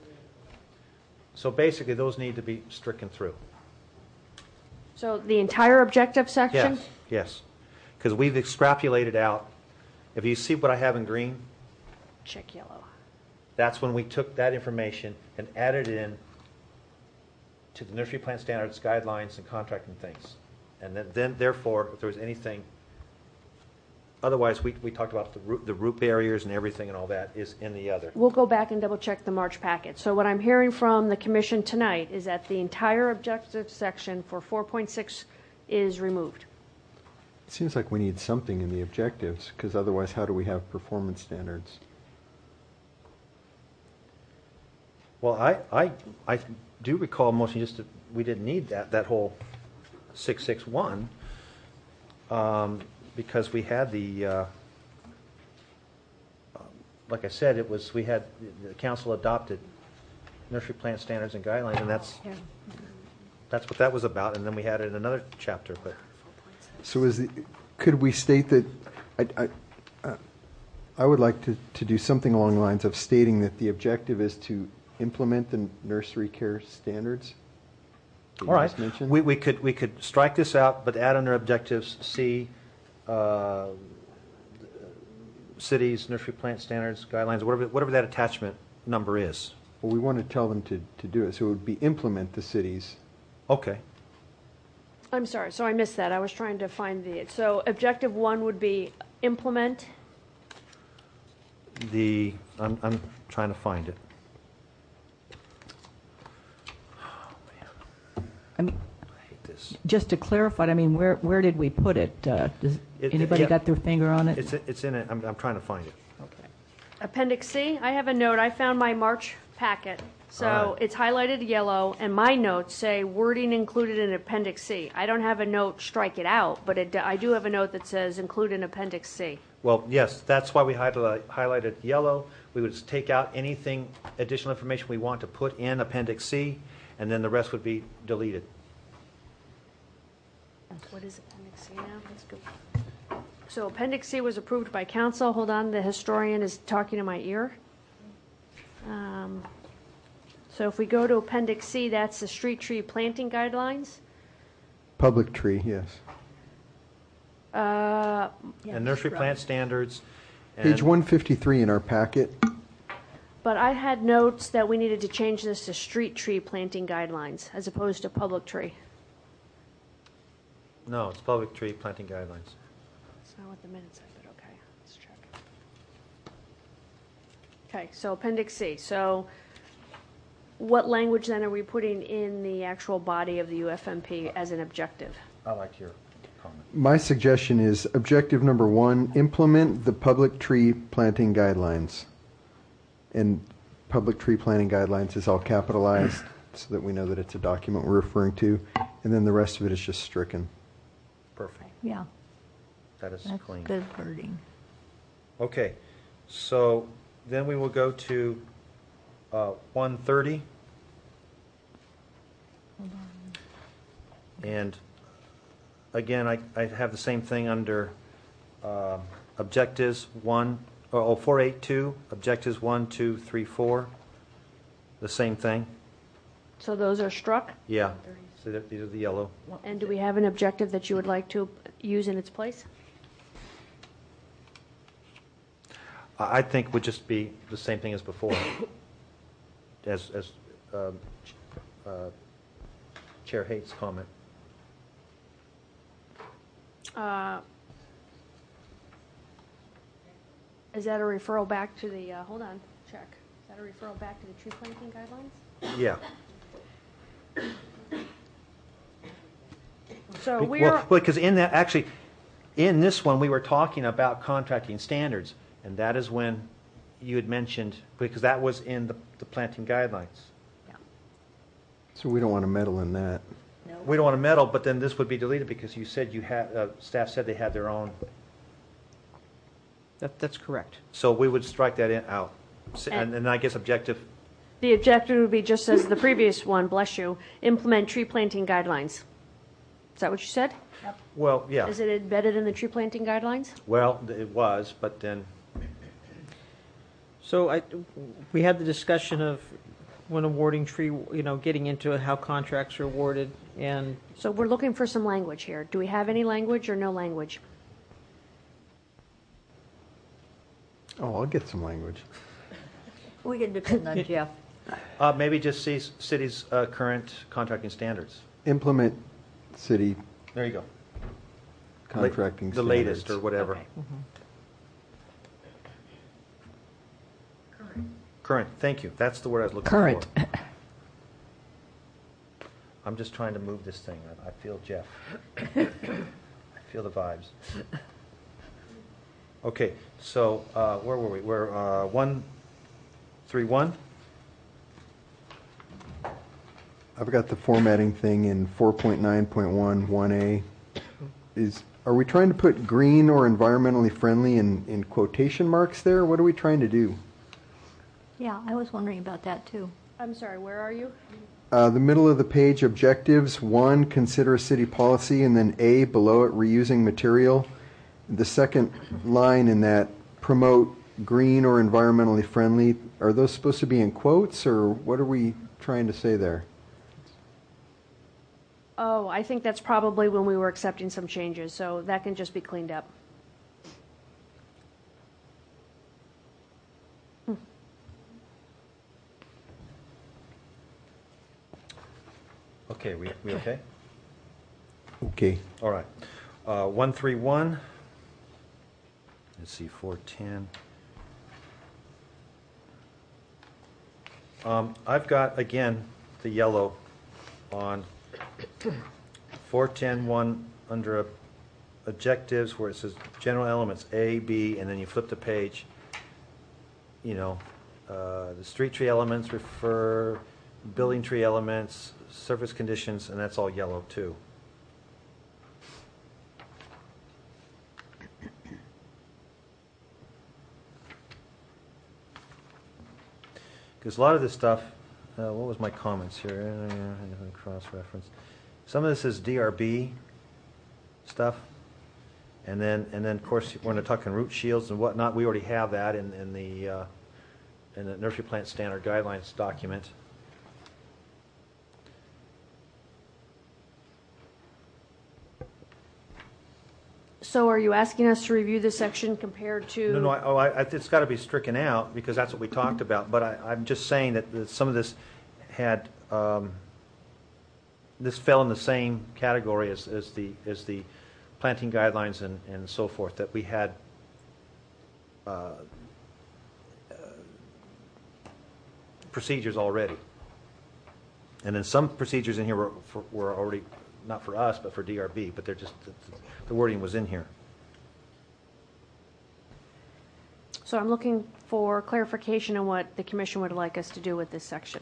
So basically, those need to be stricken through. So the entire objective section? Yes, yes, because we've extrapolated out, if you see what I have in green, Check yellow. that's when we took that information and added it in to the nursery plant standards, guidelines, and contracting things. And then, then therefore, if there was anything, otherwise, we, we talked about the root, the root barriers and everything and all that is in the other. We'll go back and double check the March packet. So what I'm hearing from the commission tonight is that the entire objective section for four point six is removed. It seems like we need something in the objectives, because otherwise how do we have performance standards? Well, I, I, I do recall mostly just that we didn't need that, that whole six six one, um, because we had the, uh, like I said, it was, we had, the council adopted nursery plant standards and guidelines, and that's, that's what that was about, and then we had it in another chapter, but. So is the, could we state that, I, I, uh, I would like to, to do something along the lines of stating that the objective is to implement the nursery care standards? that you All right, just mentioned? we, we could, we could strike this out, but add under objectives C, uh, cities, nursery plant standards, guidelines, whatever, whatever that attachment number is. Well, we want to tell them to, to do it, so it would be implement the cities. Okay. I'm sorry, so I missed that. I was trying to find the, so objective one would be implement. The, I'm, I'm trying to find it. I mean, I hate this. just to clarify, I mean, where, where did we put it? Uh, Does It- anybody yeah. got their finger on it? It's, it's in it, I'm, I'm trying to find it. Appendix C, I have a note. I found my March packet. All So right. it's highlighted yellow, and my notes say wording included in Appendix C. I don't have a note, strike it out, but it, I do have a note that says include in Appendix C. Well, yes, that's why we highlight, highlighted yellow. We would just take out anything, additional information we want to put in Appendix C, and then the rest would be deleted. What is Appendix C now? Let's go. So Appendix C was approved by council. Hold on, the historian is talking in my ear. Um, So if we go to Appendix C, that's the street tree planting guidelines. Public tree, yes. Uh, And nursery plant standards. Page and- one fifty-three in our packet. But I had notes that we needed to change this to street tree planting guidelines as opposed to public tree. No, it's public tree planting guidelines. That's not what the minutes said, but okay, let's check. Okay, so Appendix C. So what language then are we putting in the actual body of the U F M P as an objective? I like your comment. My suggestion is objective number one, implement the public tree planting guidelines. And public tree planting guidelines is all capitalized so that we know that it's a document we're referring to. And then the rest of it is just stricken. Perfect. Yeah. That is That's clean. good wording. Okay, so then we will go to uh, one thirty. And again, I, I have the same thing under uh, objectives one, oh, four eighty-two, objectives one, two, three, four. The same thing. So those are struck? Yeah, so that- these are the yellow. And do we have an objective that you would like to use in its place? I I think would just be the same thing as before, as, as um, Ch- uh, Chair Haight's comment. Uh, Is that a referral back to the, uh, hold on, check. Is that a referral back to the tree planting guidelines? Yeah. So Be- we Well, are, because in that, actually, in this one, we were talking about contracting standards, and that is when you had mentioned, because that was in the, the planting guidelines. So we don't want to meddle in that. We don't want to meddle, but then this would be deleted because you said you had, uh, staff said they had their own, That, that's correct. so we would strike that in, out. S- And, and I guess objective, the objective would be just as the previous one, bless you, implement tree planting guidelines. Is that what you said? well, yeah, Is it embedded in the tree planting guidelines? well, it was, but then, So I, we had the discussion of when awarding tree, you know, getting into how contracts are awarded, and So we're looking for some language here. Do we have any language or no language? Oh, I'll get some language. We can depend on Jeff. uh, maybe just see s- city's uh, current contracting standards. Implement city There you go. contracting The latest or standards. whatever. Okay. Current, thank you. That's the word I was looking Current. for. I'm just trying to move this thing. I, I feel Jeff. I feel the vibes. Okay, so uh, where were we? We're uh, one, three, one. I've got the formatting thing in four point nine point one, one A. Is, are we trying to put green or environmentally friendly in, in quotation marks there? What are we trying to do? Yeah, I was wondering about that too. I'm sorry, where are you? Uh, the middle of the page, objectives, one, consider a city policy, and then A, below it, reusing material. The second line in that, promote green or environmentally friendly, are those supposed to be in quotes, or what are we trying to say there? Oh, I think that's probably when we were accepting some changes, so that can just be cleaned up. Okay, we, we okay? Okay. All right. Uh, one, three, one. Let's see, four, ten. Um, I've got, again, the yellow on four ten one under ob- objectives where it says general elements, A, B, and then you flip the page. You know, uh, the street tree elements refer, building tree elements, surface conditions, and that's all yellow too. Because a lot of this stuff, uh, what was my comments here? Cross-reference. Some of this is D R B stuff. And then, and then, of course, we're going to talk in root shields and whatnot. We already have that in, in the uh, in the nursery plant standard guidelines document. So are you asking us to review this section compared to? No, no, I, oh, I, I- it's got to be stricken out because that's what we talked about. But I, I'm just saying that, that some of this had um, this fell in the same category as, as the as the planting guidelines and, and so forth that we had uh, uh, procedures already. And then some procedures in here were, for, were already, not for us, but for D R B, but they're just, the wording was in here. So I'm looking for clarification on what the commission would like us to do with this section.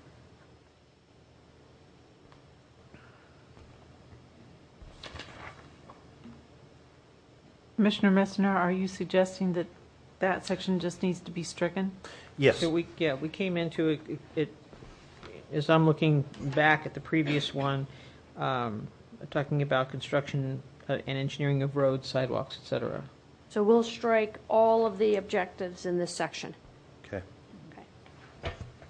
Commissioner Messner, are you suggesting that that section just needs to be stricken? Yes. So we, yeah, we came into it, it, it as I'm looking back at the previous one, um, talking about construction uh, and engineering of roads, sidewalks, et cetera. So we'll strike all of the objectives in this section. Okay. Okay.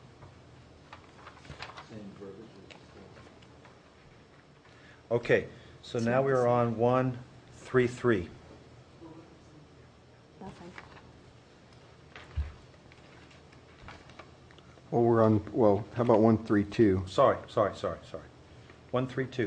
Okay, so now we're on one, three, three. Nothing. Well, we're on, well, how about one three two? Sorry, sorry, sorry, sorry. One, three, two.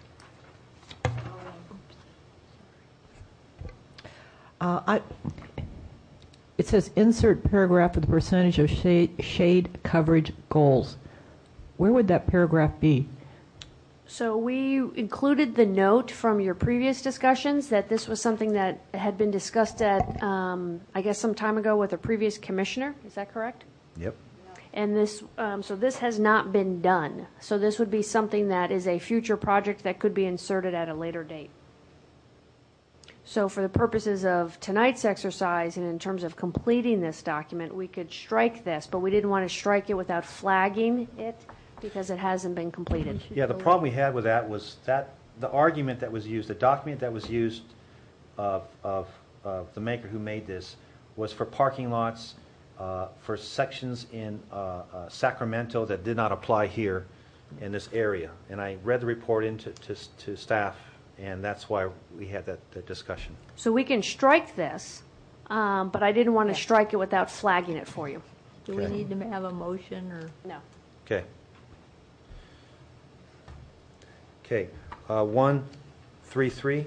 Uh, I, it says insert paragraph with the percentage of shade, shade coverage goals. Where would that paragraph be? So we included the note from your previous discussions that this was something that had been discussed at, um, I guess, some time ago with a previous commissioner. Is that correct? Yep. And this, um, so this has not been done. So this would be something that is a future project that could be inserted at a later date. So for the purposes of tonight's exercise and in terms of completing this document, we could strike this, but we didn't want to strike it without flagging it because it hasn't been completed. Yeah, the problem we had with that was that the argument that was used, the document that was used of, of, of the maker who made this was for parking lots, uh, for sections in uh, uh, Sacramento that did not apply here in this area. And I read the report into to, to staff, and that's why we had that, that discussion. So we can strike this, um, but I didn't want to strike it without flagging it for you. Do we need to have a motion or? No. Okay. Okay. Uh, one, three, three.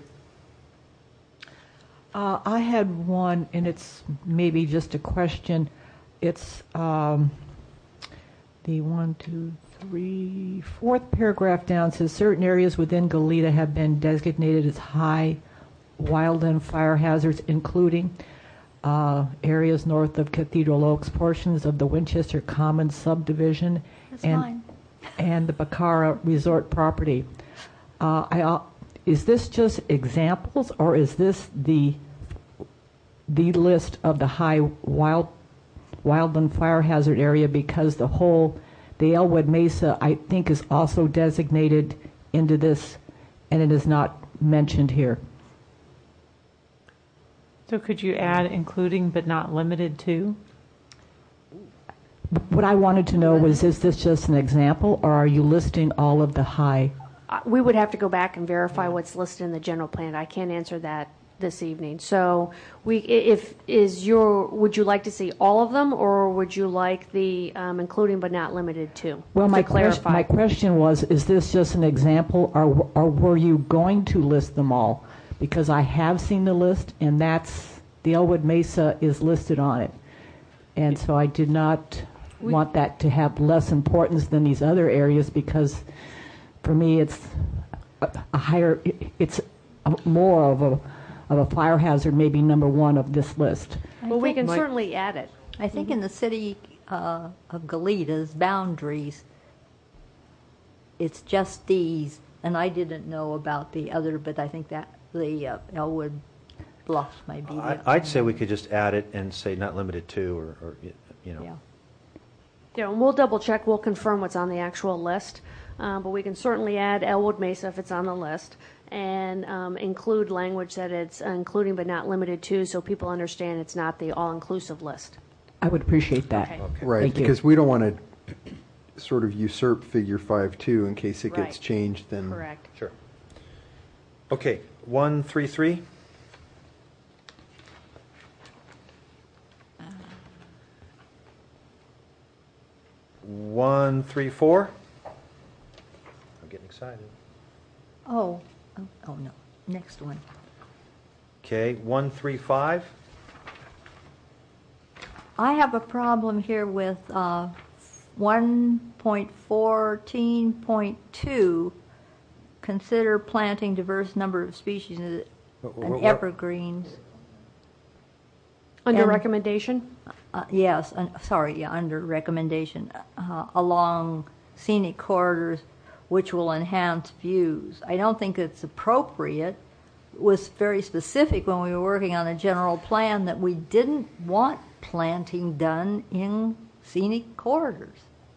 Uh, I had one, and it's maybe just a question. It's um, the one, two, three, fourth paragraph down says certain areas within Goleta have been designated as high wildland fire hazards, including uh, areas north of Cathedral Oaks, portions of the Winchester Commons subdivision, That's and fine. and the Bacara Resort property. Uh, I, uh, is this just examples, or is this the the list of the high wild wildland fire hazard area? Because the whole, the Elwood Mesa, I think, is also designated into this, and it is not mentioned here. So could you add including but not limited to? What I wanted to know was, is this just an example, or are you listing all of the high? Uh, we would have to go back and verify what's listed in the general plan. I can't answer that this evening. So we, if is your, would you like to see all of them, or would you like the um, including but not limited to? Well, to my question, clarify. my question was, is this just an example, or, or were you going to list them all? Because I have seen the list, and that's, the Elwood Mesa is listed on it. And so I did not We- want that to have less importance than these other areas, because for me it's a, a higher, it's a, more of a, of a fire hazard, maybe number one of this list. Well, we can think- certainly add it. I think in the city uh, of Goleta's boundaries, it's just these, and I didn't know about the other, but I think that the uh, Elwood Bluffs might be I, the I'd say we could just add it and say not limited to, or, or you know. Yeah. Yeah, and we'll double check. We'll confirm what's on the actual list. Um, but we can certainly add Elwood Mesa if it's on the list, and um, include language that it's including but not limited to, so people understand it's not the all-inclusive list. I would appreciate that. Okay. Right, Thank you. because we don't want to sort of usurp figure five two in case it gets Right. changed, then. Correct. Sure. Okay, one, three, three. One, three, four. I'm getting excited. Oh, oh, oh no, next one. Okay, one, three, five. I have a problem here with uh, one point fourteen point two, consider planting diverse number of species and what- evergreens. Under And- recommendation? Uh, yes, un- sorry, yeah, under recommendation, uh, along scenic corridors which will enhance views. I don't think it's appropriate. It was very specific when we were working on the general plan that we didn't want planting done in scenic corridors.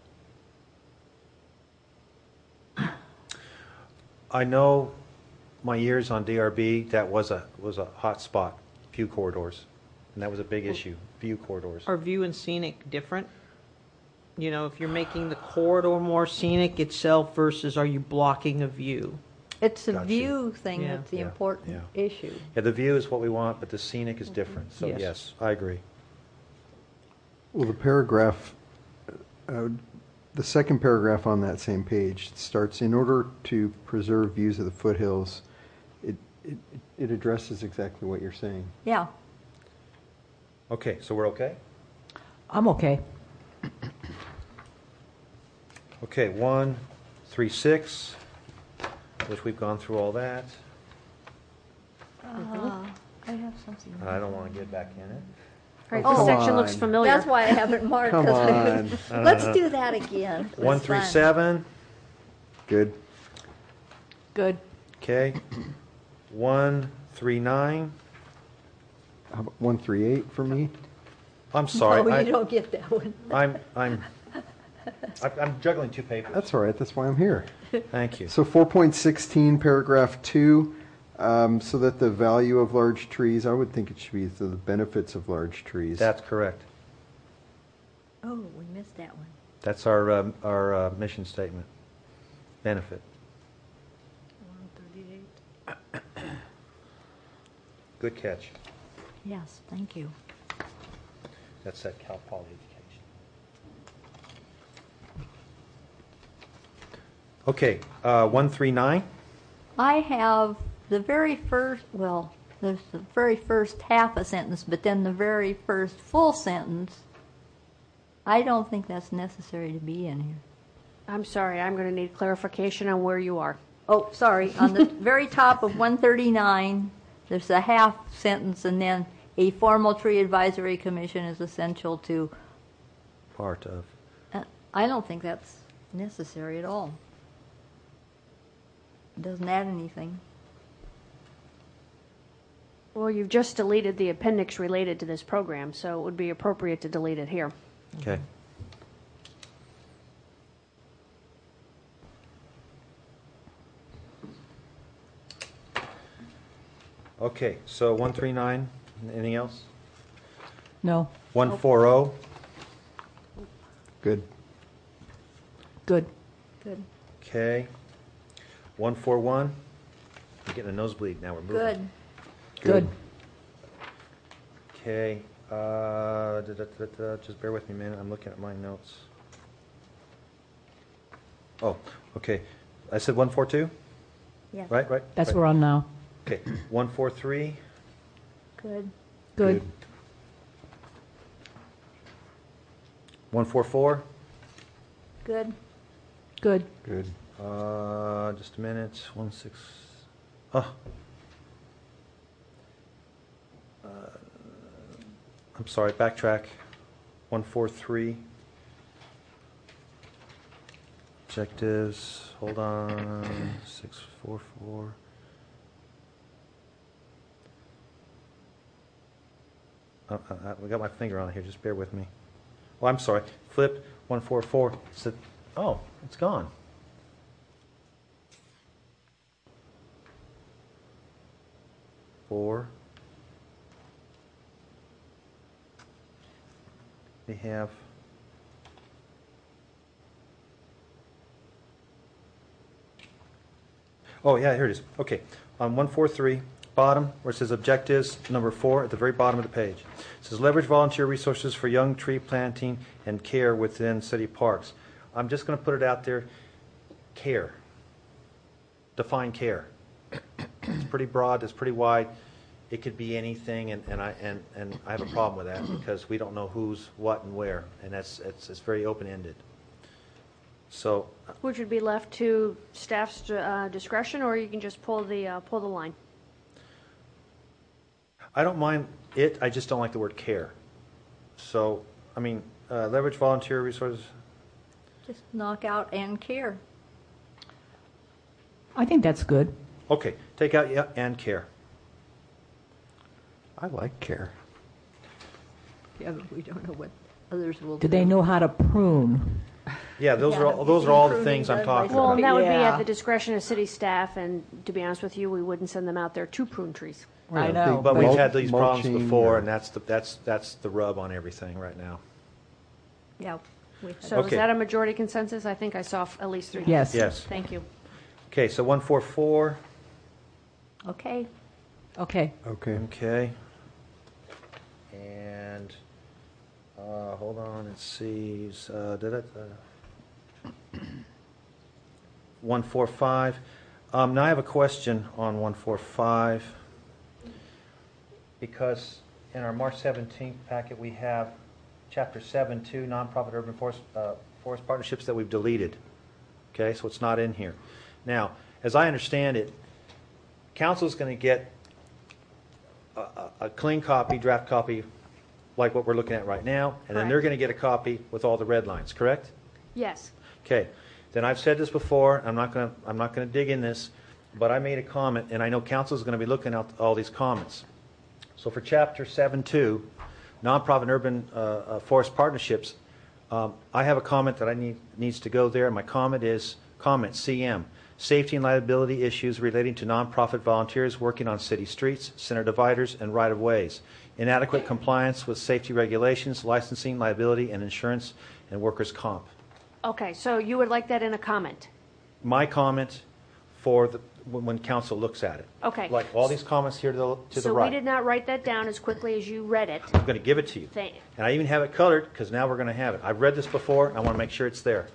I know my years on D R B, that was a, was a hot spot, view corridors. And that was a big issue, view corridors. Are view and scenic different? You know, if you're making the corridor more scenic itself versus are you blocking a view? It's the Gotcha. view thing Yeah. that's the Yeah, important yeah. issue. Yeah, the view is what we want, but the scenic is different. So Yes. yes, I agree. Well, the paragraph, uh, the second paragraph on that same page starts, in order to preserve views of the foothills, it, it, it addresses exactly what you're saying. Yeah. Okay, so we're okay? I'm okay. Okay, one, three, six, which we've gone through all that. Uh, I have something. I don't want to get back in it. All right, Oh, this come section on. looks familiar. That's why I haven't marked. Come 'cause I- on. Let's do that again. It was One, three, fun. seven, Good. Good. okay. One, three, nine. How about one three eight for me? I'm sorry. No, I- you don't get that one. I'm, I'm, I- I'm juggling two papers. That's all right. That's why I'm here. Thank you. So four point sixteen, paragraph two, um, so that the value of large trees, I would think it should be the benefits of large trees. That's correct. Oh, we missed that one. That's our, um, our uh, mission statement. Benefit. one thirty-eight. Good catch. Yes, thank you. That's that Cal Poly education. Okay, uh, one, three, nine. I have the very first, well, there's the very first half a sentence, but then the very first full sentence. I don't think that's necessary to be in here. I'm sorry, I'm going to need clarification on where you are. Oh, sorry. On the very top of one thirty-nine, there's a half sentence, and then a formal tree advisory commission is essential to. Part of. Uh, I don't think that's necessary at all. It doesn't add anything. Well, you've just deleted the appendix related to this program, so it would be appropriate to delete it here. Okay. Okay, so one, three, nine. Anything else? No. One, four, oh. Good. Good. Good. Okay. One, four, one. I'm getting a nosebleed now. We're moving. Good. Good. Okay. Uh, da, da, da, da, just bear with me a minute. I'm looking at my notes. Oh, okay. I said one, four, two. Yes. Right, right. That's right. where we're on now. Okay. One, four, three. Good. Good. One, four, four. Good. Good. Good. Uh, just a minute. One, six. Oh. Uh, I'm sorry. Backtrack. One, four, three. Objectives. Hold on. Six, four, four. Uh, uh, uh, we got my finger on it here. Just bear with me. Oh, I'm sorry. Flip. One, four, four. It's a, oh, it's gone. Four. We have oh yeah, here it is. Okay, on one four three bottom where it says objectives number four at the very bottom of the page, it says leverage volunteer resources for young tree planting and care within city parks. I'm just going to put it out there. Care. Define care. It's pretty broad. It's pretty wide. It could be anything, and, and I and, and I have a problem with that because we don't know who's what and where, and that's it's it's very open ended. So Which would be left to staff's uh, discretion, or you can just pull the, uh, pull the line. I don't mind it, I just don't like the word care. So, I mean, uh, leverage volunteer resources. Just knock out and care. I think that's good. Okay, take out yeah, and care. I like care. Yeah, but we don't know what others will Do do. they know how to prune? Yeah, those Yeah, are all, have those you are all seen the things I'm pruning done by talking Well, about. and that would be Yeah. at the discretion of city staff, and to be honest with you, we wouldn't send them out there to prune trees. I know. But we've Mul- had these problems mulching before, or- and that's the, that's, that's the rub on everything right now. Yeah. We had- So is Okay. that a majority consensus? I think I saw f- at least three. Yes. Yes. Thank you. Okay, so one four four, Okay. Okay. Okay. okay. And, uh, hold on, let's see, uh, did it, uh, one four five. Um, now I have a question on one four five. Because in our March seventeenth packet, we have chapter seven two, nonprofit urban forest, uh, forest partnerships that we've deleted. Okay, so it's not in here. Now, as I understand it, council's going to get a, a, a clean copy, draft copy, like what we're looking at right now, and then they're going to get a copy with all the red lines, correct? Yes. Okay, then I've said this before, I'm not going to, I'm not going to dig in this, but I made a comment, and I know council is going to be looking at all these comments. So for chapter seven two, nonprofit and urban uh, uh, forest partnerships, um, I have a comment that I need, needs to go there. My comment is, comment C M, safety and liability issues relating to nonprofit volunteers working on city streets, center dividers, and right-of-ways. Inadequate compliance with safety regulations, licensing, liability, and insurance, and workers' comp. Okay, so you would like that in a comment? My comment for the, when, when council looks at it. Okay. Like all these comments here to the, to the So right. we did not write that down as quickly as you read it. I'm going to give it to you. Thank- And I even have it colored because now we're going to have it. I've read this before, and I want to make sure it's there.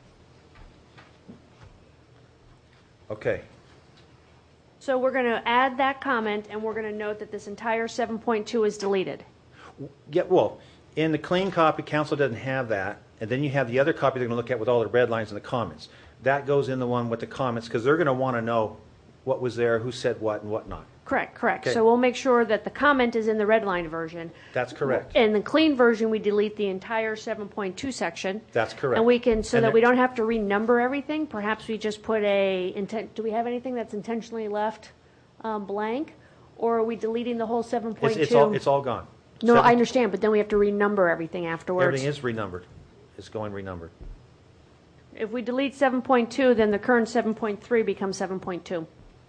Okay. So we're going to add that comment, and we're going to note that this entire seven point two is deleted. Yeah, well, in the clean copy, council doesn't have that, and then you have the other copy they're going to look at with all the red lines and the comments. That goes in the one with the comments because they're going to want to know what was there, who said what, and whatnot. Correct, correct. Okay. So we'll make sure that the comment is in the red line version. That's correct. In the clean version, we delete the entire seven point two section. That's correct. And we can, so And that there- we don't have to renumber everything, perhaps we just put a intent, do we have anything that's intentionally left um, blank? Or are we deleting the whole seven point It's, two? it's all it's all gone. No, Seven- I understand, but then we have to renumber everything afterwards. Everything is renumbered. It's going renumbered. If we delete seven point two, then the current seven point three becomes seven point two.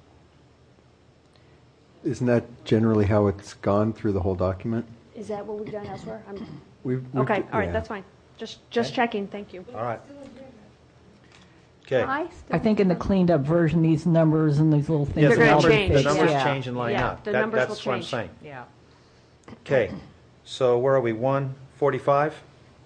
Isn't that generally how it's gone through the whole document? Is that what we've done elsewhere? I'm- We've, we've- Okay, all right, yeah. that's fine. Just, just Okay. checking, thank you. All right. Okay. I I think in the cleaned up version, these numbers and these little things. Yes, They're the gonna numbers, change. the numbers Yeah. change and line Yeah, up. the That- numbers will That's what I'm change. saying. Yeah. Okay. So where are we? one forty-five?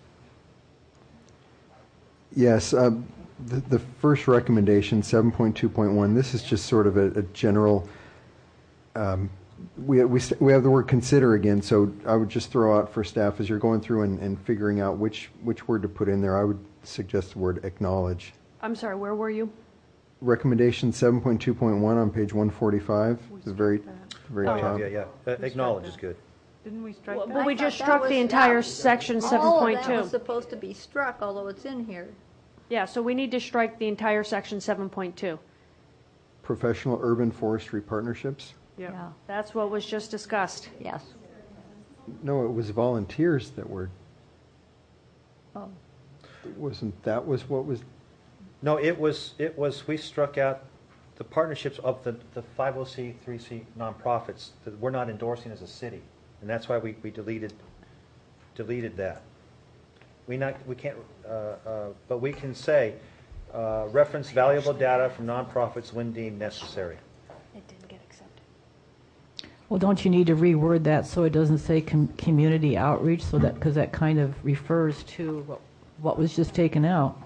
Yes, um, the, the first recommendation, seven point two point one, this is just sort of a, a general, um, we, we, st- we have the word consider again, so I would just throw out for staff as you're going through and, and figuring out which, which word to put in there, I would suggest the word acknowledge. I'm sorry, where were you? Recommendation seven point two point one on page one forty-five, the very, very Oh, top. yeah, yeah. Uh, Acknowledge is good. Didn't we strike Well, that? but we I just thought that struck was- the entire that- section seven All point of that was two. supposed to be struck, although it's in here. Yeah, so we need to strike the entire section seven point two. Professional urban forestry partnerships? Yep. Yeah. That's what was just discussed. Yes. No, it was volunteers that were, Oh. wasn't, that was what was, No, it was, it was, we struck out the partnerships of the, the five oh c three c nonprofits that we're not endorsing as a city. And that's why we, we deleted, deleted that. We not, we can't, uh, uh, but we can say, uh, reference valuable data from nonprofits when deemed necessary. It didn't get accepted. Well, don't you need to reword that so it doesn't say com- community outreach, so that, because that kind of refers to what, what was just taken out?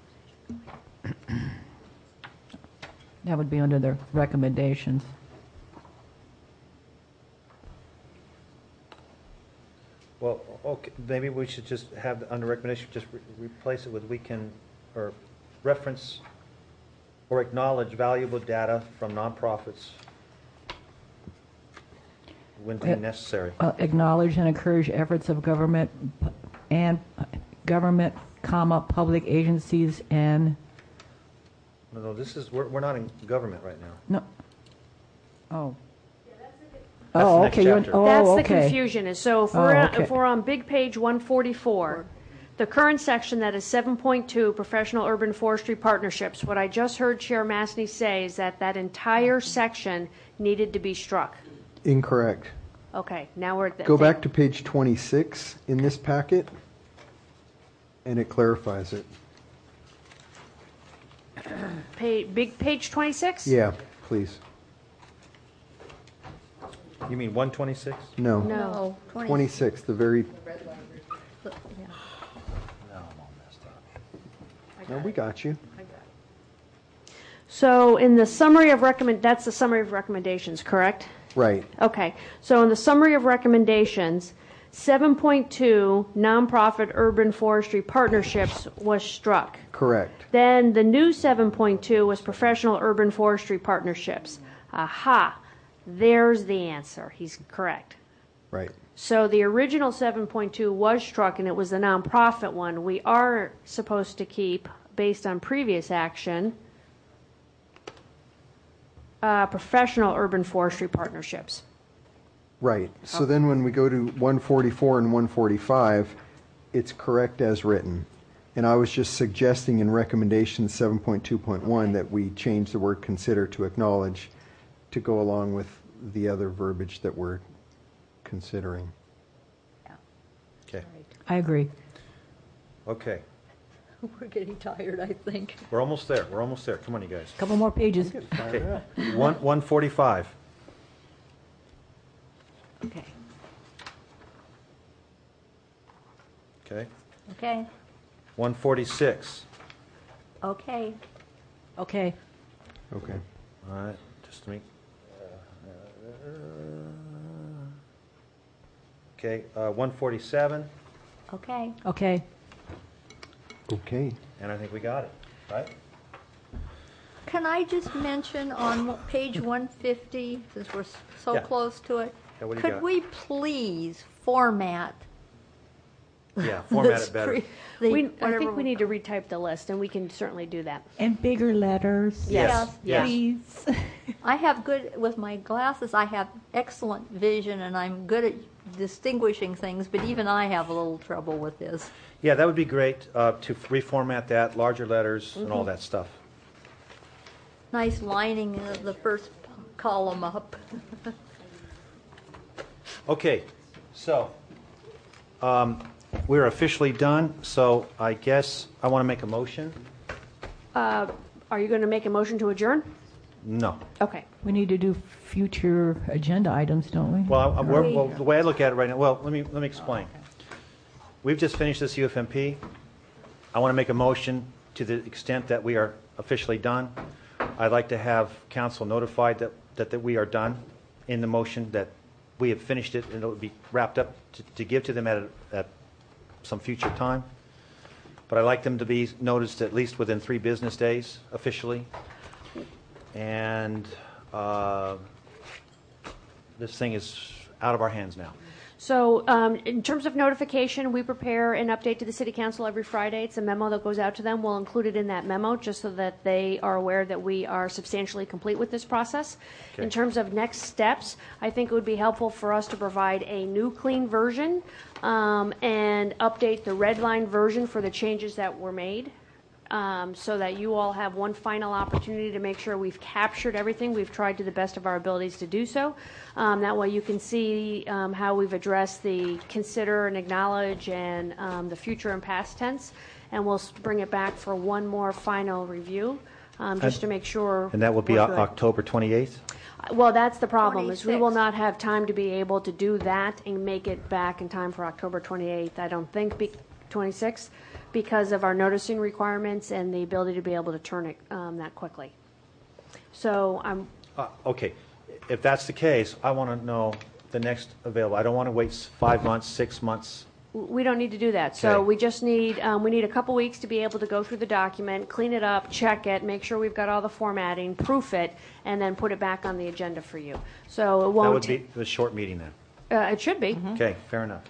That would be under the recommendations. Well, okay, maybe we should just have, the under recommendation, just re- replace it with we can, or reference or acknowledge valuable data from nonprofits when deemed necessary. Uh, acknowledge and encourage efforts of government p- and uh, government, comma, public agencies and No, no, this is, we're, we're not in government right now. no. Oh. That's oh, the next okay. You're, chapter. oh, That's the okay. confusion. Is so if Oh, we're, okay. if we're on big page one forty-four, the current section that is seven point two, professional urban forestry partnerships, what I just heard Chair Massey say is that that entire section needed to be struck. Incorrect. Okay, now we're at the. Go back to page twenty-six in this packet, and it clarifies it. Pa- big page twenty-six? Yeah, please. You mean one twenty-six? No. No. twenty-six, the very, no, we got you. So in the summary of recommend, that's the summary of recommendations, correct? Right. Okay, so in the summary of recommendations, seven point two, nonprofit urban forestry partnerships was struck. Correct. Then the new seven point two was professional urban forestry partnerships. Aha, there's the answer. He's correct. Right. So the original seven point two was struck, and it was the nonprofit one. We are supposed to keep, based on previous action, uh, professional urban forestry partnerships. Right. So then when we go to one forty-four and one forty-five, it's correct as written. And I was just suggesting in recommendation seven point two point one that we change the word consider to acknowledge to go along with the other verbiage that we're considering. Okay. I agree. Okay. We're getting tired, I think. We're almost there. We're almost there. Come on, you guys. Couple more pages. Okay. One, one forty-five. Okay. Okay. Okay. one forty-six. Okay. Okay. Okay. All right. Just to make. Okay. Uh, one forty-seven. Okay. Okay. Okay. And I think we got it, right? Can I just mention on page one fifty, since we're s- so Yeah. close to it, Yeah, what do you could got? we please format? Yeah, format this it better. pre- the- We, I whatever think we we- need to retype the list, and we can certainly do that. And bigger letters. Yes. Yes. Please. I have good, with my glasses, I have excellent vision and I'm good at distinguishing things, but even I have a little trouble with this. Yeah, that would be great uh, to reformat that, larger letters and all Mhm. that stuff. Nice lining of the first column up. Okay, so um, we're officially done, so I guess I want to make a motion. Uh, are you going to make a motion to adjourn? No. Okay. We need to do future agenda items, don't we? Well, I- we're, well, the way I look at it right now, well, let me let me explain. We've just finished this U F M P. I want to make a motion to the extent that we are officially done. I'd like to have council notified that, that, that we are done in the motion, that we have finished it, and it'll be wrapped up to, to give to them at, a, at some future time. But I'd like them to be noticed at least within three business days officially. And uh, this thing is out of our hands now. So um, in terms of notification, we prepare an update to the City Council every Friday. It's a memo that goes out to them. We'll include it in that memo just so that they are aware that we are substantially complete with this process. Okay. In terms of next steps, I think it would be helpful for us to provide a new clean version um, and update the red line version for the changes that were made. Um, so that you all have one final opportunity to make sure we've captured everything. We've tried to the best of our abilities to do so. Um, that way you can see um, how we've addressed the consider and acknowledge and um, the future and past tense. And we'll s- bring it back for one more final review, um, just to make sure. And that will be we're O- good. October twenty-eighth? Well, that's the problem, is we will twenty-sixth. not have time to be able to do that and make it back in time for October twenty-eighth. I don't think, be- twenty-sixth, because of our noticing requirements and the ability to be able to turn it um, that quickly. So I'm, Uh, Okay, if that's the case, I want to know the next available. I don't want to wait s- five months, six months We don't need to do that. So Okay. we just need, um, we need a couple weeks to be able to go through the document, clean it up, check it, make sure we've got all the formatting, proof it, and then put it back on the agenda for you. So it That won't. would be a short meeting then. Uh, it should be. Okay, fair enough.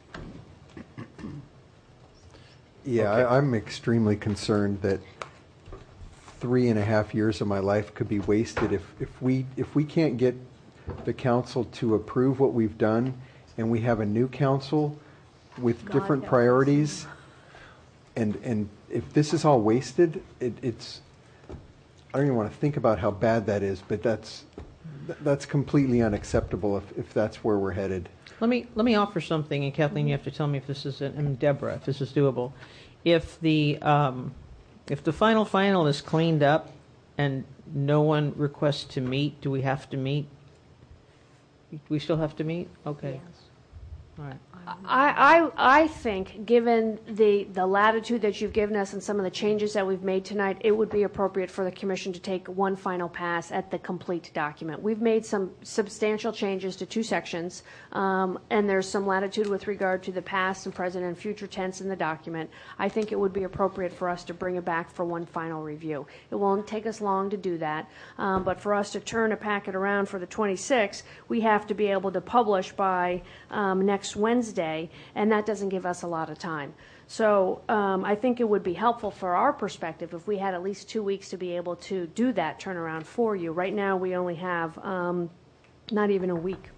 Yeah, Okay. I, I'm extremely concerned that three and a half years of my life could be wasted if, if we if we can't get the council to approve what we've done, and we have a new council with God different help us. priorities, and and if this is all wasted, it, it's I don't even want to think about how bad that is, but that's that's completely unacceptable if, if that's where we're headed. Let me let me offer something, and Kathleen, you have to tell me if this is, and Deborah, if this is doable. If the um, if the final final is cleaned up, and no one requests to meet, do we have to meet? Do we still have to meet? Okay. All right. I, I, I think, given the, the latitude that you've given us and some of the changes that we've made tonight, it would be appropriate for the commission to take one final pass at the complete document. We've made some substantial changes to two sections, um, and there's some latitude with regard to the past and present and future tense in the document. I think it would be appropriate for us to bring it back for one final review. It won't take us long to do that, um, but for us to turn a packet around for the twenty-sixth, we have to be able to publish by um, next Wednesday. And that doesn't give us a lot of time. So um, I think it would be helpful for our perspective if we had at least two weeks to be able to do that turnaround for you. Right now, we only have um, not even a week.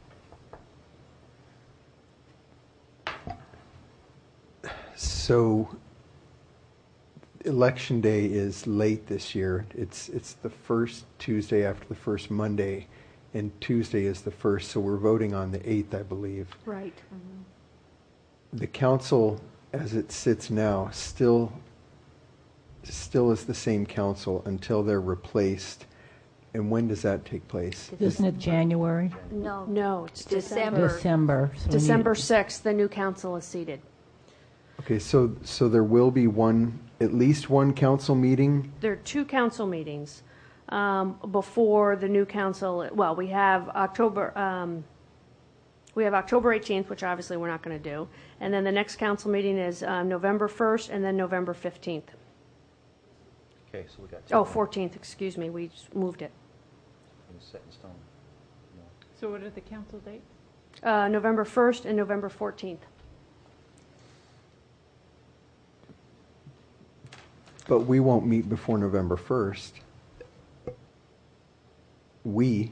So election day is late this year. It's it's the first Tuesday after the first Monday, and Tuesday is the first, so we're voting on the eighth, I believe. Right. The council, as it sits now, still still is the same council until they're replaced. And when does that take place? Isn't it January? No. No, it's December. December. December. So we need- December sixth, the new council is seated. Okay, so so there will be one, at least one council meeting. There are two council meetings um, before the new council. Well, we have October. Um, we have October eighteenth, which obviously we're not going to do, and then the next council meeting is um, November first, and then November fifteenth. Okay, so we got two. Oh, fourteenth. Excuse me, we just moved it. It's set in stone. So what are the council dates? Uh, November first and November fourteenth. But we won't meet before November first. We.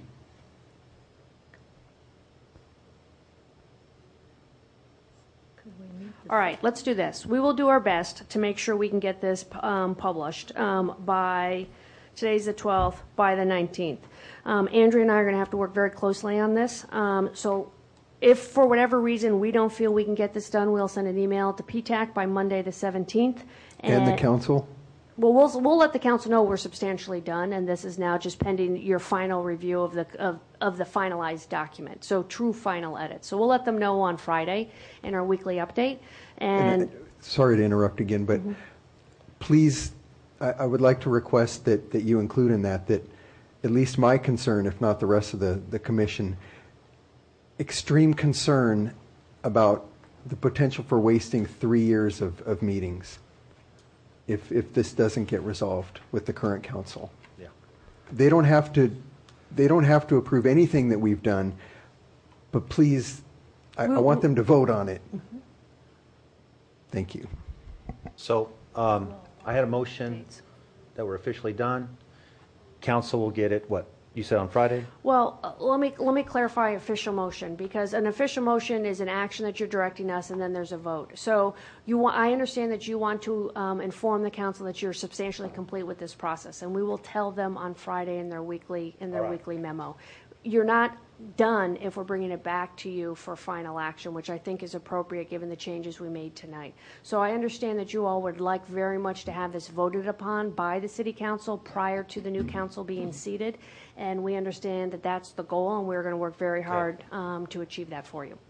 All right, let's do this. We will do our best to make sure we can get this um, published um, by, today's the twelfth, by the nineteenth. Um, Andrea and I are going to have to work very closely on this. Um, so if for whatever reason we don't feel we can get this done, we'll send an email to P TAC by Monday the seventeenth. And the council? Well, we'll we'll let the council know we're substantially done, and this is now just pending your final review of the of, of the finalized document. So true final edits. So we'll let them know on Friday in our weekly update. And, And, uh, sorry to interrupt again, but please, I, I would like to request that, that you include in that that at least my concern, if not the rest of the, the commission, extreme concern about the potential for wasting three years of, of meetings if if this doesn't get resolved with the current council. Yeah. They don't have to they don't have to approve anything that we've done, but please, I, I want them to vote on it. Thank you. So um, I had a motion that we're officially done. Council will get it, what, you said on Friday? well, uh, let me let me clarify official motion, because an official motion is an action that you're directing us, and then there's a vote. So you want, I understand that you want to um, inform the council that you're substantially complete with this process, and we will tell them on Friday in their weekly in their All right. weekly memo. You're not done if we're bringing it back to you for final action, which I think is appropriate given the changes we made tonight. So I understand that you all would like very much to have this voted upon by the city council prior to the new council being seated, and we understand that that's the goal, and we're going to work very hard um, to achieve that for you.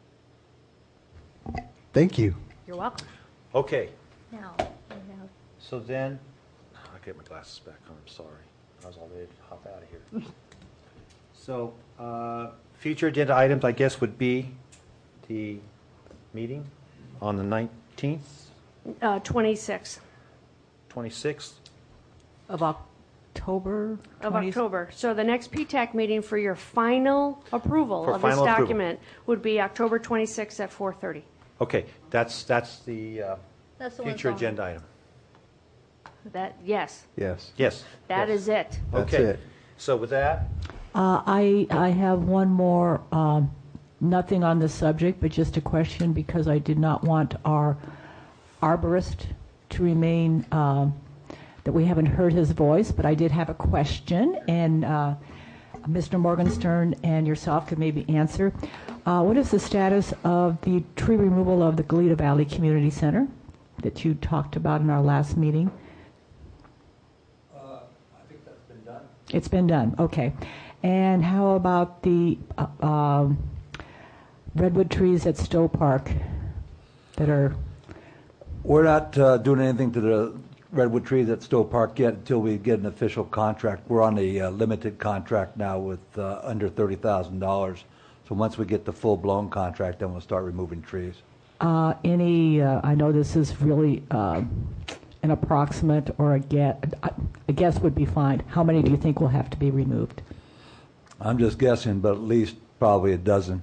Thank you. You're welcome. Okay, Now, we have so then, I get my glasses back on, I'm sorry. I was all ready to hop out of here. So, uh, future agenda items, I guess, would be the meeting. on the nineteenth, Uh, twenty-sixth twenty-sixth? Of October? of twenty October. So the next P TAC meeting for your final approval For of this final approval. document would be October twenty-sixth at four thirty. Okay, that's, that's the uh, That's the one future following. agenda item. That, yes, Yes. Yes. that yes. is it. That's Okay. it. So with that, Uh, I, I have one more, um, nothing on the subject, but just a question because I did not want our arborist to remain, um, that we haven't heard his voice, but I did have a question, and uh, Mister Morgenstern and yourself could maybe answer. Uh, what is the status of the tree removal of the Goleta Valley Community Center that you talked about in our last meeting? Uh, I think that's been done. It's been done, okay. And how about the uh, um, redwood trees at Stowe Park that are... We're not uh, doing anything to the redwood trees at Stowe Park yet until we get an official contract. We're on a uh, limited contract now with uh, under thirty thousand dollars. So once we get the full-blown contract, then we'll start removing trees. Uh, any, uh, I know this is really uh, an approximate or a guess, a guess would be fine. How many do you think will have to be removed? I'm just guessing, but at least probably a dozen.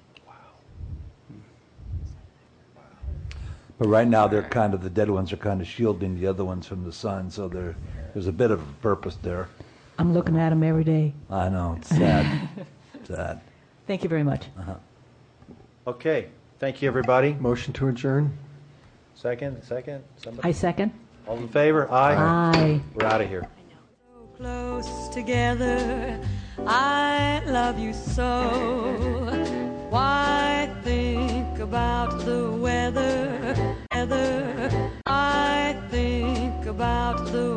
But right now, they're kind of, the dead ones are kind of shielding the other ones from the sun, so there, there's a bit of a purpose there. I'm looking at them every day. I know, it's sad. Sad. Thank you very much. Uh-huh. okay, thank you, everybody. Motion to adjourn? Second, second, somebody? I second. All in favor? Aye. Aye. We're out of here. Close together, I love you so. Why think about the weather? Weather. I think about the